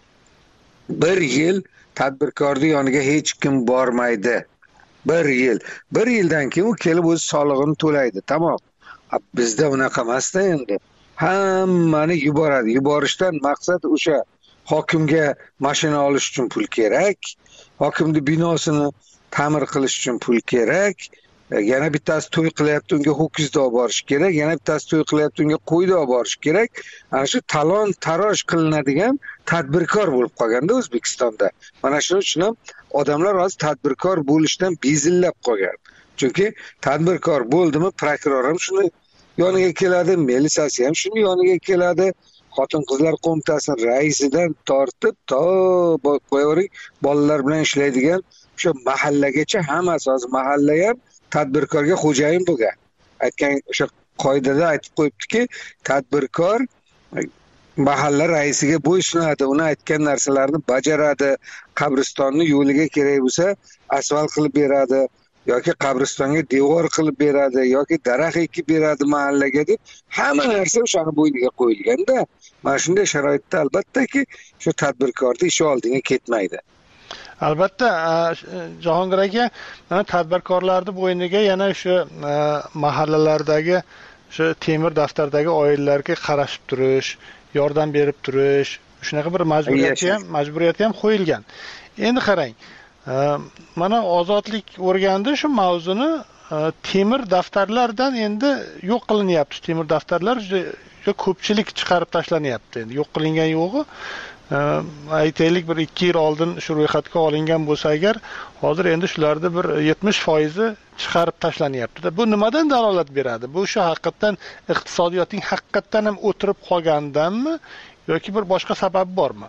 1 yil tadbirkorning yoniga hech kim bormaydi. 1 yil. 1 yildan keyin u kelib o'z solig'ini to'laydi. Tamom. Bizda unaqa emas-da endi. Hammani yuboradi. Yuborishdan maqsad o'sha hokimga mashina olish uchun pul kerak, hokimning binosini ta'mir qilish uchun pul kerak, yana bittasi to'y qilyapti, unga ho'kizni olib borish kerak, yana bittasi to'y qilyapti, unga qo'yni olib borish kerak. Ana shu talon taroj qilinadigan tadbirkor bo'lib qolganda O'zbekistonda. Mana shuning uchun ham odamlar hozir tadbirkor bo'lishdan bezillab qolgan. Chunki tadbirkor bo'ldimi, prokuror ham shuni yoniga keladi, militsiyasi ham shuni yoniga keladi. Xotin-qizlar qo'mitasining raisidan tortib to qo'yavering bolalar bilan ishlaydigan o'sha mahallagacha hammasi hozir mahalla ham tadbirkorga xo'jayin bo'lgan. Aytgan o'sha qoidada aytib qo'yibdiki, tadbirkor mahalla raisiga bo'ysunadi, uni aytgan narsalarni bajaradi, qabristonni yo'liga kerak bo'lsa asfalt qilib beradi, yoki qabristonga devor qilib beradi, yoki daraxt ekib beradi mahallaga deb hamma narsa o'shani bo'yniga qo'yilganda, mana shunday sharoitda albattaki shu tadbirkorning ishi oldinga ketmaydi. Albatta, Jahongir aka, mana tadbirkorlarning bo'yniga yana o'sha mahallalardagi o'sha temir daftardagi oilalarga qarashib turish, yordam berib turish, shunaqa bir majburiyati ham qo'yilgan. Endi qarang, mana ozodlik o'rgandi shu mavzuni temir daftarlardan endi yo'q qilinyapti. Temir daftarlar juda ko'pchilik chiqarib tashlanyapti. Endi yo'q qilingan yo'g'i, aytaylik bir 2 yil oldin shu ro'yxatga olingan bo'lsa agar, hozir endi shularda bir 70% chiqarib tashlanyapti. Bu nimadan dalolat beradi? Bu shu haqiqatan iqtisodiyotning haqiqatan ham o'tirib qolganidanmi yoki bir boshqa sababi bormi?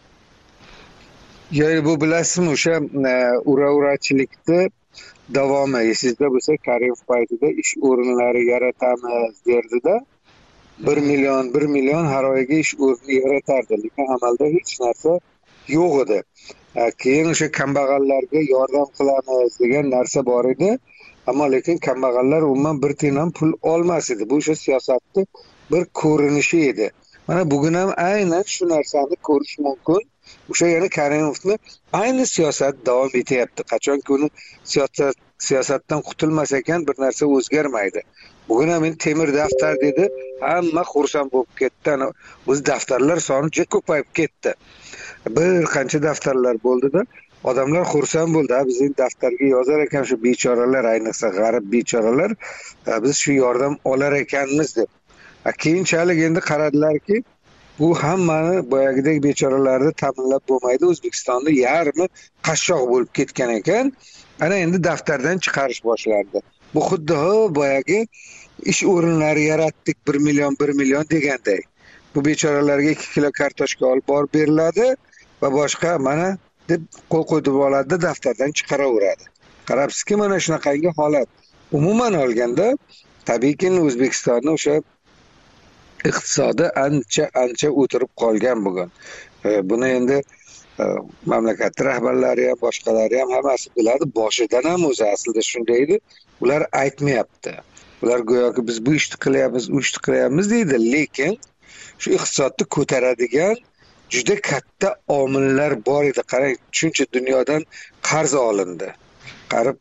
Yo'q, bu bilasizmi, o'sha ura-urachilikni davomi. Esingizda bo'lsa, Karimov paytida ish o'rinlari yaratamiz derdida, 1 million har oyga ish o'rni yaratardi, lekin amalda hech narsa yo'q edi. Keyin o'sha kambag'allarga yordam qilamiz degan narsa bor edi, ammo lekin kambag'allar umuman bir tiyin ham pul olmas edi. Bu o'sha siyosatning bir ko'rinishi edi. Mana bugun ham aynan shu narsani ko'rish mumkin. O'sha yana Karimovni ayni siyosat davom etyapti. Qachonki uni siyosatdan qutulmas ekan bir narsa o'zgarmaydi. Bugun ham temir daftar dedi, hamma xursand bo'lib ketdi. O'z daftarlar soni juda ko'payib ketdi. Bir qancha daftarlar bo'ldida, odamlar xursand bo'ldi. Bizning daftarga yozar ekan shu bechoralar, ayniqsa g'arib bechoralar, biz shu yordam olar ekanmiz deb. Keyinchalik endi qaradilarki, bu hammani boyagidek bechoralarni ta'minlab bo'lmaydi. O'zbekistonda yarmi qashshoq bo'lib ketgan ekan. Ana endi daftardan chiqarish boshlandi. Bu xuddi boyagi ish o'rinlari yaratdik 1 million deganday. Bu bechoralarga 2 kilo kartoshka olib borib beriladi va boshqa mana deb qo'l qo'yib oladi, daftardan chiqaraveradi. Qarabsizki, mana shunaqangi holat. Umuman olganda, tabiiyki O'zbekistonning o'sha iqtisodi ancha o'tirib qolgan bugun. Buni endi mamlakat rahbarlari ham, boshqalari ham hammasi biladi. Boshidan ham o'zi aslida shunday edi. Ular aytmayapti. Ular go'yoki biz bu ishni qilyapmiz, u ishni qilyapmiz deydi, lekin shu iqtisodni ko'taradigan juda katta omillar bor edi. Qarang, shuncha dunyodan qarz olindi. Qarib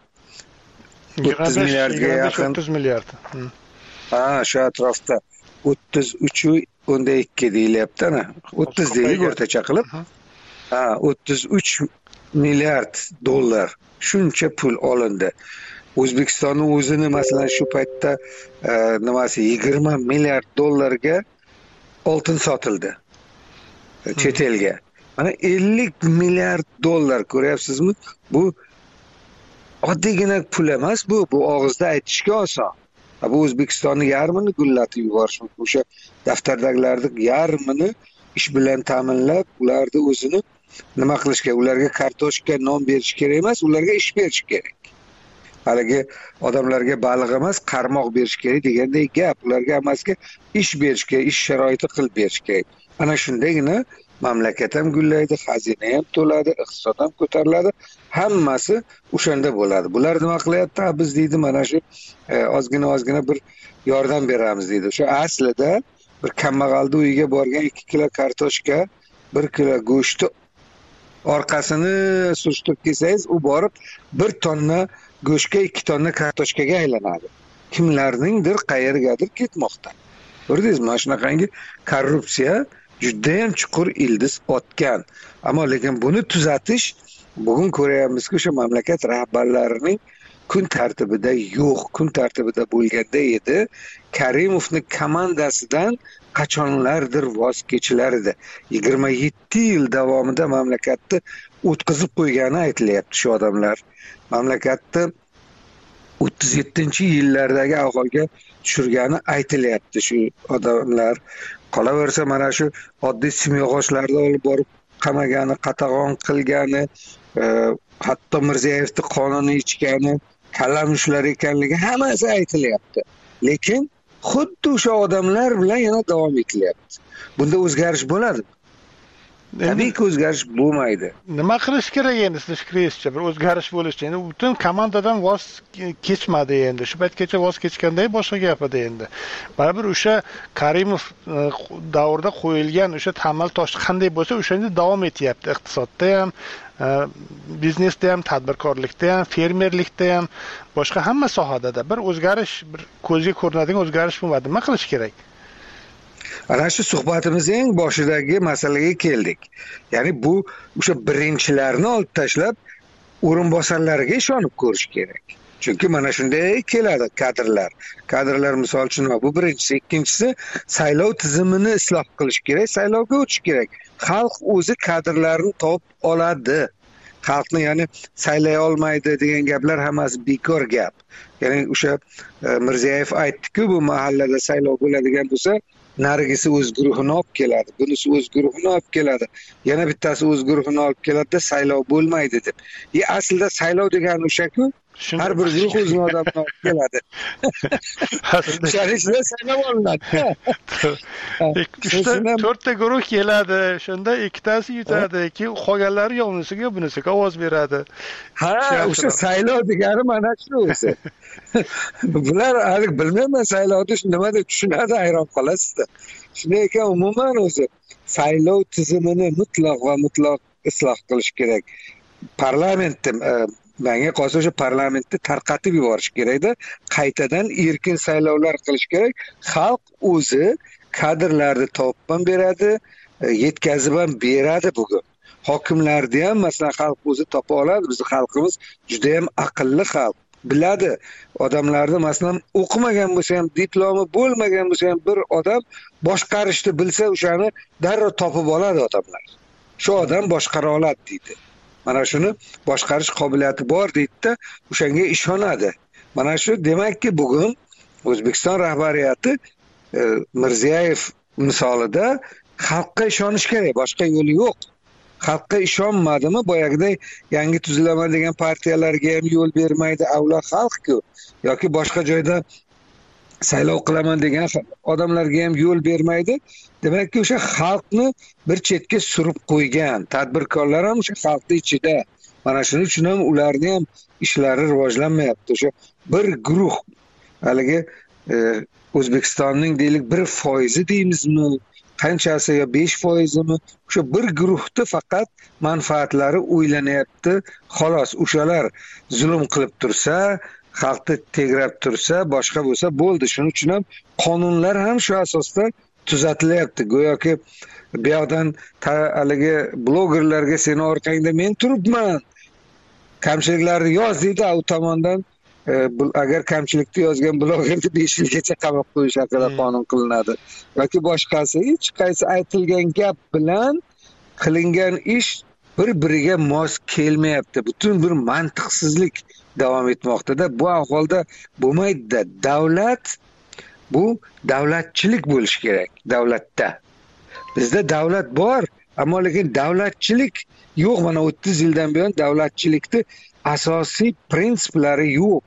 30 milliardga yaqin. 30 milliard. Shu atrofda 33.2 deyilyapti, ana. 30 deylik o'rtacha qilib. 33 milliard dollar shuncha pul olindi. O'zbekistonning o'zini masalan shu paytda 20 milliard dollarga oltin sotildi chet elga. Mana 50 milliard dollar ko'ryapsizmi? Bu oddiygina pul emas bu. Bu og'izda aytishga oson. Bu O'zbekistonning yarmini gullatib yuborish mumkin. O'sha daftardagilarning yarmini ish bilan ta'minlab, ularni o'zini nima qilish kerak? Ularga kartoshka, non berish kerak emas, ularga ish berish kerak. Haligi odamlarga baliq emas, qarmoq berish kerak deganday gap. Ularga hammasiga ish berish kerak, ish sharoiti qilib berish kerak. Ana shundagina mamlakat ham gullaydi, xazina ham to'ladi, iqtisod ham ko'tariladi. Hammasi o'shanda bo'ladi. Bular nima qilyapti? Biz deydi mana shu ozgina bir yordam beramiz deydi. O'sha aslida bir kambag'alni uyiga borgan 2 kilo kartoshka, 1 kilo go'shtni orqasini surishtirib kelsangiz, u borib 1 tonna go'shtga 2 tonna kartoshkaga aylanadi. Kimlarningdir qayergadir ketmoqda. Ko'rdingizmi? Mana shunaqangi korrupsiya juda ham chuqur ildiz otgan. Ammo lekin buni tuzatish bugun ko'ryapmizki, o'sha mamlakat rahbarlarining kun tartibida yo'q, kun tartibida bo'lganda edi. Karimovning komandasidan qachonlardir voz kechilar edi. 27 yil davomida mamlakatni o'tkazib qo'ygani aytilyapti shu odamlar. Mamlakatni 37-yillardagi ahvolga tushirgani aytilyapti shu odamlar. Qolaversa mana shu oddiy simyog'ochlarni olib borib qamagani, qatag'on qilgani, hatto Mirzayevni qonini ichgani, kalamushlar ekanligi hammasi aytilyapti. Lekin xuddi o'sha odamlar bilan yana davom etilyapti. Bunda o'zgarish bo'ladimi? Tabiiyki o'zgarish bo'lmaydi. Nima qilish kerak endi siz fikringizcha? Bir o'zgarish bo'lishi. Endi butun komandadan voz kechmadi endi. Shu paytgacha voz kechganda boshqa gap edi endi. Baribir o'sha Karimov davrida qo'yilgan o'sha tamal tosh qanday bo'lsa, o'shanda davom etyapti. Iqtisodda ham, biznesda ham, tadbirkorlikda ham, fermerlikda ham, boshqa hamma sohada bir o'zgarish, bir ko'zga ko'rinadigan o'zgarish bo'lmadi. Nima qilish kerak? Ana shu suhbatimizning boshidagi masalaga keldik. Ya'ni bu o'sha birinchilarni olib tashlab o'rinbosarlarga ishonib ko'rish kerak. Chunki mana shunday keladi kadrlar. Kadrlar misol uchun bu birinchisi, ikkinchisi saylov tizimini isloh qilish kerak, saylovga o'tish kerak. Xalq o'zi kadrlarni topib oladi. Xalqni ya'ni saylay olmaydi degan gaplar hammasi bekor gap. Ya'ni o'sha Mirziyoyev aytdi-ku, bu mahallada saylov bo'ladigan bo'lsa, narigisi o'z guruhini olib keladi, bunisi o'z guruhini olib keladi, yana bittasi o'z guruhini olib keladi-da saylov bo'lmaydi deb. Aslida saylov degani o'sha-ku, har bir guruh o'zini odamini olib keladi. Aslida saylov olinadi. 4ta guruh keladi, shunda ikkitasi yutadi, keyin qolganlari yo'nisiga bunisiga ovoz beradi. Ha, o'sha saylov degani mana shu o'zi. Bular hali bilmayman saylovni nima deb tushunadi, hayron qolasizda. Shunday ekan umuman o'zi saylov tizimini mutlaq va mutlaq isloh qilish kerak. Parlamentda menga qolsa o'sha parlamentni tarqatib yuborish kerak-da, qaytadan erkin saylovlar qilish kerak. Xalq o'zi kadrlarni topib ham beradi, yetkazib ham beradi bugun. Hokimlarni ham masalan xalq o'zi topa oladi. Bizning xalqimiz juda ham aqlli xalq. Biladi. Odamlarni masalan o'qimagan bo'lsa ham, diplomi bo'lmagan bo'lsa ham bir odam boshqarishni bilsa, o'shani darrov topib oladi odamlar. Shu odam boshqara oladi deydi. Mana shuni boshqarish qobiliyati bor deydi-da, o'shanga ishonadi. Mana shu demakki bugun O'zbekiston rahbariyati Mirziyoyev misolida xalqqa ishonish kerak, boshqa yo'li yo'q. Xalqqa ishonmadimi, boyagiday yangi tuzilaman degan partiyalarga ham yo'l bermaydi, avlo xalq-ku. Yoki boshqa joyda saylov qilaman degan odamlarga ham yo'l bermaydi. Demakki, o'sha xalqni bir chetga surib qo'ygan. Tadbirkorlar ham o'sha xalqning ichida. Mana shuning uchun ham ularning ham ishlari rivojlanmayapti. O'sha bir guruh haligi O'zbekistonning deylik 1% deymizmi, qanchasi yo 5%mi, o'sha bir guruhni faqat manfaatlari o'ylanyapti. Xolos, o'shalar zulm qilib tursa, xalqni tegrab tursa, boshqa bo'lsa bo'ldi. Shuning uchun ham qonunlar ham shu asosda tuzatilyapti. Go'yoki bu yoqdan haligi blogerlarga seni orqangda men turibman, kamchiliklarni yoz deydi, u tomondan agar kamchilikni yozgan blogerni 5 yilgacha qamab qo'yish haqida qonun qilinadi. Yoki boshqasi hech qaysi aytilgan gap bilan qilingan ish bir-biriga mos kelmayapti. Butun bir mantiqsizlik davom etmoqda-da. Bu ahvolda bo'lmaydi-da. Davlat bu davlatchilik bo'lishi kerak davlatda. Bizda davlat bor, ammo lekin davlatchilik yo'q. Mana 30 yildan buyon davlatchilikning asosiy prinsiplari yo'q.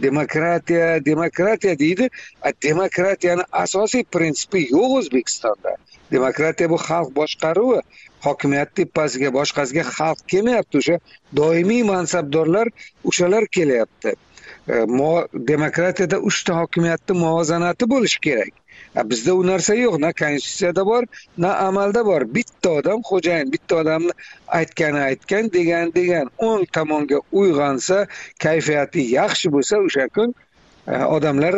Demokratiya deydi. Demokratiyaning asosiy prinsipi yo'q O'zbekistonda. Demokratiya bu xalq boshqaruvi. Hokimiyat tepasiga boshqasiga xalq kelmayapti. O'sha doimiy mansabdorlar o'shalar kelyapti. Demokratiyada 3 ta hokimiyatning muvozanati bo'lishi kerak. Bizda u narsa yo'q, na konstitutsiyada bor, na amalda bor. Bitta odam xo'jayin, bitta odamni aytgan, degan 10 tomonga uyg'onsa, kayfiyati yaxshi bo'lsa, o'sha kun odamlar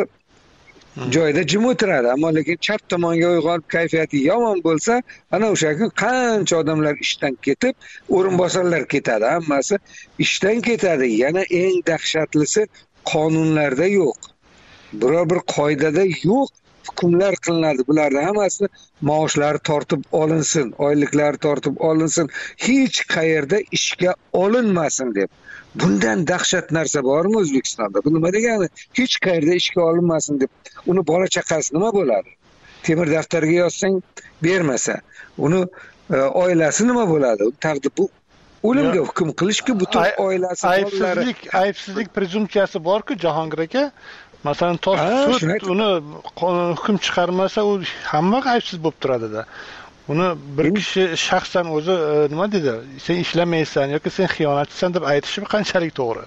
joyida jim o'tiradi. Ammo lekin chap tomonga uyg'onib kayfiyati yomon bo'lsa, ana o'sha kun qancha odamlar ishdan ketib, o'rinbosarlar ketadi, hammasi ishdan ketadi. Yana eng dahshatlisi qonunlarda yo'q. Biror bir qoidada yo'q. Hukmlar qilinadi. Bularning hammasi maoshlari tortib olinsin, oyliklari tortib olinsin, hech qayerda ishga olinmasin deb. Bundan dahshat narsa bormi O'zbekistonda? Bu nima degani? Hech qayerda ishga olinmasin deb. Uni bola chaqasi nima bo'ladi? Temir daftarga yozsang bermasa, uni oilasi nima bo'ladi? Taqdir bu o'limga hukm qilishki butun oilasi aybsizlik prezumpsiyasi bor-ku Jahongir aka. Masalan, sud uni hukm chiqarmasa, u hamma aybsiz bo'lib turadi-da. Uni bir kishi shaxsan o'zi nima dedi? Sen ishlamaysan yoki sen xiyonatchisan deb aytishi qanchalik to'g'ri?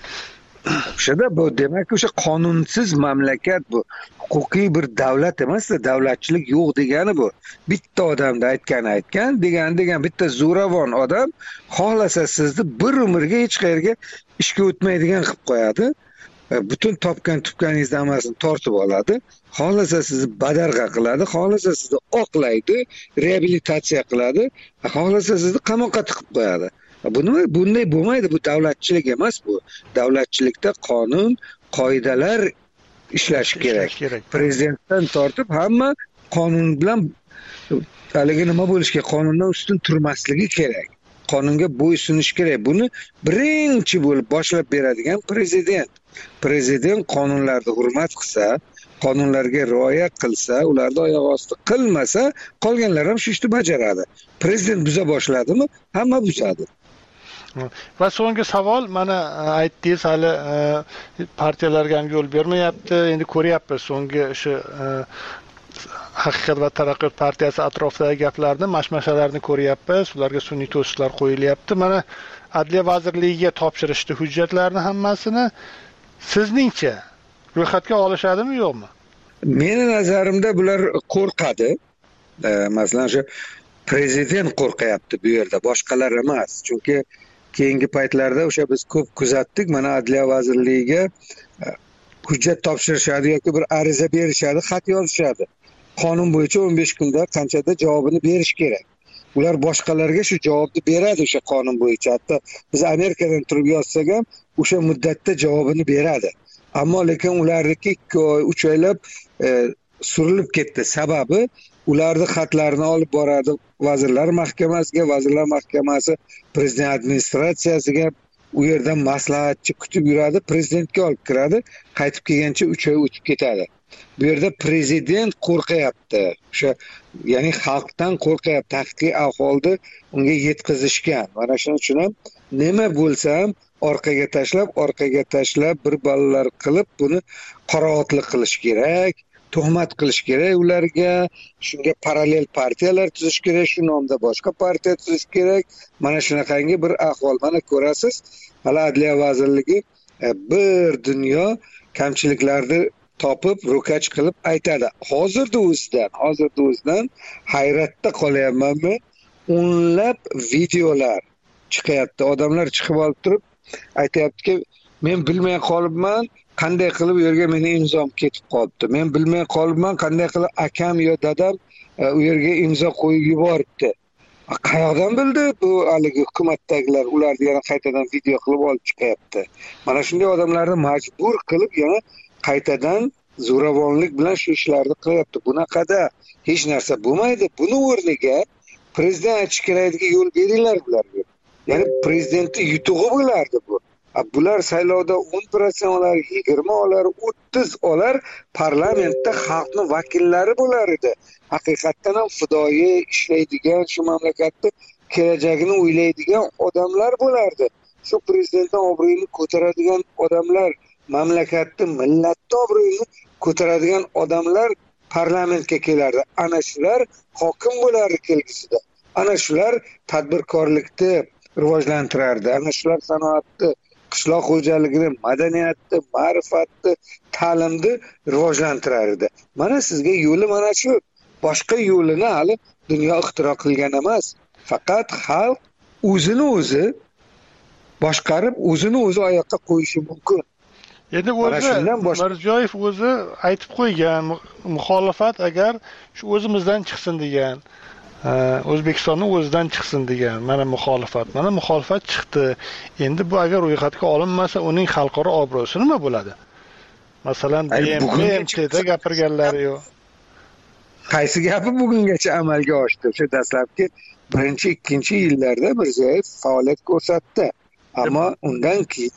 O'shada bu demak o'sha qonunsiz mamlakat bu. Huquqiy bir davlat emas-da, davlatchilik yo'q degani bu. Bitta odamda aytgan, degan bitta zo'ravon odam xohlasa sizni bir umrga hech qayerga ishga o'tmaydigan qilib qo'yadi. Butun topgan-tutganingizni hammasini tortib oladi. Xohlasa sizni badarg'a qiladi, xohlasa sizni oqlaydi, reabilitatsiya qiladi, xohlasa sizni qamoqqa tiqib qo'yadi. Bunday bo'lmaydi, bu davlatchilik emas bu. Davlatchilikda qonun, qoidalar ishlashi kerak. Prezidentdan tortib hamma qonun bilan haligi nima bo'lishi kerak, qonundan ustun turmasligi kerak. Qonunga bo'ysunish kerak. Buni birinchi bo'lib boshlab beradigan prezident. Prezident qonunlarni hurmat qilsa, qonunlarga rioya qilsa, ularni oyoq osti qilmasa, qolganlar ham shu ishni bajaradi. Prezident buza boshladimi, hamma buzadi. Va so'nggi savol, mana aytdingiz, hali partiyalarga ham yo'l bermayapti. Endi ko'ryapmiz so'nggi shu Haqiqat va taraqqiyot partiyasi atrofidagi gaplarni, mashmashalarni ko'ryapmiz. Ularga sun'iy to'siqlar qo'yilyapti. Mana Adliya vazirligiga topshirishdi hujjatlarni hammasini. Sizningcha ro'yxatga olishadimi, yo'qmi? Meni nazarimda bular qo'rqadi. Masalan, shu prezident qo'rqayapti bu yerda, boshqalar emas. Chunki keyingi paytlarda o'sha biz ko'p kuzatdik, mana Adliya vazirligiga hujjat topshirishadi yoki bir ariza berishadi, xat yozishadi. Qonun bo'yicha 15 kunda qanchada javobini berish kerak. Ular boshqalarga shu javobni beradi o'sha qonun bo'yicha. Hatto biz Amerikadan turib yozsak ham o'sha muddatda javobini beradi. Ammo lekin ularniki 2 oy, 3 oylab surilib ketdi. Sababi ularning xatlarini olib boradi Vazirlar Mahkamasiga, Vazirlar Mahkamasi prezident administratsiyasiga, u yerdan maslahatchi kutib yuradi, prezidentga olib kiradi, qaytib kelgancha 3 oy o'tib ketadi. Bu yerda prezident qo'rqayapti. O'sha, ya'ni xalqdan qo'rqayapti. Haqiqiy ahvolni unga yetkazishgan. Mana shuning uchun ham nima bo'lsa ham orqaga tashlab bir balalar qilib buni qorovotlik qilish kerak, tuhmat qilish kerak ularga, shunga parallel partiyalar tuzish kerak, shu nomda boshqa partiya tuzish kerak. Mana shunaqangi bir ahvol. Mana ko'rasiz, hali Adliya vazirligi bir dunyo kamchiliklarni topib, ro'kach qilib aytadi. Hozirda o'zidan hayratda qolyapmanmi? O'nlab videolar chiqyapti. Odamlar chiqib olib turib aytayaptiki, men bilmay qolibman, qanday qilib u yerga meni imzom ketib qolibdi. Men bilmay qolibman, qanday qilib akam yo dadam u yerga imzo qo'yib yuboribdi. Qayoqdan bildi bu haligi hukumatdagilar? Ularni yana qaytadan video qilib olib chiqyapti. Mana shunday odamlarni majbur qilib yana qaytadan zo'ravonlik bilan shu ishlarni qilyapti. Bunaqada hech narsa bo'lmaydi. Buni o'rniga prezident aytishi kerakligiga yo'l beringlar bularga. Ya'ni prezidentning yutug'i bo'lardi bu. Bular saylovda 10% olar, 20 olar, 30 olar, parlamentda xalqning vakillari bo'lar edi. Haqiqatdan ham fidoyi ishlaydigan, shu mamlakatda kelajagini o'ylaydigan odamlar bo'lardi. Shu prezidentning obro'yini ko'taradigan odamlar, mamlakatning, millatning obro'yini ko'taradigan odamlar parlamentga kelardi. Ana shular hokim bo'lardi kelgusida. Ana shular tadbirkorlikni rivojlantirardi. Ana shular sanoatni, qishloq xo'jaligini, madaniyatni, ma'rifatni, ta'limni rivojlantirardi. Mana sizga yo'li mana shu. Boshqa yo'lini hali dunyo ixtiro qilgan emas. Faqat xalq o'zini o'zi boshqarib, o'zini o'zi oyoqqa qo'yishi mumkin. Endi Mirziyoyev o'zi aytib qo'ygan, muxolifat agar shu o'zimizdan chiqsin degan, O'zbekistonning o'zidan chiqsin degan, mana muxolifat chiqdi. Endi bu agar ro'yxatga olinmasa, uning xalqaro obro'si nima bo'ladi? Masalan, BMTda gapirganlari yo'q. Qaysi gapi bugungacha amalga oshdi? O'sha dastlabki 1-2 yillarda Mirziyoyev faoliyat ko'rsatdi. Ammo undan keyin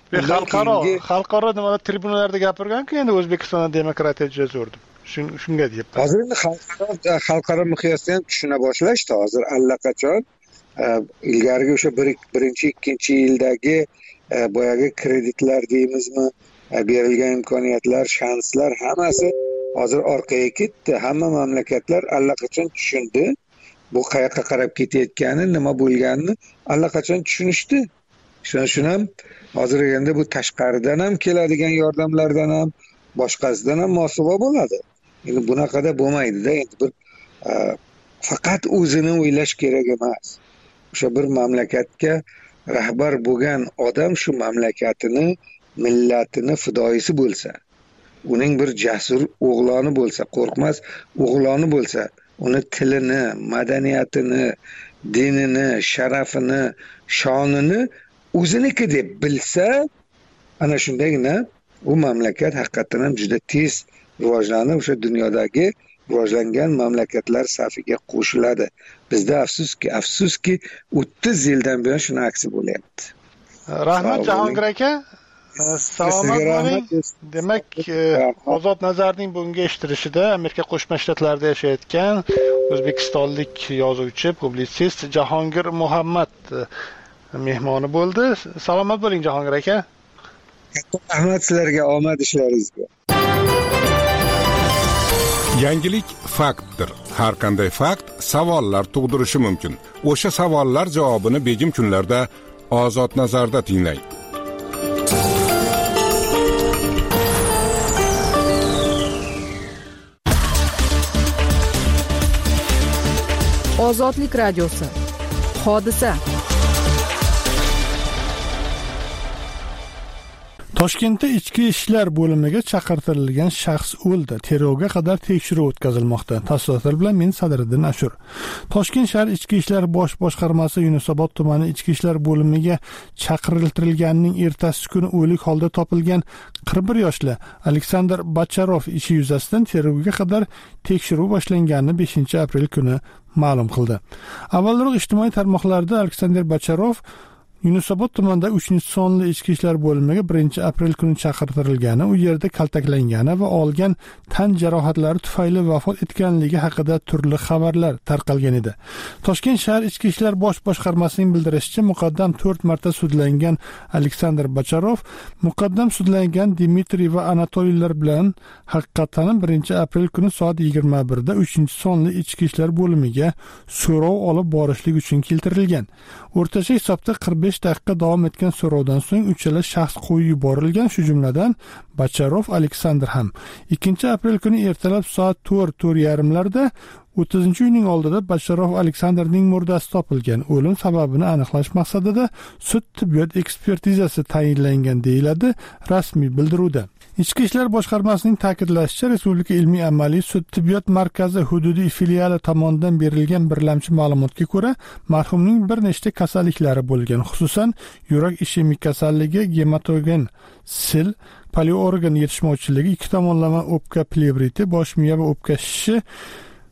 xalqaro nimalar tribunalarda gapirgan-ku, endi O'zbekistonda demokratiya juda zo'r deb. Shunga deyapman. Hozir endi xalqaro miqyosda ham tushuna boshlashdi. Hozir allaqachon ilgarigi o'sha 1-2 yildagi boyagi kreditlar deymizmi, berilgan imkoniyatlar, shanslar hammasi hozir orqaga ketdi. Hamma mamlakatlar allaqachon tushundi. Bu qayoqqa qarab ketayotgani, nima bo'lganini allaqachon tushunishdi. Shuning ham hozir endi bu tashqaridan ham keladigan yordamlardan ham, boshqasidan ham mosuvo bo'ladi. Endi bunaqada bo'lmaydi-da. Endi bir faqat o'zini o'ylash kerak emas. O'sha bir mamlakatga rahbar bo'lgan odam shu mamlakatini, millatini fidoyisi bo'lsa, uning bir jasur o'g'loni bo'lsa, qo'rqmas o'g'loni bo'lsa, uni tilini, madaniyatini, dinini, sharafini, shonini o'ziniki deb bilsa, ana shundagina u mamlakat haqiqatan ham juda tez rivojlanib, o'sha dunyodagi rivojlangan mamlakatlar safiga qo'shiladi. Bizda afsuski 30 yildan buyon shuni aksi bo'lyapti. Rahmat Jahongir aka. Salomat bo'ling. Demak, Ozod Nazarning bugungi eshittirishida Amerika Qo'shma Shtatlarida yashayotgan o'zbekistonlik yozuvchi, publitsist Jahongir Muhammad mehmoni bo'ldi. Salomat bo'ling Jahongir aka. Rahmat sizlarga, omad ishlaringizga. Yangilik faktdir. Har qanday fakt savollar tug'dirishi mumkin. O'sha savollar javobini begim kunlarda Ozod Nazarda tinglang. Ozodlik radiosi. Hodisa. Toshkentda ichki ishlar bo'limiga chaqirtirilgan shaxs o'ldi. Tergovga qadar tekshiruv o'tkazilmoqda. Tafsilotlar bilan men Sadriddin Ashur. Toshkent shahar ichki ishlar bosh boshqarmasi Yunusobod tumani ichki ishlar bo'limiga chaqirilganning ertasi kuni o'lik holda topilgan 41 yoshli Aleksandr Bacharov ishi yuzasidan tergovga qadar tekshiruv boshlanganini 5-aprel kuni ma'lum qildi. Avvalroq ijtimoiy tarmoqlarda Aleksandr Bacharov Yunusobod tumanida 3-sonli ichki ishlar bo'limiga 1-aprel kuni chaqirtirilgani, u yerda kaltaklangani va olgan tan jarohatlari tufayli vafot etganligi haqida turli xabarlar tarqalgan edi. Toshkent shahar ichki ishlar bosh boshqarmasining bildirishicha, muqaddam 4 marta sudlangan Aleksandr Bacharov muqaddam sudlangan Dmitriy va Anatoliylar bilan haqiqatan 1-aprel kuni soat 21 da 3-sonli ichki ishlar bo'limiga so'rov olib borishlik uchun keltirilgan. O'rtacha hisobda 45 daqiqa davom etgan so'rovdan so'ng uchala shaxs qo'yib yuborilgan, shu jumladan Bacharov Aleksandr ham. 2-aprel kuni ertalab soat 4:30larda 30-uyning oldida Bacharov Aleksandrning murdasi topilgan. O'lim sababini aniqlash maqsadida sud tibbiyot ekspertizasi tayinlangan deyiladi rasmiy bildiruvda. Ichki ishlar boshqarmasining ta'kidlashicha, Respublika ilmiy amaliy sud tibbiyot markazi hududiy filiali tomonidan berilgan birlamchi ma'lumotga ko'ra, marhumning bir nechta kasalliklari bo'lgan, xususan yurak ishemik kasalligi, gematogen sil, poliorgan yetishmovchiligi, ikki tomonlama o'pka plevriti, bosh miya va o'pka shishi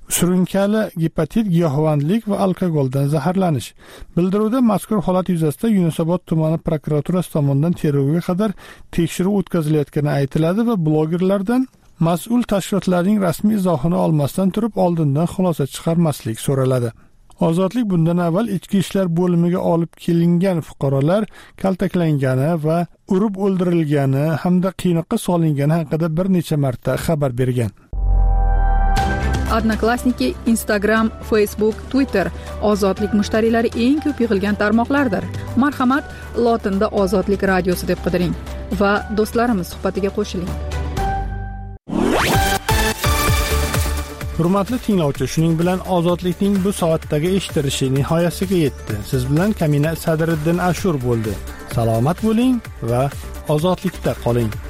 surunkali gepatit, giyohvandlik va alkogoldan zaharlanish. Bildiruvda mazkur holat yuzasidan Yunusobod tumani prokuraturasi tomonidan tergovga qadar tekshiruv o'tkazilayotgani aytiladi va blogerlardan mas'ul tashkilotlarning rasmiy izohini olmasdan turib oldindan xulosa chiqarmaslik so'raladi. Ozodlik bundan avval ichki ishlar bo'limiga olib kelingan fuqarolar kaltaklangani va urib o'ldirilgani hamda qiynoqqa solingani haqida bir necha marta xabar bergan. Odnoklassniki, Instagram, Facebook, Twitter ozodlik mushtariylari eng ko'p yig'ilgan tarmoqlardir. Marhamat, lotinda Ozodlik radiosi deb qidiring va do'stlarimiz suhbatiga qo'shiling. Hurmatli tinglovchi, shuning bilan ozodlikning bu soatdagi eshitilishi nihoyasiga yetdi. Siz bilan Kamina Sadriddin Ashur bo'ldi. Salomat bo'ling va ozodlikda qoling.